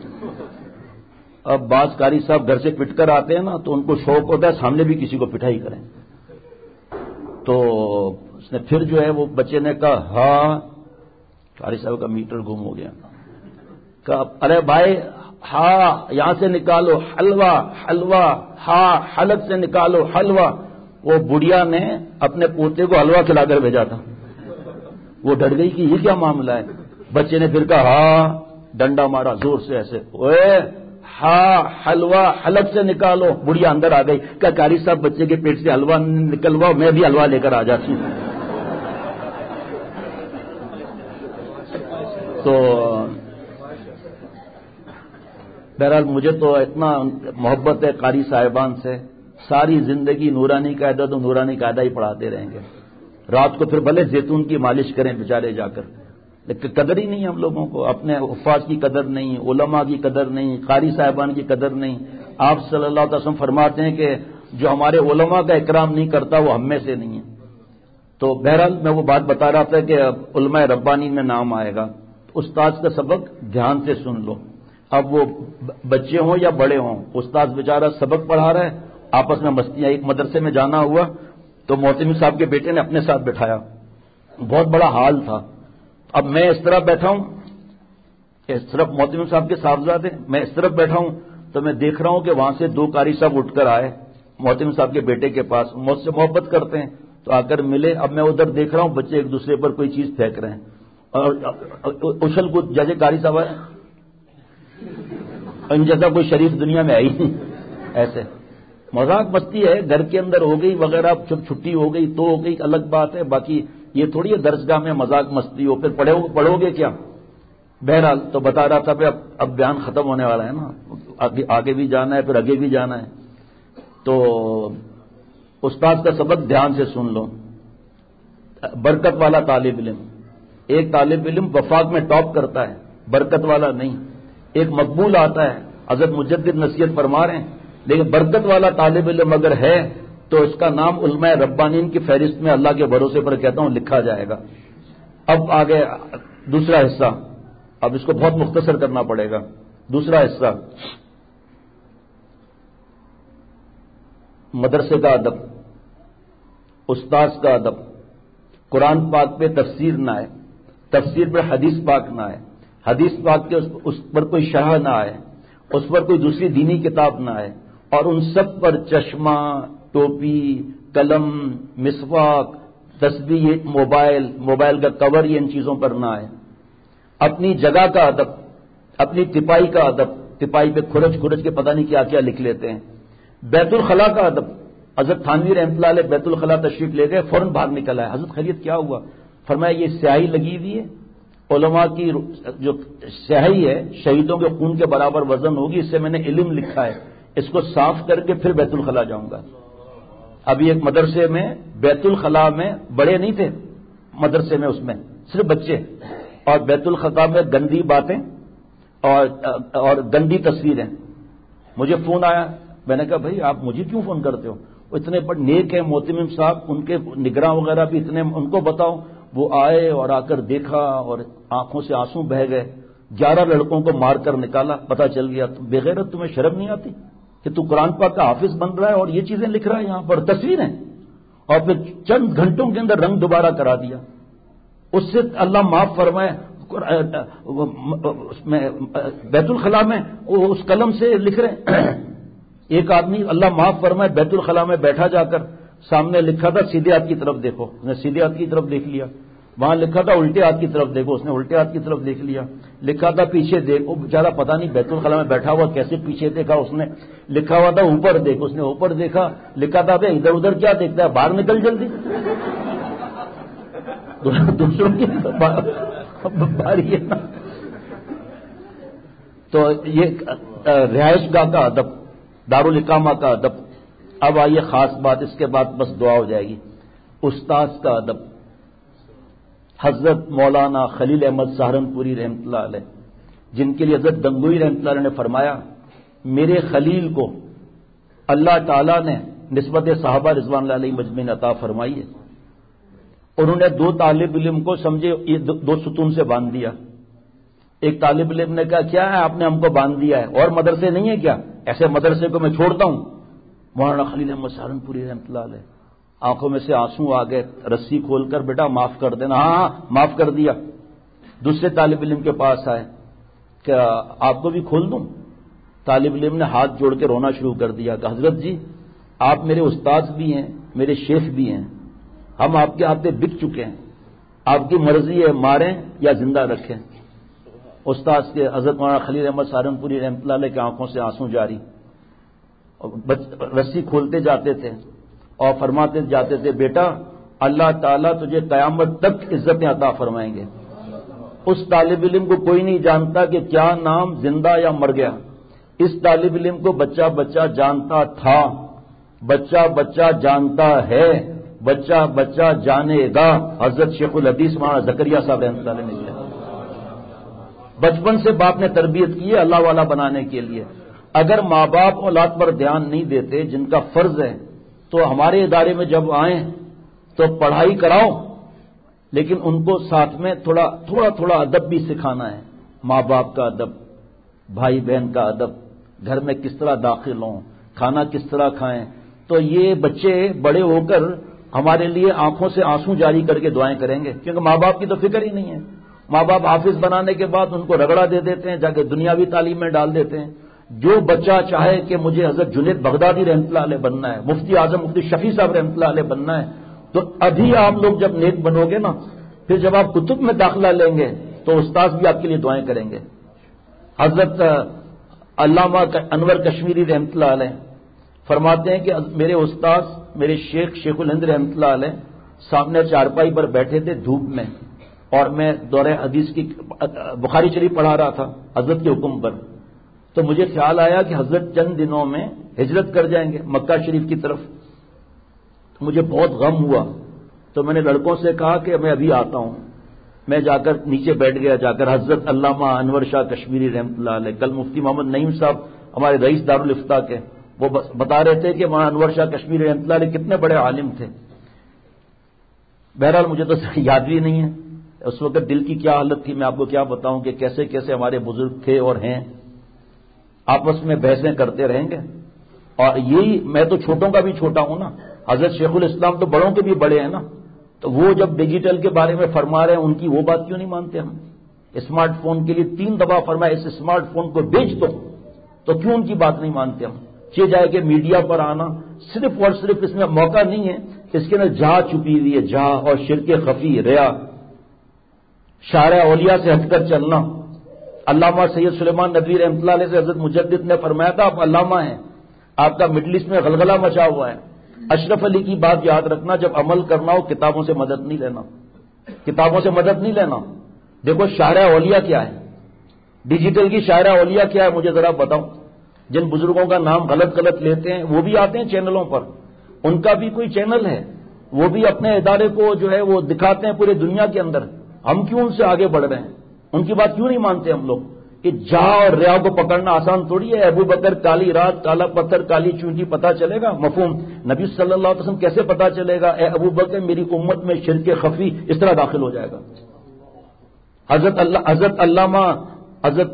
اب بعض قاری صاحب گھر سے پٹ کر آتے ہیں نا تو ان کو شوق ہوتا ہے سامنے بھی کسی کو پٹائی کریں، تو اس نے پھر جو ہے وہ بچے نے کہا ہا، قاری صاحب کا میٹر گم ہو گیا، کہا ارے بھائی ہا یہاں سے نکالو حلوہ حلوہ، ہا حلق سے نکالو حلوہ۔ وہ بڑھیا نے اپنے پوتے کو حلوہ کھلا کر بھیجا تھا، وہ ڈر گئی کہ یہ کیا معاملہ ہے، بچے نے پھر کہا ہا، ڈنڈا مارا زور سے ایسے، اوے ہا حلوہ حلق سے نکالو، بڑھیا اندر آ گئی، کیا قاری صاحب بچے کے پیٹ سے حلوہ نکلواؤ، میں بھی حلوہ لے کر آ جاتی ہوں۔ تو بہرحال مجھے تو اتنا محبت ہے قاری صاحبان سے، ساری زندگی نورانی قاعدہ تو نورانی قاعدہ ہی پڑھاتے رہیں گے، رات کو پھر بھلے زیتون کی مالش کریں بیچارے جا کر، لیکن قدر ہی نہیں ہم لوگوں کو، اپنے حفاظ کی قدر نہیں، علماء کی قدر نہیں، قاری صاحبان کی قدر نہیں۔ آپ صلی اللہ علیہ وسلم فرماتے ہیں کہ جو ہمارے علماء کا اکرام نہیں کرتا وہ ہم میں سے نہیں ہے۔ تو بہرحال میں وہ بات بتا رہا تھا کہ علماء ربانی میں نام آئے گا، استاد کا سبق دھیان سے سن لو، اب وہ بچے ہوں یا بڑے ہوں، استاد بیچارہ سبق پڑھا رہا ہے، آپس میں مستیاں، ایک مدرسے میں جانا ہوا تو محتمم صاحب کے بیٹے نے اپنے ساتھ بٹھایا، بہت بڑا حال تھا، اب میں اس طرف بیٹھا ہوں، اس طرف محتمم صاحب کے صاحبزادے، میں اس طرف بیٹھا ہوں تو میں دیکھ رہا ہوں کہ وہاں سے دو قاری صاحب اٹھ کر آئے محتمم صاحب کے بیٹے کے پاس، مجھ سے محبت کرتے ہیں تو آ کر ملے، اب میں ادھر دیکھ رہا ہوں بچے ایک دوسرے پر کوئی چیز پھینک رہے ہیں اور اچھل کود، جیسے قاری صاحب آئے ان جیسا کوئی شریف دنیا میں آئی نہیں، ایسے مذاق مستی ہے، گھر کے اندر ہو گئی وغیرہ، جب چھٹی ہو گئی تو ہو گئی الگ بات ہے، باقی یہ تھوڑی ہے درسگاہ میں مذاق مستی ہو، پھر پڑھو پڑھو گے کیا؟ بہرحال تو بتا رہا تھا اب اب بیان ختم ہونے والا ہے نا، آگے بھی جانا ہے پھر آگے بھی جانا ہے، تو استاد کا سبق دھیان سے سن لو۔ برکت والا طالب علم، ایک طالب علم وفاق میں ٹاپ کرتا ہے، برکت والا نہیں، ایک مقبول آتا ہے، حضرت مجدد نصیحت فرما رہے ہیں، لیکن برکت والا طالب علم اگر ہے تو اس کا نام علماء ربانین کی فہرست میں اللہ کے بھروسے پر کہتا ہوں لکھا جائے گا۔ اب آگے دوسرا حصہ، اب اس کو بہت مختصر کرنا پڑے گا۔ دوسرا حصہ مدرسے کا ادب، استاذ کا ادب، قرآن پاک پہ تفسیر نہ آئے، تفسیر پہ حدیث پاک نہ آئے، حدیث پاک کے اس پر کوئی شرح نہ آئے، اس پر کوئی دوسری دینی کتاب نہ آئے، اور ان سب پر چشمہ، ٹوپی، قلم، مسواک، تسبیح، یہ موبائل موبائل کا کور یہ ان چیزوں پر نہ آئے. اپنی جگہ کا ادب، اپنی تپائی کا ادب، تپائی پہ کھرچ کھرچ کے پتہ نہیں کیا کیا لکھ لیتے ہیں. بیت الخلاء کا ادب، حضرت تھانوی رحمۃ اللہ علیہ بیت الخلاء تشریف لے گئے، فوراً باہر نکل آئے. حضرت خیریت کیا ہوا؟ فرمایا یہ سیاہی لگی ہوئی ہے، علماء کی جو سیاہی ہے شہیدوں کے خون کے برابر وزن ہوگی، اس سے میں نے علم لکھا ہے، اس کو صاف کر کے پھر بیت الخلاء جاؤں گا. ابھی ایک مدرسے میں بیت الخلاء میں بڑے نہیں تھے، مدرسے میں اس میں صرف بچے، اور بیت الخلاء میں گندی باتیں اور اور گندی تصویریں. مجھے فون آیا، میں نے کہا بھائی آپ مجھے کیوں فون کرتے ہو؟ وہ اتنے بڑے نیک ہیں محتمم صاحب، ان کے نگراں وغیرہ بھی اتنے، ان کو بتاؤ. وہ آئے اور آ کر دیکھا اور آنکھوں سے آنسو بہہ گئے. گیارہ لڑکوں کو مار کر نکالا، پتہ چل گیا. بغیرت تمہیں شرم نہیں آتی کہ تو قرآن پاک کا حافظ بن رہا ہے اور یہ چیزیں لکھ رہا ہے یہاں پر، تصویریں. اور پھر چند گھنٹوں کے اندر رنگ دوبارہ کرا دیا. اس سے اللہ معاف فرمائے اس میں بیت الخلاء میں اس قلم سے لکھ رہے ہیں. ایک آدمی اللہ معاف فرمائے بیت الخلاء میں بیٹھا، جا کر سامنے لکھا تھا سیدھے ہاتھ کی طرف دیکھو، اس نے سیدھے ہاتھ کی طرف دیکھ لیا. وہاں لکھا تھا الٹے ہاتھ کی طرف دیکھو، اس نے الٹے ہاتھ کی طرف دیکھ لیا. لکھا تھا پیچھے دیکھو، بیچارہ پتہ نہیں بیت الخلاء میں بیٹھا ہوا کیسے پیچھے دیکھا اس نے. لکھا ہوا تھا اوپر دیکھو، اس نے اوپر دیکھا. لکھا تھا ادھر ادھر کیا دیکھتا ہے، باہر نکل جلدی. دوسروں کی باری ہے نا. تو یہ رہائش گاہ کا ادب، دارالاقامہ کا ادب. اب آئیے خاص بات، اس کے بعد بس دعا ہو جائے گی. استاذ کا ادب. حضرت مولانا خلیل احمد سہارنپوری رحمۃ اللہ علیہ، جن کے لیے حضرت گنگوئی رحمۃ اللہ علیہ نے فرمایا میرے خلیل کو اللہ تعالیٰ نے نسبت صحابہ رضوان اللہ علیہ مجمعین عطا فرمائی ہے. انہوں نے دو طالب علم کو سمجھے یہ دو ستون سے باندھ دیا. ایک طالب علم نے کہا کیا ہے آپ نے ہم کو باندھ دیا ہے، اور مدرسے نہیں ہے کیا؟ ایسے مدرسے کو میں چھوڑتا ہوں. مولانا خلیل احمد سہارنپوری رحمۃ اللہ علیہ آنکھوں میں سے آنسو آ گئے، رسی کھول کر بیٹا معاف کر دینا. ہاں ہاں معاف کر دیا. دوسرے طالب علم کے پاس آئے کہ آپ کو بھی کھول دوں؟ طالب علم نے ہاتھ جوڑ کے رونا شروع کر دیا کہ حضرت جی آپ میرے استاد بھی ہیں، میرے شیخ بھی ہیں، ہم آپ کے ہاتھ پہ بک چکے ہیں، آپ کی مرضی ہے ماریں یا زندہ رکھیں. استاد کے حضرت مولانا خلیل احمد سہارنپوری رحمۃ اللہ علیہ کی آنکھوں سے آنسو جاری. رسی کھولتے جاتے تھے اور فرماتے جاتے تھے بیٹا اللہ تعالیٰ تجھے قیامت تک عزتیں عطا فرمائیں گے. اس طالب علم کو کوئی نہیں جانتا کہ کیا نام زندہ یا مر گیا. اس طالب علم کو بچہ بچہ جانتا تھا، بچہ بچہ جانتا ہے، بچہ بچہ جانے گا. حضرت شیخ الحدیث مولانا زکریا صاحب رحمۃ اللہ علیہ نے بچپن سے باپ نے تربیت کی ہے اللہ والا بنانے کے لیے. اگر ماں باپ اولاد پر دھیان نہیں دیتے جن کا فرض ہے تو ہمارے ادارے میں جب آئیں تو پڑھائی کراؤ، لیکن ان کو ساتھ میں تھوڑا تھوڑا تھوڑا ادب بھی سکھانا ہے. ماں باپ کا ادب، بھائی بہن کا ادب، گھر میں کس طرح داخل ہوں، کھانا کس طرح کھائیں. تو یہ بچے بڑے ہو کر ہمارے لیے آنکھوں سے آنسو جاری کر کے دعائیں کریں گے، کیونکہ ماں باپ کی تو فکر ہی نہیں ہے. ماں باپ حافظ بنانے کے بعد ان کو رگڑا دے دیتے ہیں، جا کے دنیاوی تعلیم میں ڈال دیتے ہیں. جو بچہ چاہے کہ مجھے حضرت جنید بغدادی رحمۃ اللہ علیہ بننا ہے، مفتی اعظم مفتی شفیع صاحب رحمۃ اللہ علیہ بننا ہے، تو ابھی آپ لوگ جب نیک بنو گے نا، پھر جب آپ کتب میں داخلہ لیں گے تو استاذ بھی آپ کے لیے دعائیں کریں گے. حضرت علامہ انور کشمیری رحمۃ اللہ علیہ فرماتے ہیں کہ میرے استاذ میرے شیخ شیخ الہند رحمۃ اللہ علیہ سامنے چارپائی پر بیٹھے تھے دھوپ میں، اور میں دورہ حدیث کی بخاری شریف پڑھا رہا تھا حضرت کے حکم پر. تو مجھے خیال آیا کہ حضرت چند دنوں میں ہجرت کر جائیں گے مکہ شریف کی طرف. مجھے بہت غم ہوا، تو میں نے لڑکوں سے کہا کہ میں ابھی آتا ہوں. میں جا کر نیچے بیٹھ گیا، جا کر حضرت علامہ انور شاہ کشمیری رحمۃ اللہ علیہ، کل مفتی محمد نعیم صاحب ہمارے رئیس دارالافتاء کے، وہ بتا رہے تھے کہ وہاں انور شاہ کشمیری رحمۃ اللہ علیہ کتنے بڑے عالم تھے. بہرحال مجھے تو یاد بھی نہیں ہے اس وقت دل کی کیا حالت تھی. میں آپ کو کیا بتاؤں کہ کیسے کیسے ہمارے بزرگ تھے اور ہیں. آپس میں بحثیں کرتے رہیں گے، اور یہی میں تو چھوٹوں کا بھی چھوٹا ہوں نا. حضرت شیخ الاسلام تو بڑوں کے بھی بڑے ہیں نا. تو وہ جب ڈیجیٹل کے بارے میں فرما رہے ہیں ان کی وہ بات کیوں نہیں مانتے ہم؟ اسمارٹ فون کے لیے تین دفعہ فرمایا اس اسمارٹ فون کو بیچ دو، تو کیوں ان کی بات نہیں مانتے ہم؟ چاہے جائے کہ میڈیا پر آنا صرف اور صرف اس میں موقع نہیں ہے اس کے اندر جا چھپی ہوئی ہے، جا اور شرک خفی، ریا، شارع اولیاء سے ہٹ کر چلنا۔ علامہ سید سلیمان ندوی رحمۃ اللہ علیہ سے حضرت مجدد نے فرمایا تھا آپ علامہ ہیں، آپ کا مڈل ایسٹ میں غلغلہ مچا ہوا ہے۔ اشرف علی کی بات یاد رکھنا، جب عمل کرنا ہو کتابوں سے مدد نہیں لینا، کتابوں سے مدد نہیں لینا۔ دیکھو شارع اولیاء کیا ہے، ڈیجیٹل کی شارع اولیاء کیا ہے مجھے ذرا بتاؤ۔ جن بزرگوں کا نام غلط غلط لیتے ہیں وہ بھی آتے ہیں چینلوں پر، ان کا بھی کوئی چینل ہے، وہ بھی اپنے ادارے کو جو ہے وہ دکھاتے ہیں پورے دنیا کے اندر۔ ہم کیوں ان سے آگے بڑھ رہے ہیں، ان کی بات کیوں نہیں مانتے ہم لوگ؟ کہ جا اور ریا کو پکڑنا آسان تھوڑی ہے۔ ابو بکر کالی رات کالا پتھر کالی چونٹی پتہ چلے گا، مفہوم نبی صلی اللہ علیہ وسلم کیسے پتہ چلے گا؟ اے ابو بکر میری امت میں شرک خفی اس طرح داخل ہو جائے گا۔ حضرت اللہ حضرت علامہ حضرت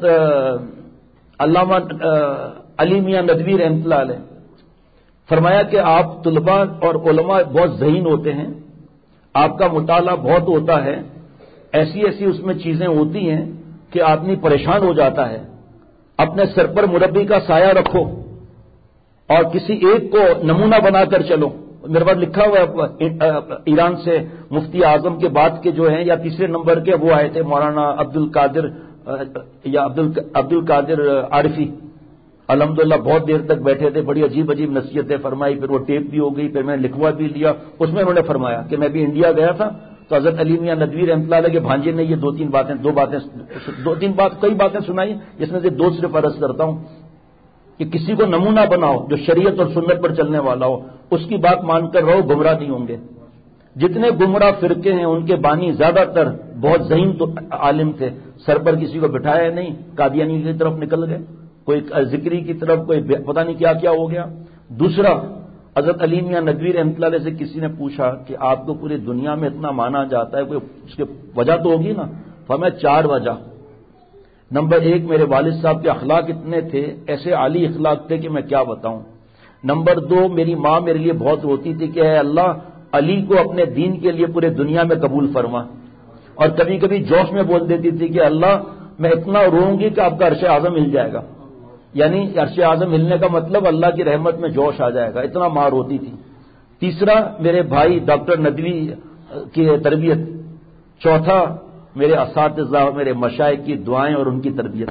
علامہ علی میاں ندوی رحمۃ اللہ علیہ فرمایا کہ آپ طلباء اور علماء بہت ذہین ہوتے ہیں، آپ کا مطالعہ بہت ہوتا ہے، ایسی ایسی اس میں چیزیں ہوتی ہیں کہ آدمی پریشان ہو جاتا ہے۔ اپنے سر پر مربی کا سایہ رکھو اور کسی ایک کو نمونہ بنا کر چلو۔ میرے پاس لکھا ہوا ہے ایران سے مفتی اعظم کے بعد کے جو ہیں یا تیسرے نمبر کے وہ آئے تھے مولانا عبد القادر یا عبد القادر عارفی، الحمدللہ بہت دیر تک بیٹھے تھے، بڑی عجیب عجیب نصیحتیں فرمائی، پھر وہ ٹیپ بھی ہو گئی، پھر میں نے لکھوا بھی لیا۔ اس میں انہوں نے فرمایا کہ میں بھی انڈیا گیا تھا تو حضرت علی میاں ندوی رحمۃ اللہ علیہ کے بھانجے نے یہ دو تین باتیں دو باتیں دو تین بات کئی باتیں سنائی، جس میں سے دو صرف عرض کرتا ہوں کہ کسی کو نمونہ بناؤ جو شریعت اور سنت پر چلنے والا ہو، اس کی بات مان کر رہو، گمراہ نہیں ہوں گے۔ جتنے گمراہ فرقے ہیں ان کے بانی زیادہ تر بہت ذہین تو عالم تھے، سر پر کسی کو بٹھایا نہیں، قادیانی کی طرف نکل گئے، کوئی ذکری کی طرف، کوئی پتہ نہیں کیا کیا ہو گیا۔ دوسرا، حضرت علی میاں ندوی رحمۃ اللہ علیہ سے کسی نے پوچھا کہ آپ کو پوری دنیا میں اتنا مانا جاتا ہے، کوئی اس کی وجہ تو ہوگی نا؟ فرمایا چار وجہ۔ نمبر ایک، میرے والد صاحب کے اخلاق اتنے تھے، ایسے عالی اخلاق تھے کہ میں کیا بتاؤں۔ نمبر دو، میری ماں میرے لیے بہت روتی تھی کہ اے اللہ علی کو اپنے دین کے لیے پورے دنیا میں قبول فرما، اور کبھی کبھی جوش میں بول دیتی تھی کہ اللہ میں اتنا روؤں گی کہ آپ کا عرش اعظم ہل جائے گا، یعنی عرش اعظم ہلنے کا مطلب اللہ کی رحمت میں جوش آ جائے گا، اتنا مار ہوتی تھی۔ تیسرا، میرے بھائی ڈاکٹر ندوی کی تربیت۔ چوتھا، میرے اساتذہ میرے مشائخ کی دعائیں اور ان کی تربیت۔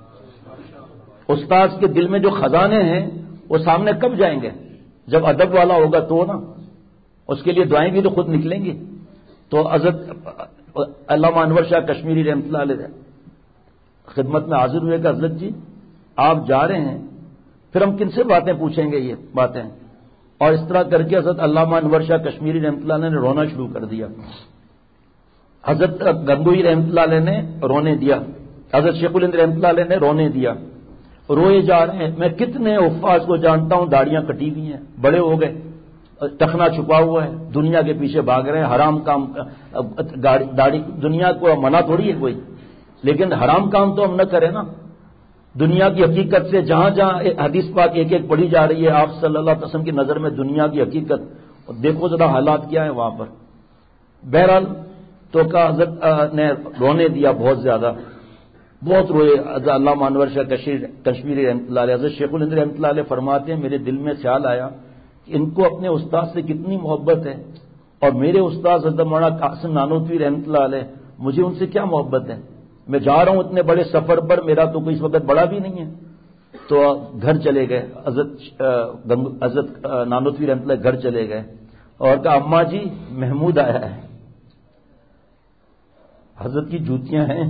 استاذ کے دل میں جو خزانے ہیں وہ سامنے کب جائیں گے؟ جب ادب والا ہوگا تو نا، اس کے لیے دعائیں بھی تو خود نکلیں گی۔ تو حضرت علامہ انور شاہ کشمیری رحمۃ اللہ علیہ خدمت میں حاضر ہوئے کہ حضرت جی آپ جا رہے ہیں، پھر ہم کن سے باتیں پوچھیں گے یہ باتیں؟ اور اس طرح کر کے حضرت علامہ انور شاہ کشمیری رحمۃ اللہ علیہ نے رونا شروع کر دیا، حضرت گنگوئی رحمۃ اللہ علیہ نے رونے دیا، حضرت شیخ الہند رحمۃ اللہ علیہ نے رونے دیا، روئے جا رہے ہیں۔ میں کتنے حفاظ کو جانتا ہوں داڑیاں کٹی ہوئی ہیں، بڑے ہو گئے، ٹخنا چھپا ہوا ہے، دنیا کے پیچھے بھاگ رہے ہیں، حرام کام داڑھی، دنیا کو منع تھوڑی ہے کوئی، لیکن حرام کام تو ہم نہ کریں نا۔ دنیا کی حقیقت سے جہاں جہاں حدیث پاک ایک ایک پڑھی جا رہی ہے آپ صلی اللہ علیہ وسلم کی نظر میں دنیا کی حقیقت، دیکھو ذرا حالات کیا ہیں وہاں پر۔ بہرحال تو کا حضرت نے رونے دیا بہت زیادہ، بہت روئے۔ حضرت علامہ انور شاہ کشمیری رحمۃ اللہ علیہ، حضرت شیخ الہند رحمۃ اللہ علیہ فرماتے ہیں میرے دل میں خیال آیا کہ ان کو اپنے استاد سے کتنی محبت ہے، اور میرے استاد حضرت مولانا قاسم نانوتوی رحمۃ اللہ علیہ مجھے ان سے کیا محبت ہے۔ میں جا رہا ہوں اتنے بڑے سفر پر، میرا تو کوئی اس وقت بڑا بھی نہیں ہے۔ تو گھر چلے گئے حضرت حضرت نانوتوی رحمۃ اللہ گھر چلے گئے اور کہا اماں جی محمود آیا ہے۔ حضرت کی جوتیاں ہیں؟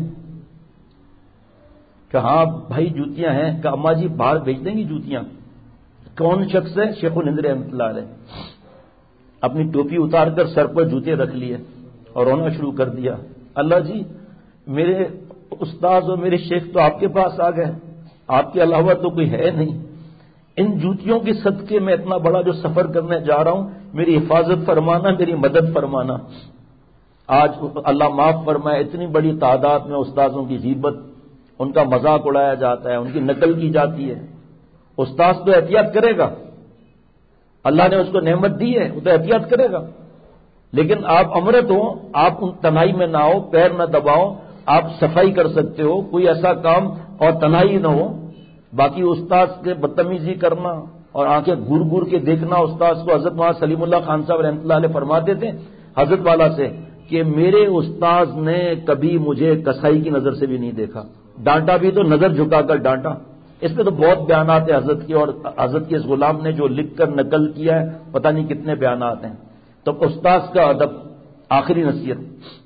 کہ ہاں بھائی جوتیاں ہیں۔ کہ اماں جی باہر بھیج دیں گی جوتیاں؟ کون شخص ہے؟ شیخ الہند رحمۃ اللہ علیہ۔ اپنی ٹوپی اتار کر سر پر جوتے رکھ لیے اور رونا شروع کر دیا، اللہ جی میرے استاذ اور میرے شیخ تو آپ کے پاس آ گئے، آپ کے علاوہ تو کوئی ہے نہیں، ان جوتیوں کے صدقے میں اتنا بڑا جو سفر کرنے جا رہا ہوں، میری حفاظت فرمانا، میری مدد فرمانا۔ آج اللہ معاف فرمائے اتنی بڑی تعداد میں استاذوں کی غیبت، ان کا مذاق اڑایا جاتا ہے، ان کی نقل کی جاتی ہے۔ استاذ تو احتیاط کرے گا، اللہ نے اس کو نعمت دی ہے، وہ تو احتیاط کرے گا، لیکن آپ امرت ہو، آپ ان تنہائی میں نہ ہو، پیر نہ دباؤ، آپ صفائی کر سکتے ہو، کوئی ایسا کام اور تنہائی نہ ہو۔ باقی استاد سے بدتمیزی کرنا، اور آنکھیں گور گور کے دیکھنا استاذ کو. حضرت مولانا سلیم اللہ خان صاحب رحمۃ اللہ علیہ فرماتے تھے حضرت والا سے کہ میرے استاذ نے کبھی مجھے کسائی کی نظر سے بھی نہیں دیکھا, ڈانٹا بھی تو نظر جھکا کر ڈانٹا. اس میں تو بہت بیانات ہیں حضرت کی, اور حضرت کے اس غلام نے جو لکھ کر نقل کیا ہے پتہ نہیں کتنے بیانات ہیں. تو استاذ کا ادب. آخری نصیحت,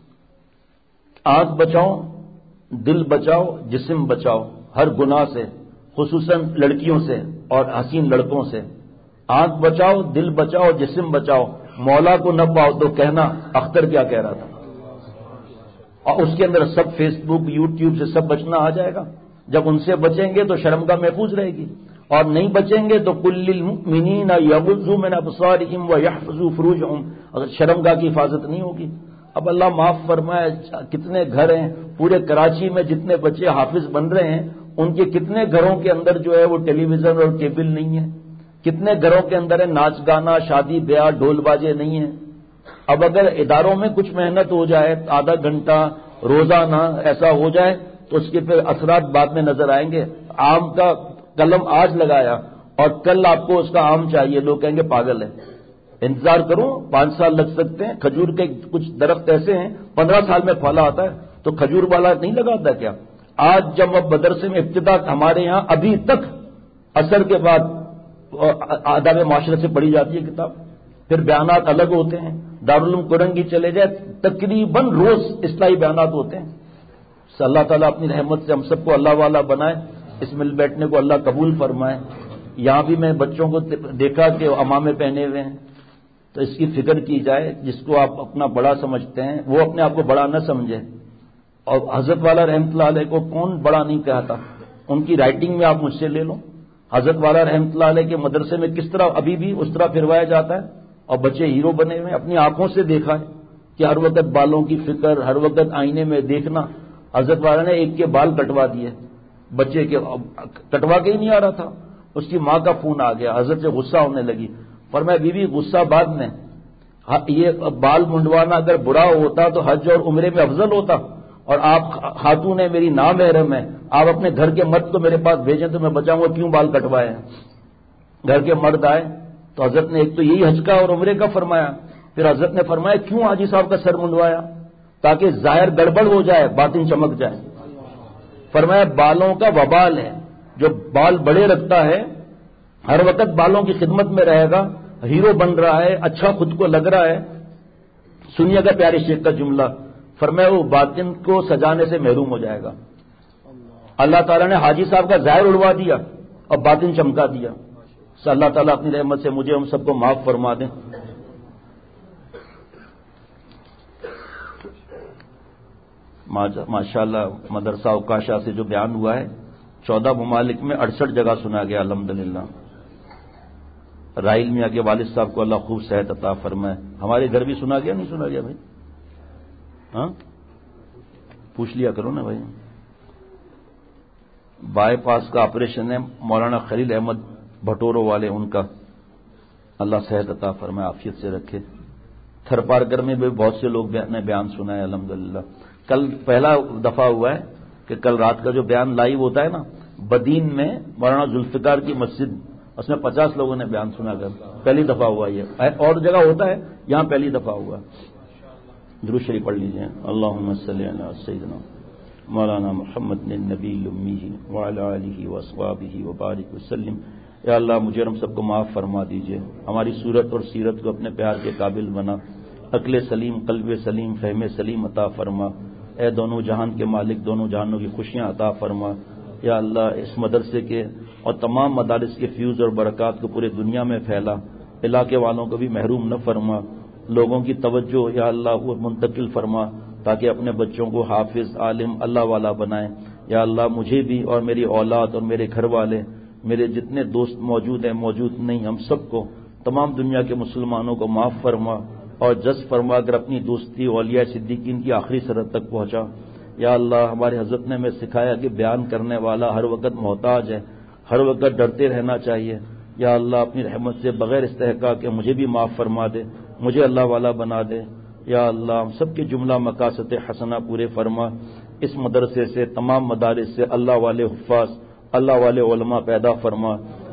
آنکھ بچاؤ, دل بچاؤ, جسم بچاؤ ہر گناہ سے, خصوصاً لڑکیوں سے اور حسین لڑکوں سے. آنکھ بچاؤ, دل بچاؤ, جسم بچاؤ. مولا کو نہ پاؤ تو کہنا اختر کیا کہہ رہا تھا. اور اس کے اندر سب فیس بک یوٹیوب سے سب بچنا آ جائے گا. جب ان سے بچیں گے تو شرمگاہ محفوظ رہے گی, اور نہیں بچیں گے تو کل للمؤمنین یغضوا من ابصارہم ویحفظوا فروجہم, اگر شرمگاہ کی حفاظت نہیں ہوگی. اب اللہ معاف فرمائے, کتنے گھر ہیں پورے کراچی میں جتنے بچے حافظ بن رہے ہیں ان کے کتنے گھروں کے اندر جو ہے وہ ٹیلی ویژن اور کیبل نہیں ہے, کتنے گھروں کے اندر ہے ناچ گانا, شادی بیاہ, ڈھول باجے نہیں ہیں. اب اگر اداروں میں کچھ محنت ہو جائے, آدھا گھنٹہ روزانہ ایسا ہو جائے تو اس کے پھر اثرات بعد میں نظر آئیں گے. آم کا قلم آج لگایا اور کل آپ کو اس کا آم چاہیے, لوگ کہیں گے پاگل ہے. انتظار کروں, پانچ سال لگ سکتے ہیں. کھجور کے کچھ درخت ایسے ہیں پندرہ سال میں پھلا آتا ہے, تو کھجور والا نہیں لگاتا کیا؟ آج جب اب مدرسے میں ابتدا ہمارے یہاں ابھی تک اثر کے بعد آداب معاشرت سے پڑھی جاتی ہے کتاب, پھر بیانات الگ ہوتے ہیں. دارالعلوم کرنگی چلے جائے تقریباً روز اصلاحی بیانات ہوتے ہیں. اللہ تعالیٰ اپنی رحمت سے ہم سب کو اللہ والا بنائے, اس مل بیٹھنے کو اللہ قبول فرمائے. یہاں بھی میں بچوں کو دیکھا کہ امامے پہنے ہوئے ہیں, تو اس کی فکر کی جائے. جس کو آپ اپنا بڑا سمجھتے ہیں وہ اپنے آپ کو بڑا نہ سمجھے. اور حضرت والا رحمۃ اللہ علیہ کو کون بڑا نہیں کہتا, ان کی رائٹنگ میں آپ مجھ سے لے لو. حضرت والا رحمۃ اللہ علیہ کے مدرسے میں کس طرح ابھی بھی اس طرح پھروایا جاتا ہے, اور بچے ہیرو بنے ہوئے. اپنی آنکھوں سے دیکھا ہے کہ ہر وقت بالوں کی فکر, ہر وقت آئینے میں دیکھنا. حضرت والا نے ایک کے بال کٹوا دیے بچے کے, کٹوا کے ہی نہیں آ رہا تھا, اس کی ماں کا فون آ گیا, حضرت سے غصہ ہونے لگی. فرمایا بیوی غصہ بعد میں, یہ بال منڈوانا اگر برا ہوتا تو حج اور عمرے میں افضل ہوتا, اور آپ خاتون ہے میری نامحرم ہے, آپ اپنے گھر کے مرد کو میرے پاس بھیجیں تو میں بچاؤں گا, کیوں بال کٹوائے ہیں. گھر کے مرد آئے تو حضرت نے ایک تو یہی حج کا اور عمرے کا فرمایا, پھر حضرت نے فرمایا کیوں حاجی صاحب کا سر منڈوایا, تاکہ ظاہر گڑبڑ ہو جائے باطن چمک جائے. فرمایا بالوں کا وبال ہے, جو بال بڑے رکھتا ہے ہر وقت بالوں کی خدمت میں رہے گا, ہیرو بن رہا ہے, اچھا خود کو لگ رہا ہے. سنیے گا پیارے شیخ کا جملہ, فرمایا وہ باطن کو سجانے سے محروم ہو جائے گا. اللہ تعالیٰ نے حاجی صاحب کا ظاہر اڑوا دیا اور باطن چمکا دیا. اللہ تعالیٰ اپنی رحمت سے مجھے ہم سب کو معاف فرما دیں. ماشاء اللہ مدرسہ اوکاشا سے جو بیان ہوا ہے چودہ ممالک میں اڑسٹھ جگہ سنا گیا الحمدللہ. رائل میاں کے والد صاحب کو اللہ خوب صحت عطا فرمائے. ہمارے گھر بھی سنا گیا نہیں سنا گیا بھائی؟ ہاں پوچھ لیا کرو نا بھائی. بائی پاس کا آپریشن ہے مولانا خلیل احمد بھٹورو والے, ان کا اللہ صحت عطا فرمائے, عافیت سے رکھے. تھر پارکر میں بھی بہت سے لوگ نے بیان سنا ہے الحمدللہ. کل پہلا دفعہ ہوا ہے کہ کل رات کا جو بیان لائیو ہوتا ہے نا بدین میں مولانا ذوالفقار کی مسجد, اس میں پچاس لوگوں نے بیان سنا کر پہلی دفعہ ہوا. یہ اور جگہ ہوتا ہے, یہاں پہلی دفعہ ہوا. درود شریف پڑھ لیجیے. اللہم صلی علی سیدنا مولانا محمد النبی الامی وعلی آلہ واصحابہ وبارک وسلم. یا اللہ مجھے ہم سب کو معاف فرما دیجیے, ہماری صورت اور سیرت کو اپنے پیار کے قابل بنا, عقل سلیم, قلب سلیم, فہم سلیم عطا فرما. اے دونوں جہان کے مالک, دونوں جہانوں کی خوشیاں عطا فرما. یا اللہ اس مدرسے کے اور تمام مدارس کے فیوز اور برکات کو پورے دنیا میں پھیلا, علاقے والوں کو بھی محروم نہ فرما. لوگوں کی توجہ یا اللہ وہ منتقل فرما تاکہ اپنے بچوں کو حافظ, عالم, اللہ والا بنائیں. یا اللہ مجھے بھی اور میری اولاد اور میرے گھر والے, میرے جتنے دوست موجود ہیں موجود نہیں, ہم سب کو, تمام دنیا کے مسلمانوں کو معاف فرما اور جز فرما کر اپنی دوستی اولیاء صدیقین کی آخری سرحد تک پہنچا. یا اللہ ہمارے حضرت نے ہمیں سکھایا کہ بیان کرنے والا ہر وقت محتاج ہے, ہر وقت ڈرتے رہنا چاہیے. یا اللہ اپنی رحمت سے بغیر استحقاق کے مجھے بھی معاف فرما دے, مجھے اللہ والا بنا دے. یا اللہ ہم سب کے جملہ مقاصد حسنہ پورے فرما. اس مدرسے سے, تمام مدارس سے اللہ والے حفاظ, اللہ والے علماء پیدا فرما.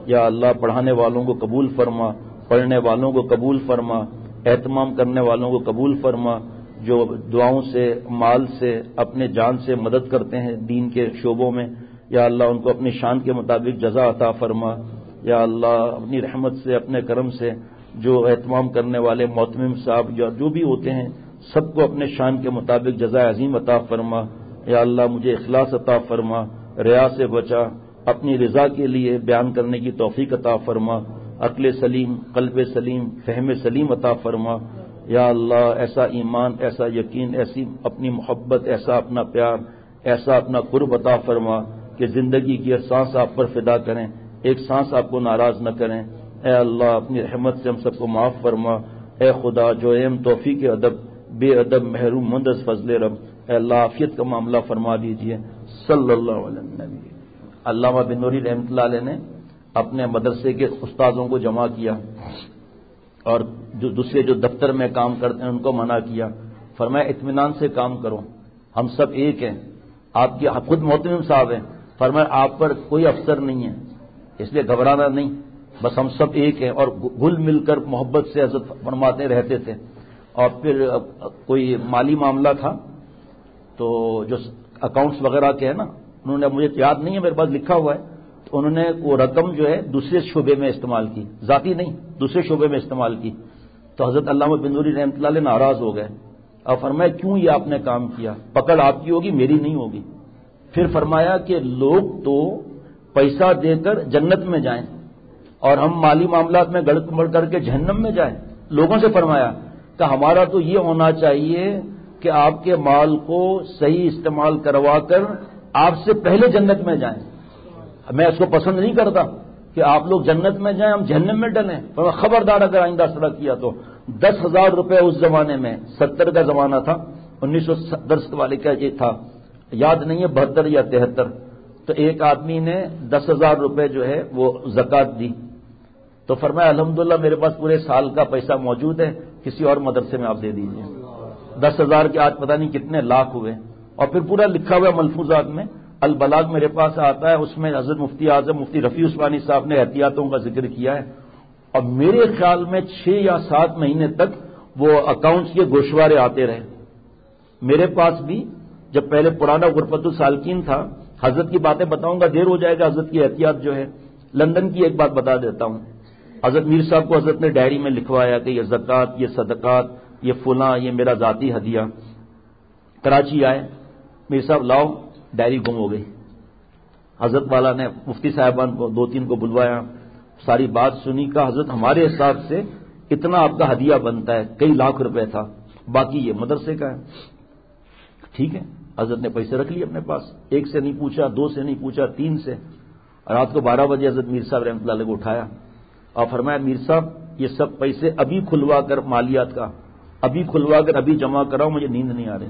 یا اللہ پڑھانے والوں کو قبول فرما، پڑھنے والوں کو قبول فرما، اہتمام کرنے والوں کو قبول فرما، جو دعاؤں سے، مال سے، اپنے جان سے مدد کرتے ہیں دین کے شعبوں میں، یا اللہ ان کو اپنی شان کے مطابق جزا عطا فرما، یا اللہ اپنی رحمت سے، اپنے کرم سے جو اہتمام کرنے والے معتمم صاحب یا جو بھی ہوتے ہیں سب کو اپنے شان کے مطابق جزا عظیم عطا فرما، یا اللہ مجھے اخلاص عطا فرما، ریا سے بچا، اپنی رضا کے لیے بیان کرنے کی توفیق عطا فرما، عقل سلیم، قلب سلیم، فہم سلیم عطا فرما، یا اللہ ایسا ایمان، ایسا یقین، ایسی اپنی محبت، ایسا اپنا پیار، ایسا اپنا قرب عطا فرما کہ زندگی کی ہر سانس آپ پر فدا کریں، ایک سانس آپ کو ناراض نہ کریں۔ اے اللہ اپنی رحمت سے ہم سب کو معاف فرما۔ اے خدا جو ایم توفیق ادب، بے ادب محروم مند از فضل رب، اے اللہ عافیت کا معاملہ فرما دیجئے۔ صلی اللہ علیہ وسلم۔ علامہ بن نوری رحمۃ اللہ علیہ نے اپنے مدرسے کے استاذوں کو جمع کیا اور جو دوسرے جو دفتر میں کام کرتے ہیں ان کو منع کیا، فرمایا اطمینان سے کام کرو، ہم سب ایک ہیں، آپ کی خود معتمم صاحب ہیں، فرمایا آپ پر کوئی افسر نہیں ہے، اس لیے گھبرانا نہیں، بس ہم سب ایک ہیں، اور گل مل کر محبت سے حضرت فرماتے رہتے تھے۔ اور پھر کوئی مالی معاملہ تھا تو جو اکاؤنٹس وغیرہ کے ہیں نا، انہوں نے، مجھے یاد نہیں ہے میرے پاس لکھا ہوا ہے، تو انہوں نے وہ رقم جو ہے دوسرے شعبے میں استعمال کی، ذاتی نہیں دوسرے شعبے میں استعمال کی، تو حضرت علامہ بن نوری رحمۃ اللہ علیہ ناراض ہو گئے اور فرمایا کیوں یہ آپ نے کام کیا، پکڑ آپ کی ہوگی میری نہیں ہوگی۔ پھر فرمایا کہ لوگ تو پیسہ دے کر جنت میں جائیں اور ہم مالی معاملات میں گڑ مڑ کر کے جہنم میں جائیں۔ لوگوں سے فرمایا کہ ہمارا تو یہ ہونا چاہیے کہ آپ کے مال کو صحیح استعمال کروا کر آپ سے پہلے جنت میں جائیں۔ میں اس کو پسند نہیں کرتا کہ آپ لوگ جنت میں جائیں، ہم جہنم میں ڈلیں۔ خبردار اگر آئندہ اس طرح کیا تو دس ہزار روپے اس زمانے میں، ستر کا زمانہ تھا، انیس سو دس والے کا یہ تھا، یاد نہیں ہے بہتر یا تہتر، تو ایک آدمی نے دس ہزار روپے جو ہے وہ زکوٰۃ دی، تو فرمایا الحمدللہ میرے پاس پورے سال کا پیسہ موجود ہے، کسی اور مدرسے میں آپ دے دیجیے۔ دس ہزار کے آج پتہ نہیں کتنے لاکھ ہوئے، اور پھر پورا لکھا ہوا ملفوظات میں، البلاغ میرے پاس آتا ہے، اس میں حضرت مفتی اعظم مفتی رفیع عثمانی صاحب نے احتیاطوں کا ذکر کیا ہے، اور میرے خیال میں چھ یا سات مہینے تک وہ اکاؤنٹس کے گوشوارے آتے رہے۔ میرے پاس بھی جب پہلے پرانا غرفت السالکین تھا، حضرت کی باتیں بتاؤں گا، دیر ہو جائے گا، حضرت کی احتیاط جو ہے، لندن کی ایک بات بتا دیتا ہوں، حضرت میر صاحب کو حضرت نے ڈائری میں لکھوایا کہ یہ زکوٰۃ، یہ صدقات، یہ فلاں، یہ میرا ذاتی ہدیہ۔ کراچی آئے، میر صاحب لاؤ، ڈائری گم ہو گئی۔ حضرت والا نے مفتی صاحبان کو دو تین کو بلوایا، ساری بات سنی، کا حضرت ہمارے حساب سے اتنا آپ کا ہدیہ بنتا ہے، کئی لاکھ روپے تھا، باقی یہ مدرسے کا ہے۔ ٹھیک ہے، حضرت نے پیسے رکھ لیے اپنے پاس، ایک سے نہیں پوچھا، دو سے نہیں پوچھا، تین سے، رات کو بارہ بجے حضرت میر صاحب رحمۃ اللہ علیہ کو اٹھایا اور فرمایا میر صاحب یہ سب پیسے ابھی کھلوا کر، مالیات کا ابھی کھلوا کر ابھی جمع کراؤ، مجھے نیند نہیں آ رہی۔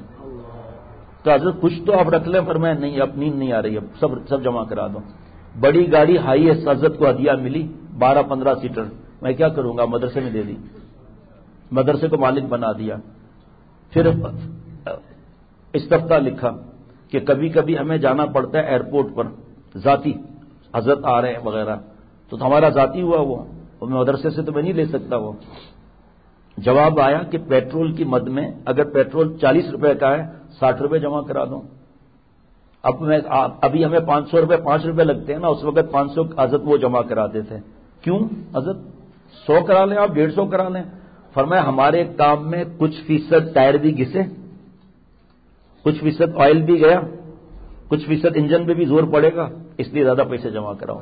تو حضرت کچھ تو آپ رکھ لیں، فرمایا نہیں اب نیند نہیں آ رہی، اب سب سب جمع کرا دو۔ بڑی گاڑی ہائی ایس حضرت کو ہدیہ ملی، بارہ پندرہ سیٹر، میں کیا کروں گا، مدرسے میں دے دی، مدرسے کو مالک بنا دیا۔ پھر استفتاء لکھا کہ کبھی کبھی ہمیں جانا پڑتا ہے ایئرپورٹ پر، ذاتی حضرت آ رہے ہیں وغیرہ، تو ہمارا ذاتی ہوا وہ، مدرسے سے تو میں نہیں لے سکتا وہ۔ جواب آیا کہ پیٹرول کی مد میں اگر پیٹرول چالیس روپے کا ہے، ساٹھ روپے جمع کرا دو۔ اب میں ابھی ہمیں پانچ سو روپے پانچ روپے لگتے ہیں نا، اس وقت پانچ سو حضرت وہ جمع کراتے تھے۔ کیوں حضرت؟ سو کرا لیں آپ، ڈیڑھ سو کرا لیں۔ فرمایا ہمارے کام میں کچھ فیصد ٹائر بھی گھسے، کچھ فیصد آئل بھی گیا، کچھ فیصد انجن پہ بھی زور پڑے گا، اس لیے زیادہ پیسے جمع کراؤ۔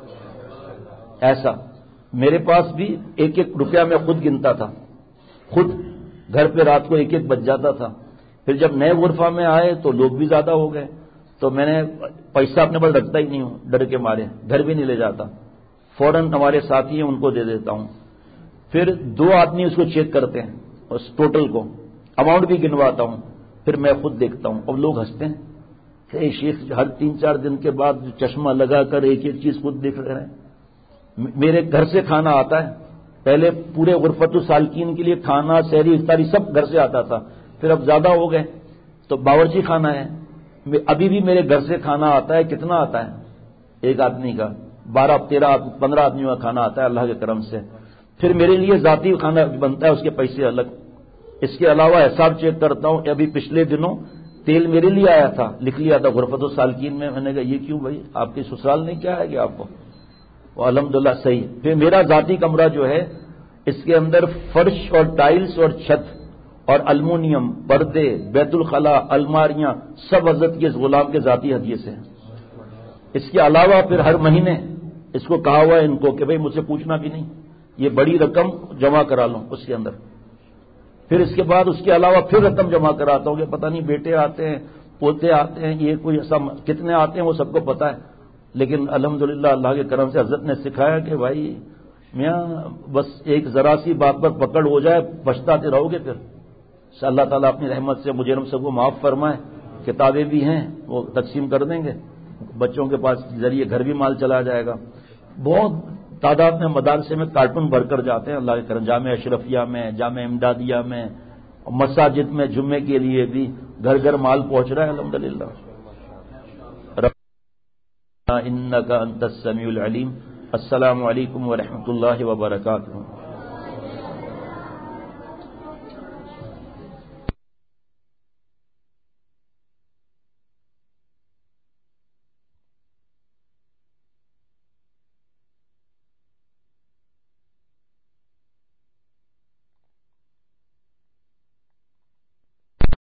ایسا میرے پاس بھی ایک ایک روپیہ میں خود گنتا تھا، خود گھر پہ رات کو ایک ایک بج جاتا تھا۔ پھر جب نئے غرفہ میں آئے تو لوگ بھی زیادہ ہو گئے، تو میں نے پیسہ اپنے پاس رکھتا ہی نہیں ہوں، ڈر کے مارے گھر بھی نہیں لے جاتا، فوراً ہمارے ساتھی ہیں ان کو دے دیتا ہوں۔ پھر دو آدمی اس کو چیک کرتے ہیں، اس ٹوٹل کو اماؤنٹ بھی گنواتا ہوں، پھر میں خود دیکھتا ہوں۔ اب لوگ ہنستے ہیں کہ اے شیخ ہر تین چار دن کے بعد چشمہ لگا کر ایک ایک چیز خود دیکھ رہے ہیں۔ میرے گھر سے کھانا آتا ہے، پہلے پورے غرفت السالکین کے لیے کھانا، سحری، افطاری سب گھر سے آتا تھا، پھر اب زیادہ ہو گئے تو باورچی خانہ ہے، ابھی بھی میرے گھر سے کھانا آتا ہے۔ کتنا آتا ہے ایک آدمی کا؟ بارہ تیرہ پندرہ آدمیوں کا کھانا آتا ہے اللہ کے کرم سے. پھر میرے لیے ذاتی کھانا بنتا ہے، اس کے پیسے الگ. اس کے علاوہ حساب چیک کرتا ہوں کہ ابھی پچھلے دنوں تیل میرے لیے آیا تھا، لکھ لیا تھا غرفت السالکین میں. میں نے کہا یہ کیوں بھائی، آپ کے سسرال نہیں کیا ہے کہ آپ کو؟ وہ الحمدللہ صحیح. پھر میرا ذاتی کمرہ جو ہے اس کے اندر فرش اور ٹائلز اور چھت اور المونیم، پردے، بیت الخلاء، الماریاں سب حضرت کے غلام کے ذاتی ہدیے سے ہیں. اس کے علاوہ پھر ہر مہینے اس کو کہا ہوا ہے ان کو کہ بھئی مجھ سے پوچھنا بھی نہیں، یہ بڑی رقم جمع کرا لوں اس کے اندر. پھر اس کے بعد اس کے علاوہ پھر رقم جمع کراتا ہوں کہ پتہ نہیں بیٹے آتے ہیں، پوتے آتے ہیں، یہ کوئی ایسا کتنے آتے ہیں وہ سب کو پتہ ہے. لیکن الحمدللہ اللہ کے کرم سے حضرت نے سکھایا کہ بھائی میاں بس ایک ذرا سی بات پر پکڑ ہو جائے پچھتاتے رہو گے. پھر اللہ تعالیٰ اپنی رحمت سے مجھے ہم سب کو معاف فرمائے. کتابیں بھی ہیں وہ تقسیم کر دیں گے، بچوں کے پاس ذریعے گھر بھی مال چلا جائے گا. بہت تعداد میں مدارسے میں کارٹون بھر کر جاتے ہیں اللہ کے کرم. جامعہ اشرفیہ میں، جامعہ امدادیہ میں، مساجد میں جمعے کے لیے بھی گھر گھر مال پہنچ رہا ہے الحمدللہ. انک انت السمیع العلیم. السلام علیکم ورحمۃ اللہ وبرکاتہ.